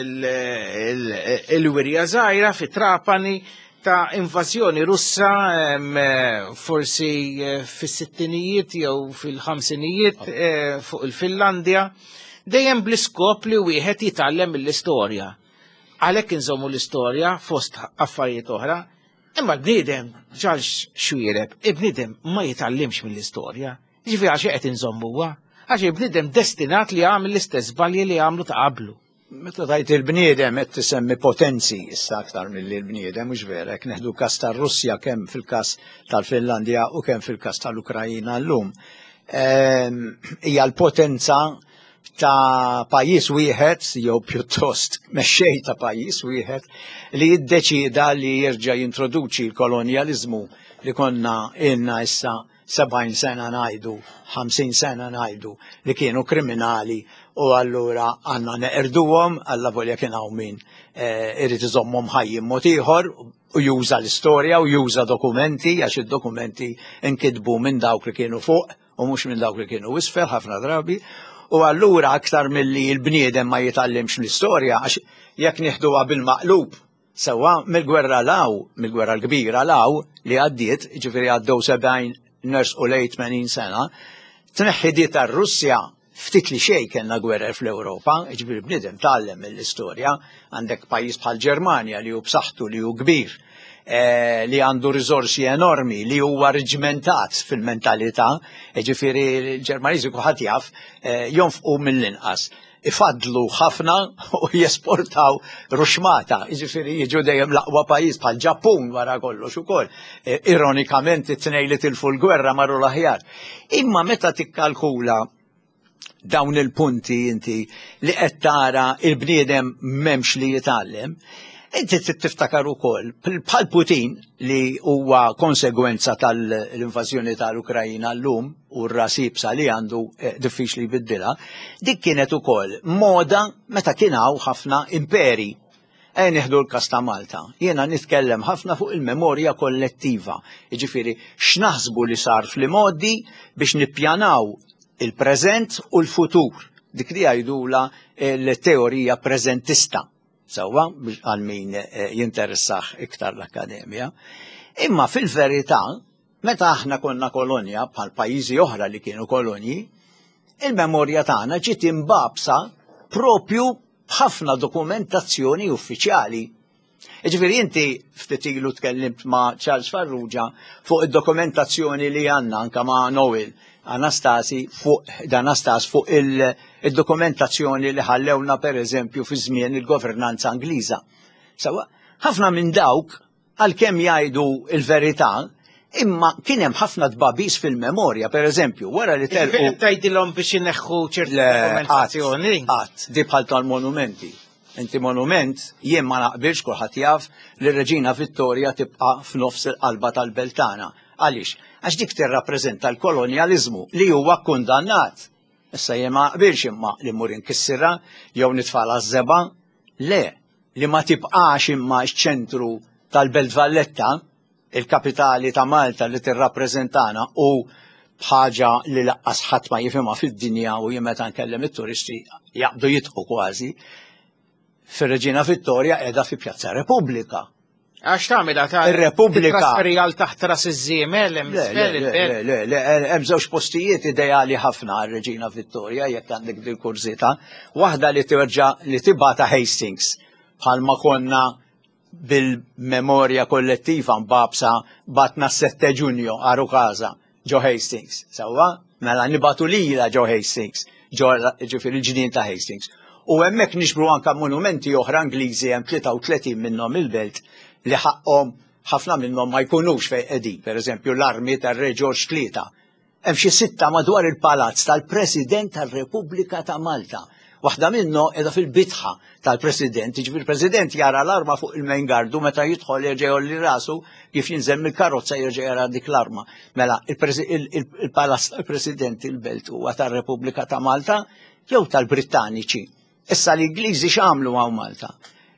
il-wirja żgħira fit-Trapani ta' invażjoni Russa forsi fis-sittinijiet jew fil-ħamsinijiet fuq il-Finlandja, dejjem bl-iskop li wieħed jitgħallem mill-istorja. Għalhekk inżommu l-istorja fost affarijiet oħra, imma l-bniedem ġalx xwiereb, il-bniedem ma jitgħallimx mill-istorja. Ġifieri għax qed inżommuha, għax il-bniedem destinat li għamel l-istess żbalji li għamlu ta' qablu. Meta tajt il-bniedem qed tisemmi potenzi issa aktar milli l-bniedem mhux vera, jekk neħdu każ tar-Russja kemm fil-każ tal-Finlandja u kemm fil-każ tal-Ukrajina llum. Hija l-potenza ta' pajjiż wieħed jew pjuttost mexxej ta' pajjiż wieħed li jiddeċida li jerġa' jintroduċi l-kolonjaliżmu li konna ilna issa 70 sena ngħidu, 50 sena ngħidu li kienu kriminali u allura għandna neqerduhom alla volja kien hawn min irid iżommhom ħajjin mod ieħor u juża l-istorja u juża dokumenti għax id-dokumenti nkitbu minn dawk li kienu fuq u mhux minn dawk li kienu isfel ħafna drabi. U allura aktar milli l-bniedem ma jitgħallimx l-istorja għax jekk nieħduha bil-maqlub sewwa mill-gwerra mill-gwerra l-kbira li għaddiet, ġifieri għaddew 70 nersqu lejn 80 sena, tneħħi tar-Russja ftit li xejn kellna gwerer fl-Ewropa, ġifieri bniedem tgħallem mill-istorja, għandek pajjiż bħal Ġermanja li hu b'saħħtu li hu kbir, li għandu riżorsi enormi, li huwa reġimentat fil-mentalità, ġifieri l-Ġermaniżi kulħadd jaf jonfqu mill-inqas. Ifadlu ħafna u jesportaw ruxmata, ġifieri jiġu dejjem l-aqwa pajjiż bħal Ġappun wara kollox ukoll. Ironikament it-tnejn li tilfu l-gwerra marru l-aħjar. Imma meta tikkalkula dawn il-punti inti li qed tara il-bniedem m'hemmx li jitgħallem, inti tiftakar ukoll bħal Putin li huwa konsegwenza tal-invażjoni tal-Ukrajina llum u r-rasibsa li għandu diffiċli jbiddilha, dik kienet ukoll moda meta kien hawn ħafna imperi. Nieħdu l-każ ta' Malta. Jiena nitkellem ħafna fuq il-memorja kollettiva. Jiġifieri x'naħsbu li sar fl-modi biex nippjanaw il-preżent u l-futur. Dik li jgħidula l-teorija preżentista. Sewwa għal min jinteressaħ iktar l-Akkademja. Imma fil-verità, meta aħna konna kolonja bħal pajjiżi oħra li kienu kolonji, il-memorja tagħna ġiet imbabsa propju b'ħafna dokumentazzjoni uffiċjali. Ġifieri inti ftit ilu tkellimt ma' Charles Farrugia fuq id-dokumentazzjoni li għandna anke ma' Noel Anastasi fuq il-dokumentazzjoni li ħallewna pereżempju fi żmien il-governanza Angliża. Sewa, ħafna minn dawk għalkemm jgħidu il-verità, imma kien hemm ħafna tbabis fil-memorja, pereżempju, wara li telqu tgħidilhom biex ineħħu ċerti dokumentazzjoni. Qatt, di bħal tal-monumenti. Inti monument jien ma naqbilx kulħadd jaf li r-Reġina Vittoria tibqa' f'nofs il-qalba tal-Beltana. Għaliex? Għax dik tirrappreżenta l-kolonjaliżmu li huwa kundannat. Issa jien ma naqbilx imma li mmur inkissirha jew nitfala żeba, le, li ma tibqax imma x-ċentru tal-Belt Valletta, il-kapitali ta' Malta li tirrappreżentana u bħaġa li laqqas ħadd ma jifhimha fid-dinja u jien meta nkellem it-turisti jaqbdu jitqu kważi. Fir-Reġina Vittoria qiegħda fi Pjazza Repubblika. Għax tagħmilha ta' ir-Repubblika trasferija l taħt ras iż-żiemel le, hemm żewġ postijiet ideali ħafna għar-Reġina Vittoria jekk għandek din kurzita. Waħda li terġa' li tibgħata Hastings bħalma konna bil-memorja kollettiva mbabsa batna 7 Ġunju għaru każa ġo Hastings. Sewwa, mela nibatu lila ġo Hastings, ġifieri il-ġnien ta' Hastings. U hemmhekk nixbru anke monumenti oħra Ingliżi hemm 33 minnhom il-belt li ħaqhom ħafna minnhom ma jkunux fejn qegħdin, pereżempju l-armi tar-Re George III. Hemm xi 6 madwar il-palazz tal-President tar-Repubblika ta' Malta. Waħda minnhom qiegħda fil-bitħa tal-President, jiġifieri il-President jara l-arma fuq il-main gardu meta jidħol jerġa' jolli rasu kif jinżemm il-karozza jerġa' jara dik l-arma. Mela il-palazz tal-President il-belt huwa tar-Repubblika ta' Malta jew tal-Brittaniċi. Issa l-Ingliżi x'għamlu hawn Malta?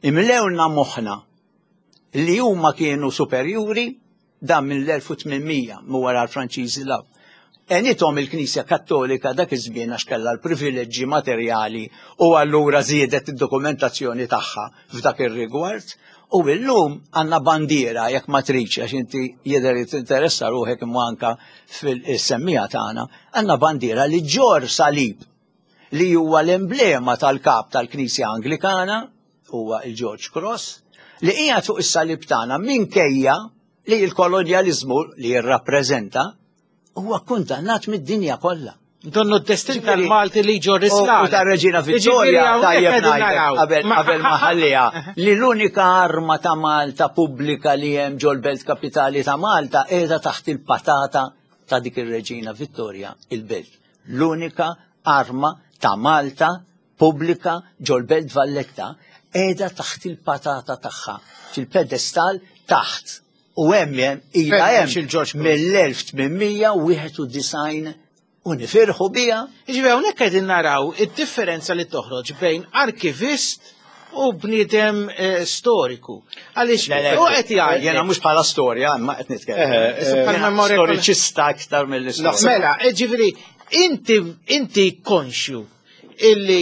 imlewna moħħna li huma kienu superjuri dan mill-1800 wara l-Franċiżi law. Enithom il-Knisja Kattolika dak iż-żmien għax kellha l-privileġġi materjali u allura żiedet id-dokumentazzjoni tagħha f'dak ir-rigward. U illum għandna bandiera jekk ma tridx għax inti jidher tinteressa ruħek imma anke fil-semmija tagħna, għandna bandiera li ġor salib li huwa l-emblema tal-kap tal-Knisja Anglikana huwa il-George Cross li hija fuq is-salib tagħna minkejja li l-kolonjaliżmu li jirrappreżenta huwa kundannat mid-dinja kollha. Donnu d-destin tal-Malti li ġor Islam. U tar-Reġina Vittoria tajjeb ngħidlek qabel ma ħallija li l-unika arma ta' Malta pubblika li hemm ġol belt kapitali ta' Malta qiegħda taħt il-patata ta' dik ir-Reġina Vittoria il-belt. L-unika arma ta' Malta pubblika ġol belt Valletta qiegħda taħt il-patata tagħha fil-pedestal taħt. U hemm ilha hemm mill-1891 u nifirħu biha. Jiġifieri hawnhekk qegħdin naraw id-differenza li toħroġ bejn arkivist u bniedem storiku. Għaliex u qed jgħid jiena mhux bħala storja, imma qed nitkellem. Storiċista aktar mill-istorja. Mela, ġifieri inti konxju illi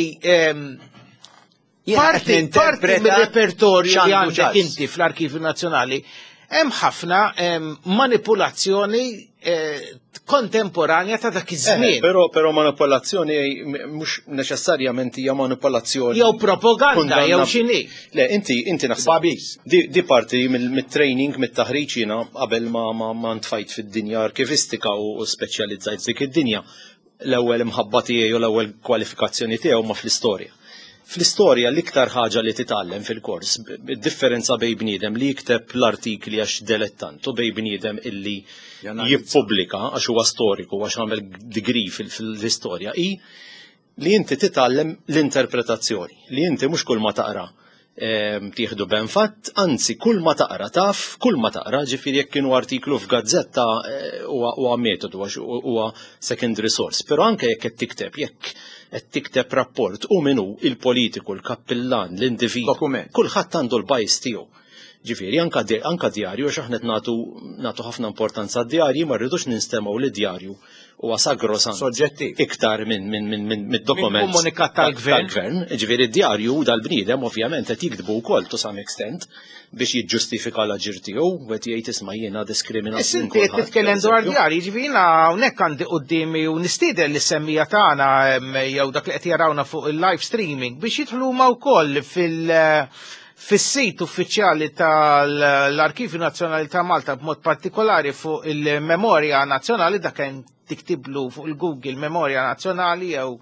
parti mill-repertorju li għandek inti fl-Arkivju Nazzjonali hemm ħafna manipulazzjoni kontemporanja ta' dak iż-żmien. Però manipolazzjoni mhux neċessarjament hija manipolazzjoni. Jew propaganda jew x'inhi. Le, inti naħseb di parti mit-training mit-taħriġ jiena qabel ma ntfajt fid-dinja arkivistika u speċjalizzajt dik id-dinja. L-ewwel imħabba tiegħi u l-ewwel kwalifikazzjoni tiegħu ma fl-istorja. Fl-istorja l-iktar ħaġa li titgħallem fil-kors, id-differenza bejn bniedem li jikteb l-artikli għax dilettant u bejn bniedem illi jippubblika għax huwa storiku għax għamel degree fil-istorja hi li inti titgħallem l-interpretazzjoni, li inti mhux kull ma taqra tieħdu ben fatt, anzi kull ma taqra taf, kull ma taqra ġifieri jekk kienu artiklu f'gazzetta huwa metodu għax huwa secondary source, però anke jekk qed tikteb qed tikteb rapport u minnu il-politiku, l-kappillan, l-individu, kulħadd għandu l-bajs tiegħu. Ġifieri anka djarju għax aħna nagħtu ħafna importanza d-djarji ma rridux ninstemaw li djarju huwa sagrosant soġġettiv iktar minn dokument komunikat tal-gvern. Ġifieri d-djarju dal-bniedem ovvjament qed jikdbu wkoll to some extent biex jiġġustifika l-aġir tiegħu u qed jgħid isma' jiena diskriminazzjoni. Inti qed titkellem dwar djarji, ġifieri hawnhekk għandi qudiemi u nistieden l-semmija tagħna jew dak li qed jarawna fuq il-live streaming biex jidħlu huma wkoll fis-sit uffiċjali tal-Arkivju Nazzjonali ta' Malta b'mod partikolari fuq il-Memorja Nazzjonali dak hemm tiktiblu fuq il-Google Memorja Nazzjonali jew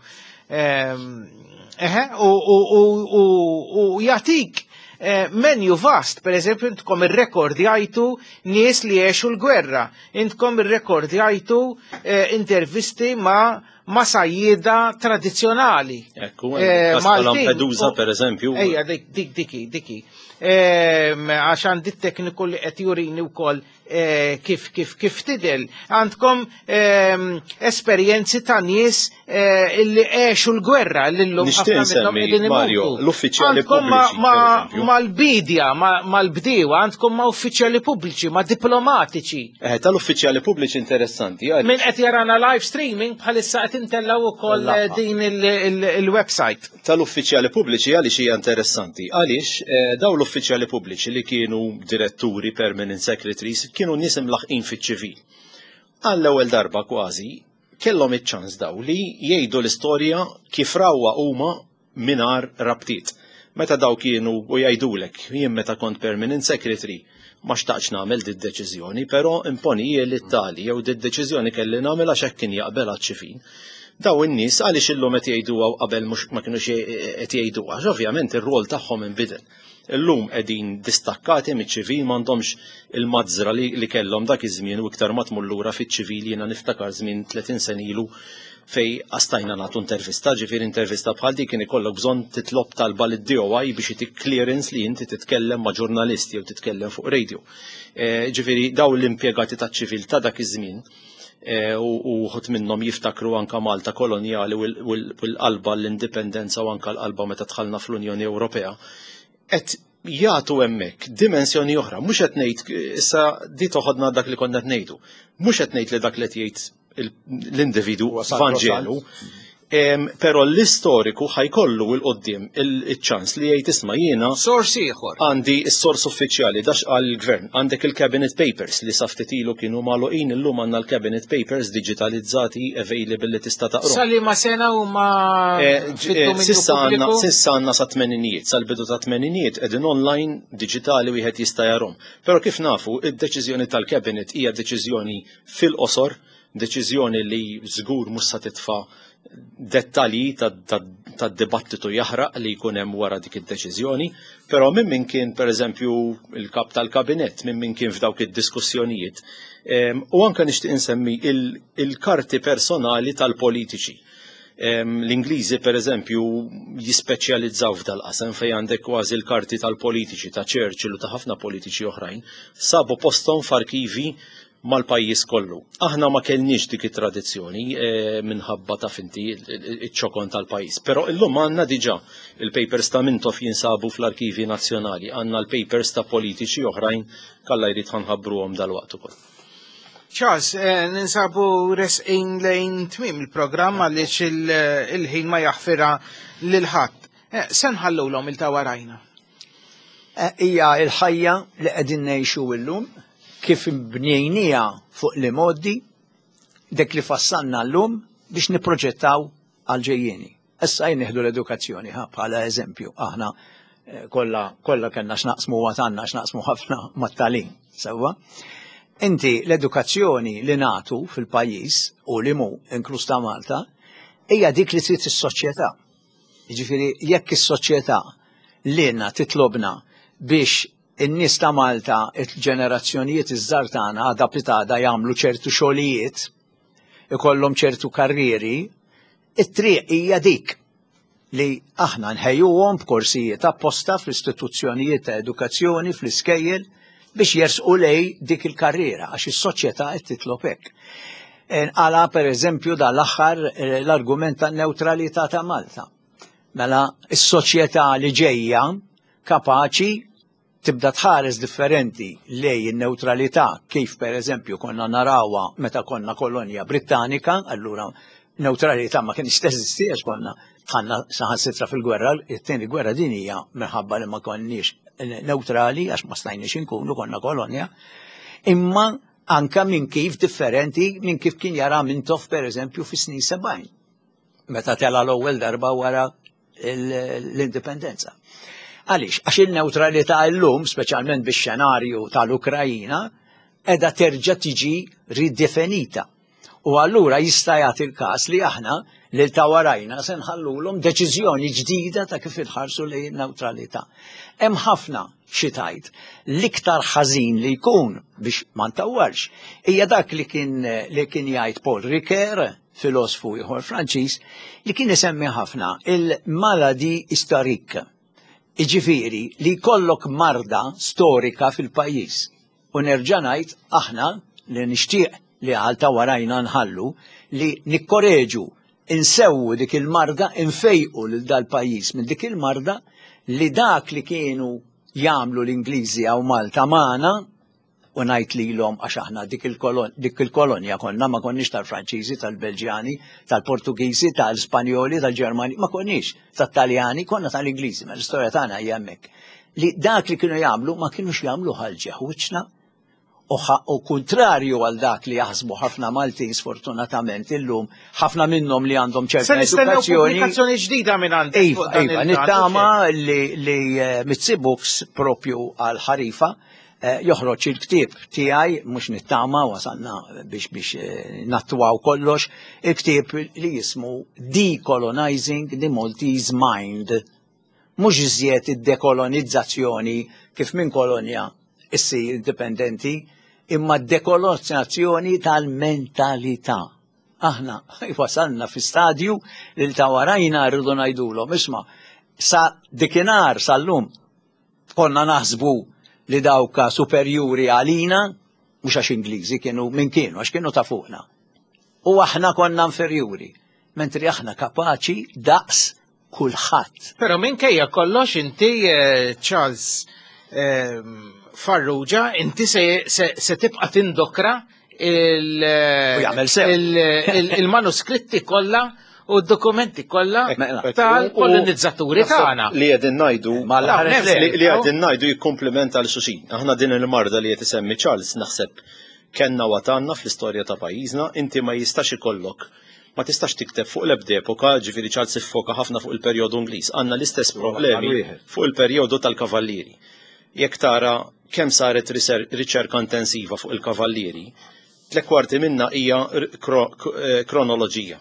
u jagħtik menju vast, per eżempju, intkom ir-rekordjajtu nies li jgħixu l-gwerra, intkom ir-rekordjajtu intervisti ma' sajjieda tradizzjonali. Ekku, Lampedusa per eżempju. Ejja, diki. Għax għandi t-tekniku li qed jurini wkoll kif tidel. Għandkom esperjenzi ta' nies illi għexu l-gwerra l-lum Mario, l-uffiċjali pubbliċi. Mal-bidja, mal-bdiewa, għandkom ma' uffiċjali pubbliċi, ma' diplomatiċi. Tal-uffiċjali pubbliċi interessanti. Min qed jarana live streaming bħalissa qed intellaw ukoll din il-website. Tal-uffiċjali pubbliċi għaliex hija interessanti. Għaliex daw l-uffiċjali pubbliċi li kienu diretturi, permanent secretaries, kienu nies imlaħqin fiċ-ċivil. Għall-ewwel darba kważi kellhom iċ-ċans daw li jgħidu l-istorja kif rawwa huma mingħajr rabtiet. Meta daw kienu u jgħidulek, jien meta kont permanent secretary ma xtaqx nagħmel deċiżjoni, però imponi l-Ittali jew deċiżjoni kelli nagħmel għax hekk kien jaqbel għaċ-ċivil. Daw in-nies għaliex illum qed jgħiduha qabel mhux ma kinux qed jgħiduha, ovvjament ir-rol tagħhom inbidel. Illum qegħdin distakkati miċ-ċivil m'għandhomx il-mażra li kellhom dak iż-żmien u iktar ma tmur lura fiċ-ċivil jiena niftakar żmien 30 sen ilu fej għastajna nagħtu intervista, ġifier intervista bħal dik kien ikollok bżonn titlob talba lid-DOI biex itik clearance li inti titkellem ma' ġurnalisti jew titkellem fuq radio. Ġifieri daw l-impjegati taċ-ċivil ta' dak iż-żmien u ħut minnhom jiftakru anka Malta kolonjali u l-qalba l-indipendenza u anka l-qalba meta dħalna fl-Unjoni Ewropea. jagħtu hemmhekk dimensjoni oħra, mhux qed ngħid issa di toħodna dak li konna qed ngħidu. Mhux qed ngħid li dak li qed jgħid l-individu Vanġelu, però l-istoriku ħajkollu l-qoddim il-ċans li jgħid isma' jiena sors ieħor. Għandi s-sors uffiċjali dax għall-gvern, għandek il-cabinet papers li saftit ilu kienu magħluqin illum għandna l-cabinet papers digitalizzati available li tista' taqra. Sali ma sena huma sissa għandna sa tmeninijiet, sal-bidu ta' tmeninijiet qegħdin online digitali wieħed jista' jarhom. Però kif nafu, id-deċiżjoni tal-cabinet hija deċiżjoni fil-qosor, deċiżjoni li żgur mhux sa titfa' dettalji tad-dibattitu jaħraq li jkun hemm wara dik id-deċiżjoni, però minn kien pereżempju il-kap tal-kabinett, minn kien f'dawk id-diskussjonijiet, u anke nixtieq insemmi il-karti personali tal-politiċi. L-Ingliżi pereżempju jispeċjalizzaw f'dal-qasam fejn għandek kważi l-karti tal-politiċi ta' Churchill u ta' ħafna politiċi oħrajn sabu posthom f'arkivi mal-pajjiż kollu. Aħna ma kellniex dik it-tradizzjoni minħabba ta' finti iċ-ċokon tal-pajjiż. Però illum għandna diġà il-papers ta' Mintoff jinsabu fl-arkivi nazzjonali, għandna l-papers ta' politiċi oħrajn kalla jrid ħanħabbruhom dal-waqt ukoll. Charles, ninsabu resqin lejn tmiem il-programm għaliex il-ħin ma jaħfira lil ħadd. Se nħallulhom il-tawarajna. Hija l-ħajja li qegħdin ngħixu llum kif bnejnija fuq li moddi dek li fassanna llum biex niproġettaw għal-ġejjeni. Issa jnieħdu l-edukazzjoni bħala eżempju. Aħna kollha kellna x'naqsmu għatanna x'naqsmu ħafna mat-tagħlim. Sewwa. Inti l-edukazzjoni li nagħtu fil-pajjiż u li mu inkluż ta' Malta hija dik li trid is-soċjetà. Jiġifieri jekk is-soċjetà lilna titlobna biex in-nies ta' Malta, il-ġenerazzjonijiet iż-żgħar tagħna għadha pitada jagħmlu ċertu xogħlijiet, ikollhom ċertu karrieri, it-triq hija dik li aħna nħejjuhom b'korsijiet apposta fl-istituzzjonijiet ta' edukazzjoni fl-iskejjel biex jersqu lej dik il-karriera għax is-soċjetà qed titlob hekk. Għala pereżempju dal-aħħar l-argument tan-newtralità ta' Malta. Mela s-soċjetà li ġejja kapaċi tibda tħares differenti lej in-neutralità kif pereżempju konna narawha meta konna kolonja Brittanika, allura neutralità ma kienx teżisti għax konna tħanna saħansitra fil-gwerra, it-tieni gwerra din hija minħabba li ma konniex neutrali għax ma stajniex inkunu konna kolonja, imma anka minn kif differenti minn kif kien jara Mintoff pereżempju fis-snin 70 meta tela l-ewwel darba wara l-indipendenza. Għaliex, għax il-neutralità llum, speċjalment bix-xenarju tal-Ukrajina, qiegħda terġa' tiġi ridefinita. U allura jista' jagħti l-każ li aħna lil tawarajna se nħallulhom deċiżjoni ġdida ta' kif inħarsu lejn in-neutralità. Hemm ħafna xi tgħid. L-iktar ħażin li jkun biex ma ntawwarx hija dak li kien jgħid Paul Ricoeur, filosofu ieħor Franċiż, li kien isemmi ħafna il-maladi historique. Iġifieri li jkollok marda storika fil-pajjiż. U nerġa' ngħid aħna li nixtieq li għal tawarajna nħallu li nikkoreġu insewwu dik il-marda infejqu lil dal-pajjiż minn dik il-marda li dak li kienu jagħmlu l-Ingliżi għaw Malta magħna u ngħid lilhom għax aħna dik il-kolonja konna ma konniex tal-Franċiżi, tal-Belġjani, tal-Portugiżi, tal-Spanjoli, tal-Ġermani, ma konniex tat-Taljani, konna tal-Ingliżi, ma l-istorja tagħna hija hemmhekk. Li dak li kienu jagħmlu ma kienux jagħmlu ħalġeħ wiċċna u kontrarju għal dak li jaħsbu ħafna Maltin sfortunatament illum ħafna minnhom li għandhom ċerta edukazzjoni ġdida minn għandek. Iva, nittama li Mitsibooks propju għal ħarifa joħroġ il-ktieb tiegħi mhux nittama wasalna biex nattwaw kollox, il-ktieb li jismu Decolonizing the Maltese Mind. Mhux iżjed id-dekolonizzazzjoni kif minn kolonja issir indipendenti, imma dekolonizzazzjoni tal-mentalità. Aħna wasalna fi stadju li tawarajna rridu ngħidulhom isma' sa dikinhar sal-lum konna naħsbu li dawka superjuri għalina, mhux għax Ingliżi kienu għax kienu ta' fuqna. U aħna konna inferjuri, mentri aħna kapaċi daqs kulħadd. Però minkejja kollox inti Charles Farrugia, inti se tibqa' tindokra il-manuskritti kollha u d-dokumenti kollha tal-kolonizzaturi tagħna. Li qegħdin ngħidu li qegħdin ngħidu jikkumplementa l xuxin. Aħna din il-marda li qed isemmi Charles naħseb kenna watanna fl-istorja ta' pajjiżna, inti ma jistax ikollok ma tistax tikteb fuq l-ebda epoka, ġifieri Charles iffoka ħafna fuq il-perjodu Ingliż. Għandna l-istess problemi fuq il-perjodu tal-kavallieri. Jekk tara kemm saret riċerka intensiva fuq il-kavallieri, 3/4 minna hija kronoloġija.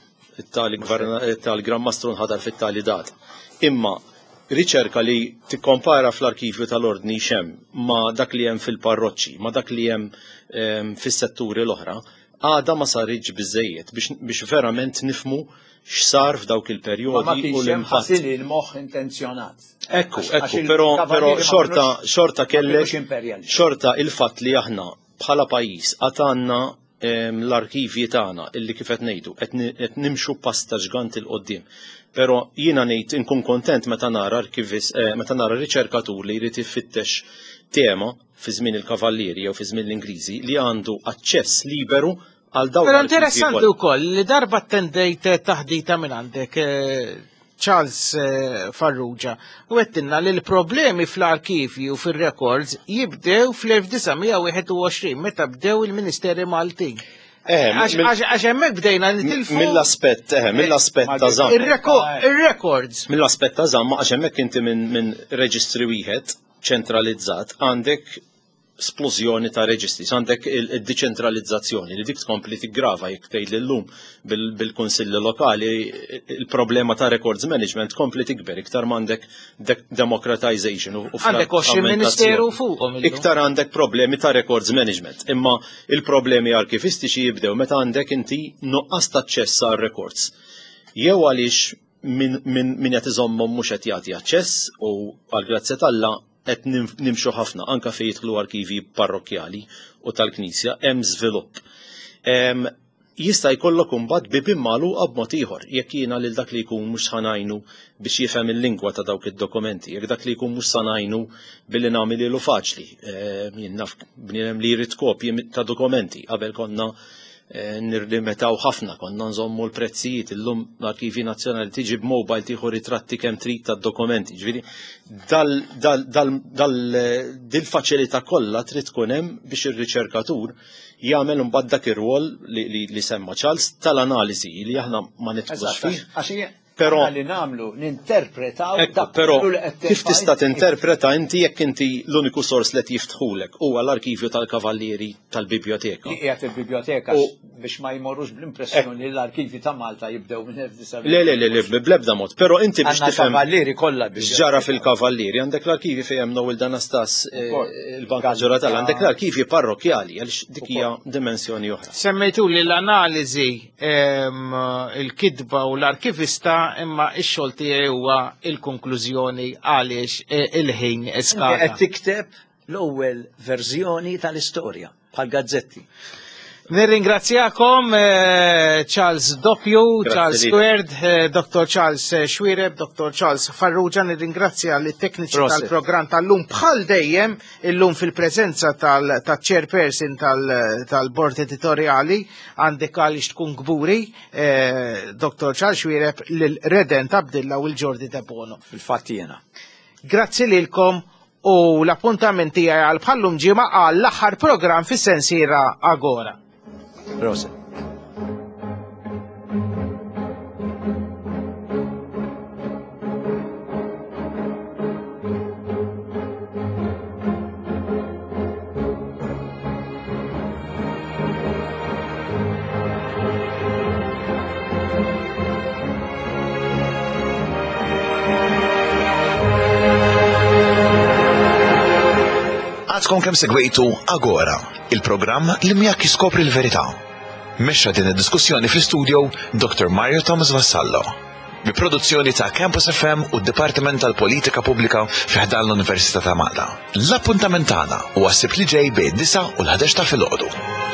Tal-Gran Mastru nħadar fit-tali data. Imma riċerka li tikkompara fl-arkivju tal-ordni xem ma dak li hemm fil-parroċċi, ma dak li hemm fis-setturi l-oħra, għada ma saritx biżejjed biex verament nifmu x'sar f'dawk il-perjodi u l-impatt. Ma il-moħħ intenzjonat. Ekku, però xorta kellek xorta il-fatt li aħna bħala pajjiż għatanna l-arkivji tagħna illi kif qed ngħidu qed nimxu pasta ġgant il qoddim. Però jiena ngħid inkun kontent meta nara riċerkatur li jrid ifittex tema fi żmien il-kavallieri jew fi żmien l-Ingliżi li għandu aċċess liberu għal dawn. Però interessanti wkoll li darba attendejt taħdita minn għandek Charles Farrugia u għettinna li l-problemi fl-arkivju u fil-records jibdew fl-1921 meta bdew il-Ministeri Malti. Għax hemmhekk bdejna nitilfu. Mill-aspett ta' żamm. Ir-records. Mill-aspett ta' żamm għax hemmhekk inti minn reġistri wieħed ċentralizzat għandek splużjoni ta' reġistri, għandek il-deċentralizzazzjoni li dik tkompli tiggrava jekk tgħid illum bil-kunsilli lokali il-problema ta' records management kompli tikber iktar m'għandek democratization u għandek 20 ministeru fuqhom. Iktar għandek problemi ta' records management, imma il-problemi arkivistiċi jibdew meta għandek inti nuqqas ta' aċċess għal records. Jew għaliex min qed iżommhom mhux qed jagħti aċċess u għall-grazzi tal-Alla qed nimxu ħafna anke fejn jidħlu arkivi parrokjali u tal-Knisja hemm żvilupp. Jista' jkollok imbagħad bibien magħluqa b'mod ieħor jekk jiena lil dak li jkun mhux ħanajnu biex jifhem il-lingwa ta' dawk id-dokumenti, jekk dak li jkun mhux sanajnu billi nagħmel ilu faċli. Jien naf bniedem li jrid kopji ta' dokumenti qabel konna nirlimetaw ħafna, konna nżommu l-prezzijiet, illum l-Arkivi Nazzjonali tiġi b'mobile tieħu ritratti kemm trid tad-dokumenti. Ġifieri dil-faċilità kollha trid tkun hemm biex ir-riċerkatur jagħmel imbagħad dak ir-rwol li semma Charles tal-analiżi li aħna ma nitqux fih. Però li nagħmlu ninterpretaw però kif tista' tinterpreta inti jekk inti l-uniku sors li jiftħulek huwa l-arkivju tal-kavallieri tal-biblioteka. Qiegħed il-biblioteka biex ma jmorrux bl-impressjoni li l-arkivji ta' Malta jibdew minn 1900. Le, bl-ebda mod. Però inti biex tifhem kavallieri kollha ġara fil-kavallieri għandek l-arkivji fejn hemm Nowel Danastas il-Banka Ġuratal, għandek l-arkivji parrokjali għaliex dik hija dimensjoni oħra. Semmejtu li l-analiżi il-kidba u l-arkivista imma x-xogħol tiegħi huwa il-konklużjoni għaliex il-ħin eskada. Qed tikteb l-ewwel verżjoni tal-istorja bħal-gazzetti. Nirringrazzjakom Charles Doppju, Charles Squared, Dr. Charles Xwireb, Dr. Charles Farrugia, nirringrazzja li tekniċi tal-programm tal-lum bħal dejjem illum fil-prezenza tal-chairperson tal-bord editoriali għandek għalix tkun gburi Dr. Charles Xwireb l-Reden Abdilla u l-Ġordi Debono. Fil-fatt jiena. Grazzi lilkom u l-appuntamenti għal bħallum ġimgħa għal l-aħħar programm fis-sensiera Agora. Proset. Għadkom kemm segwejtu Agora, il-programm li miegħek jiskopri l-verità. Mexxa din id-diskussjoni fl-istudio Dr. Mario Thomas Vassallo, bi produzzjoni ta' Campus FM u d-Dipartiment tal-Politika Pubblika fiħdan l-Università ta' Malta. L-appuntament tagħna huwa s-sibt li ġej bejn 9 u l-11 ta' filgħodu.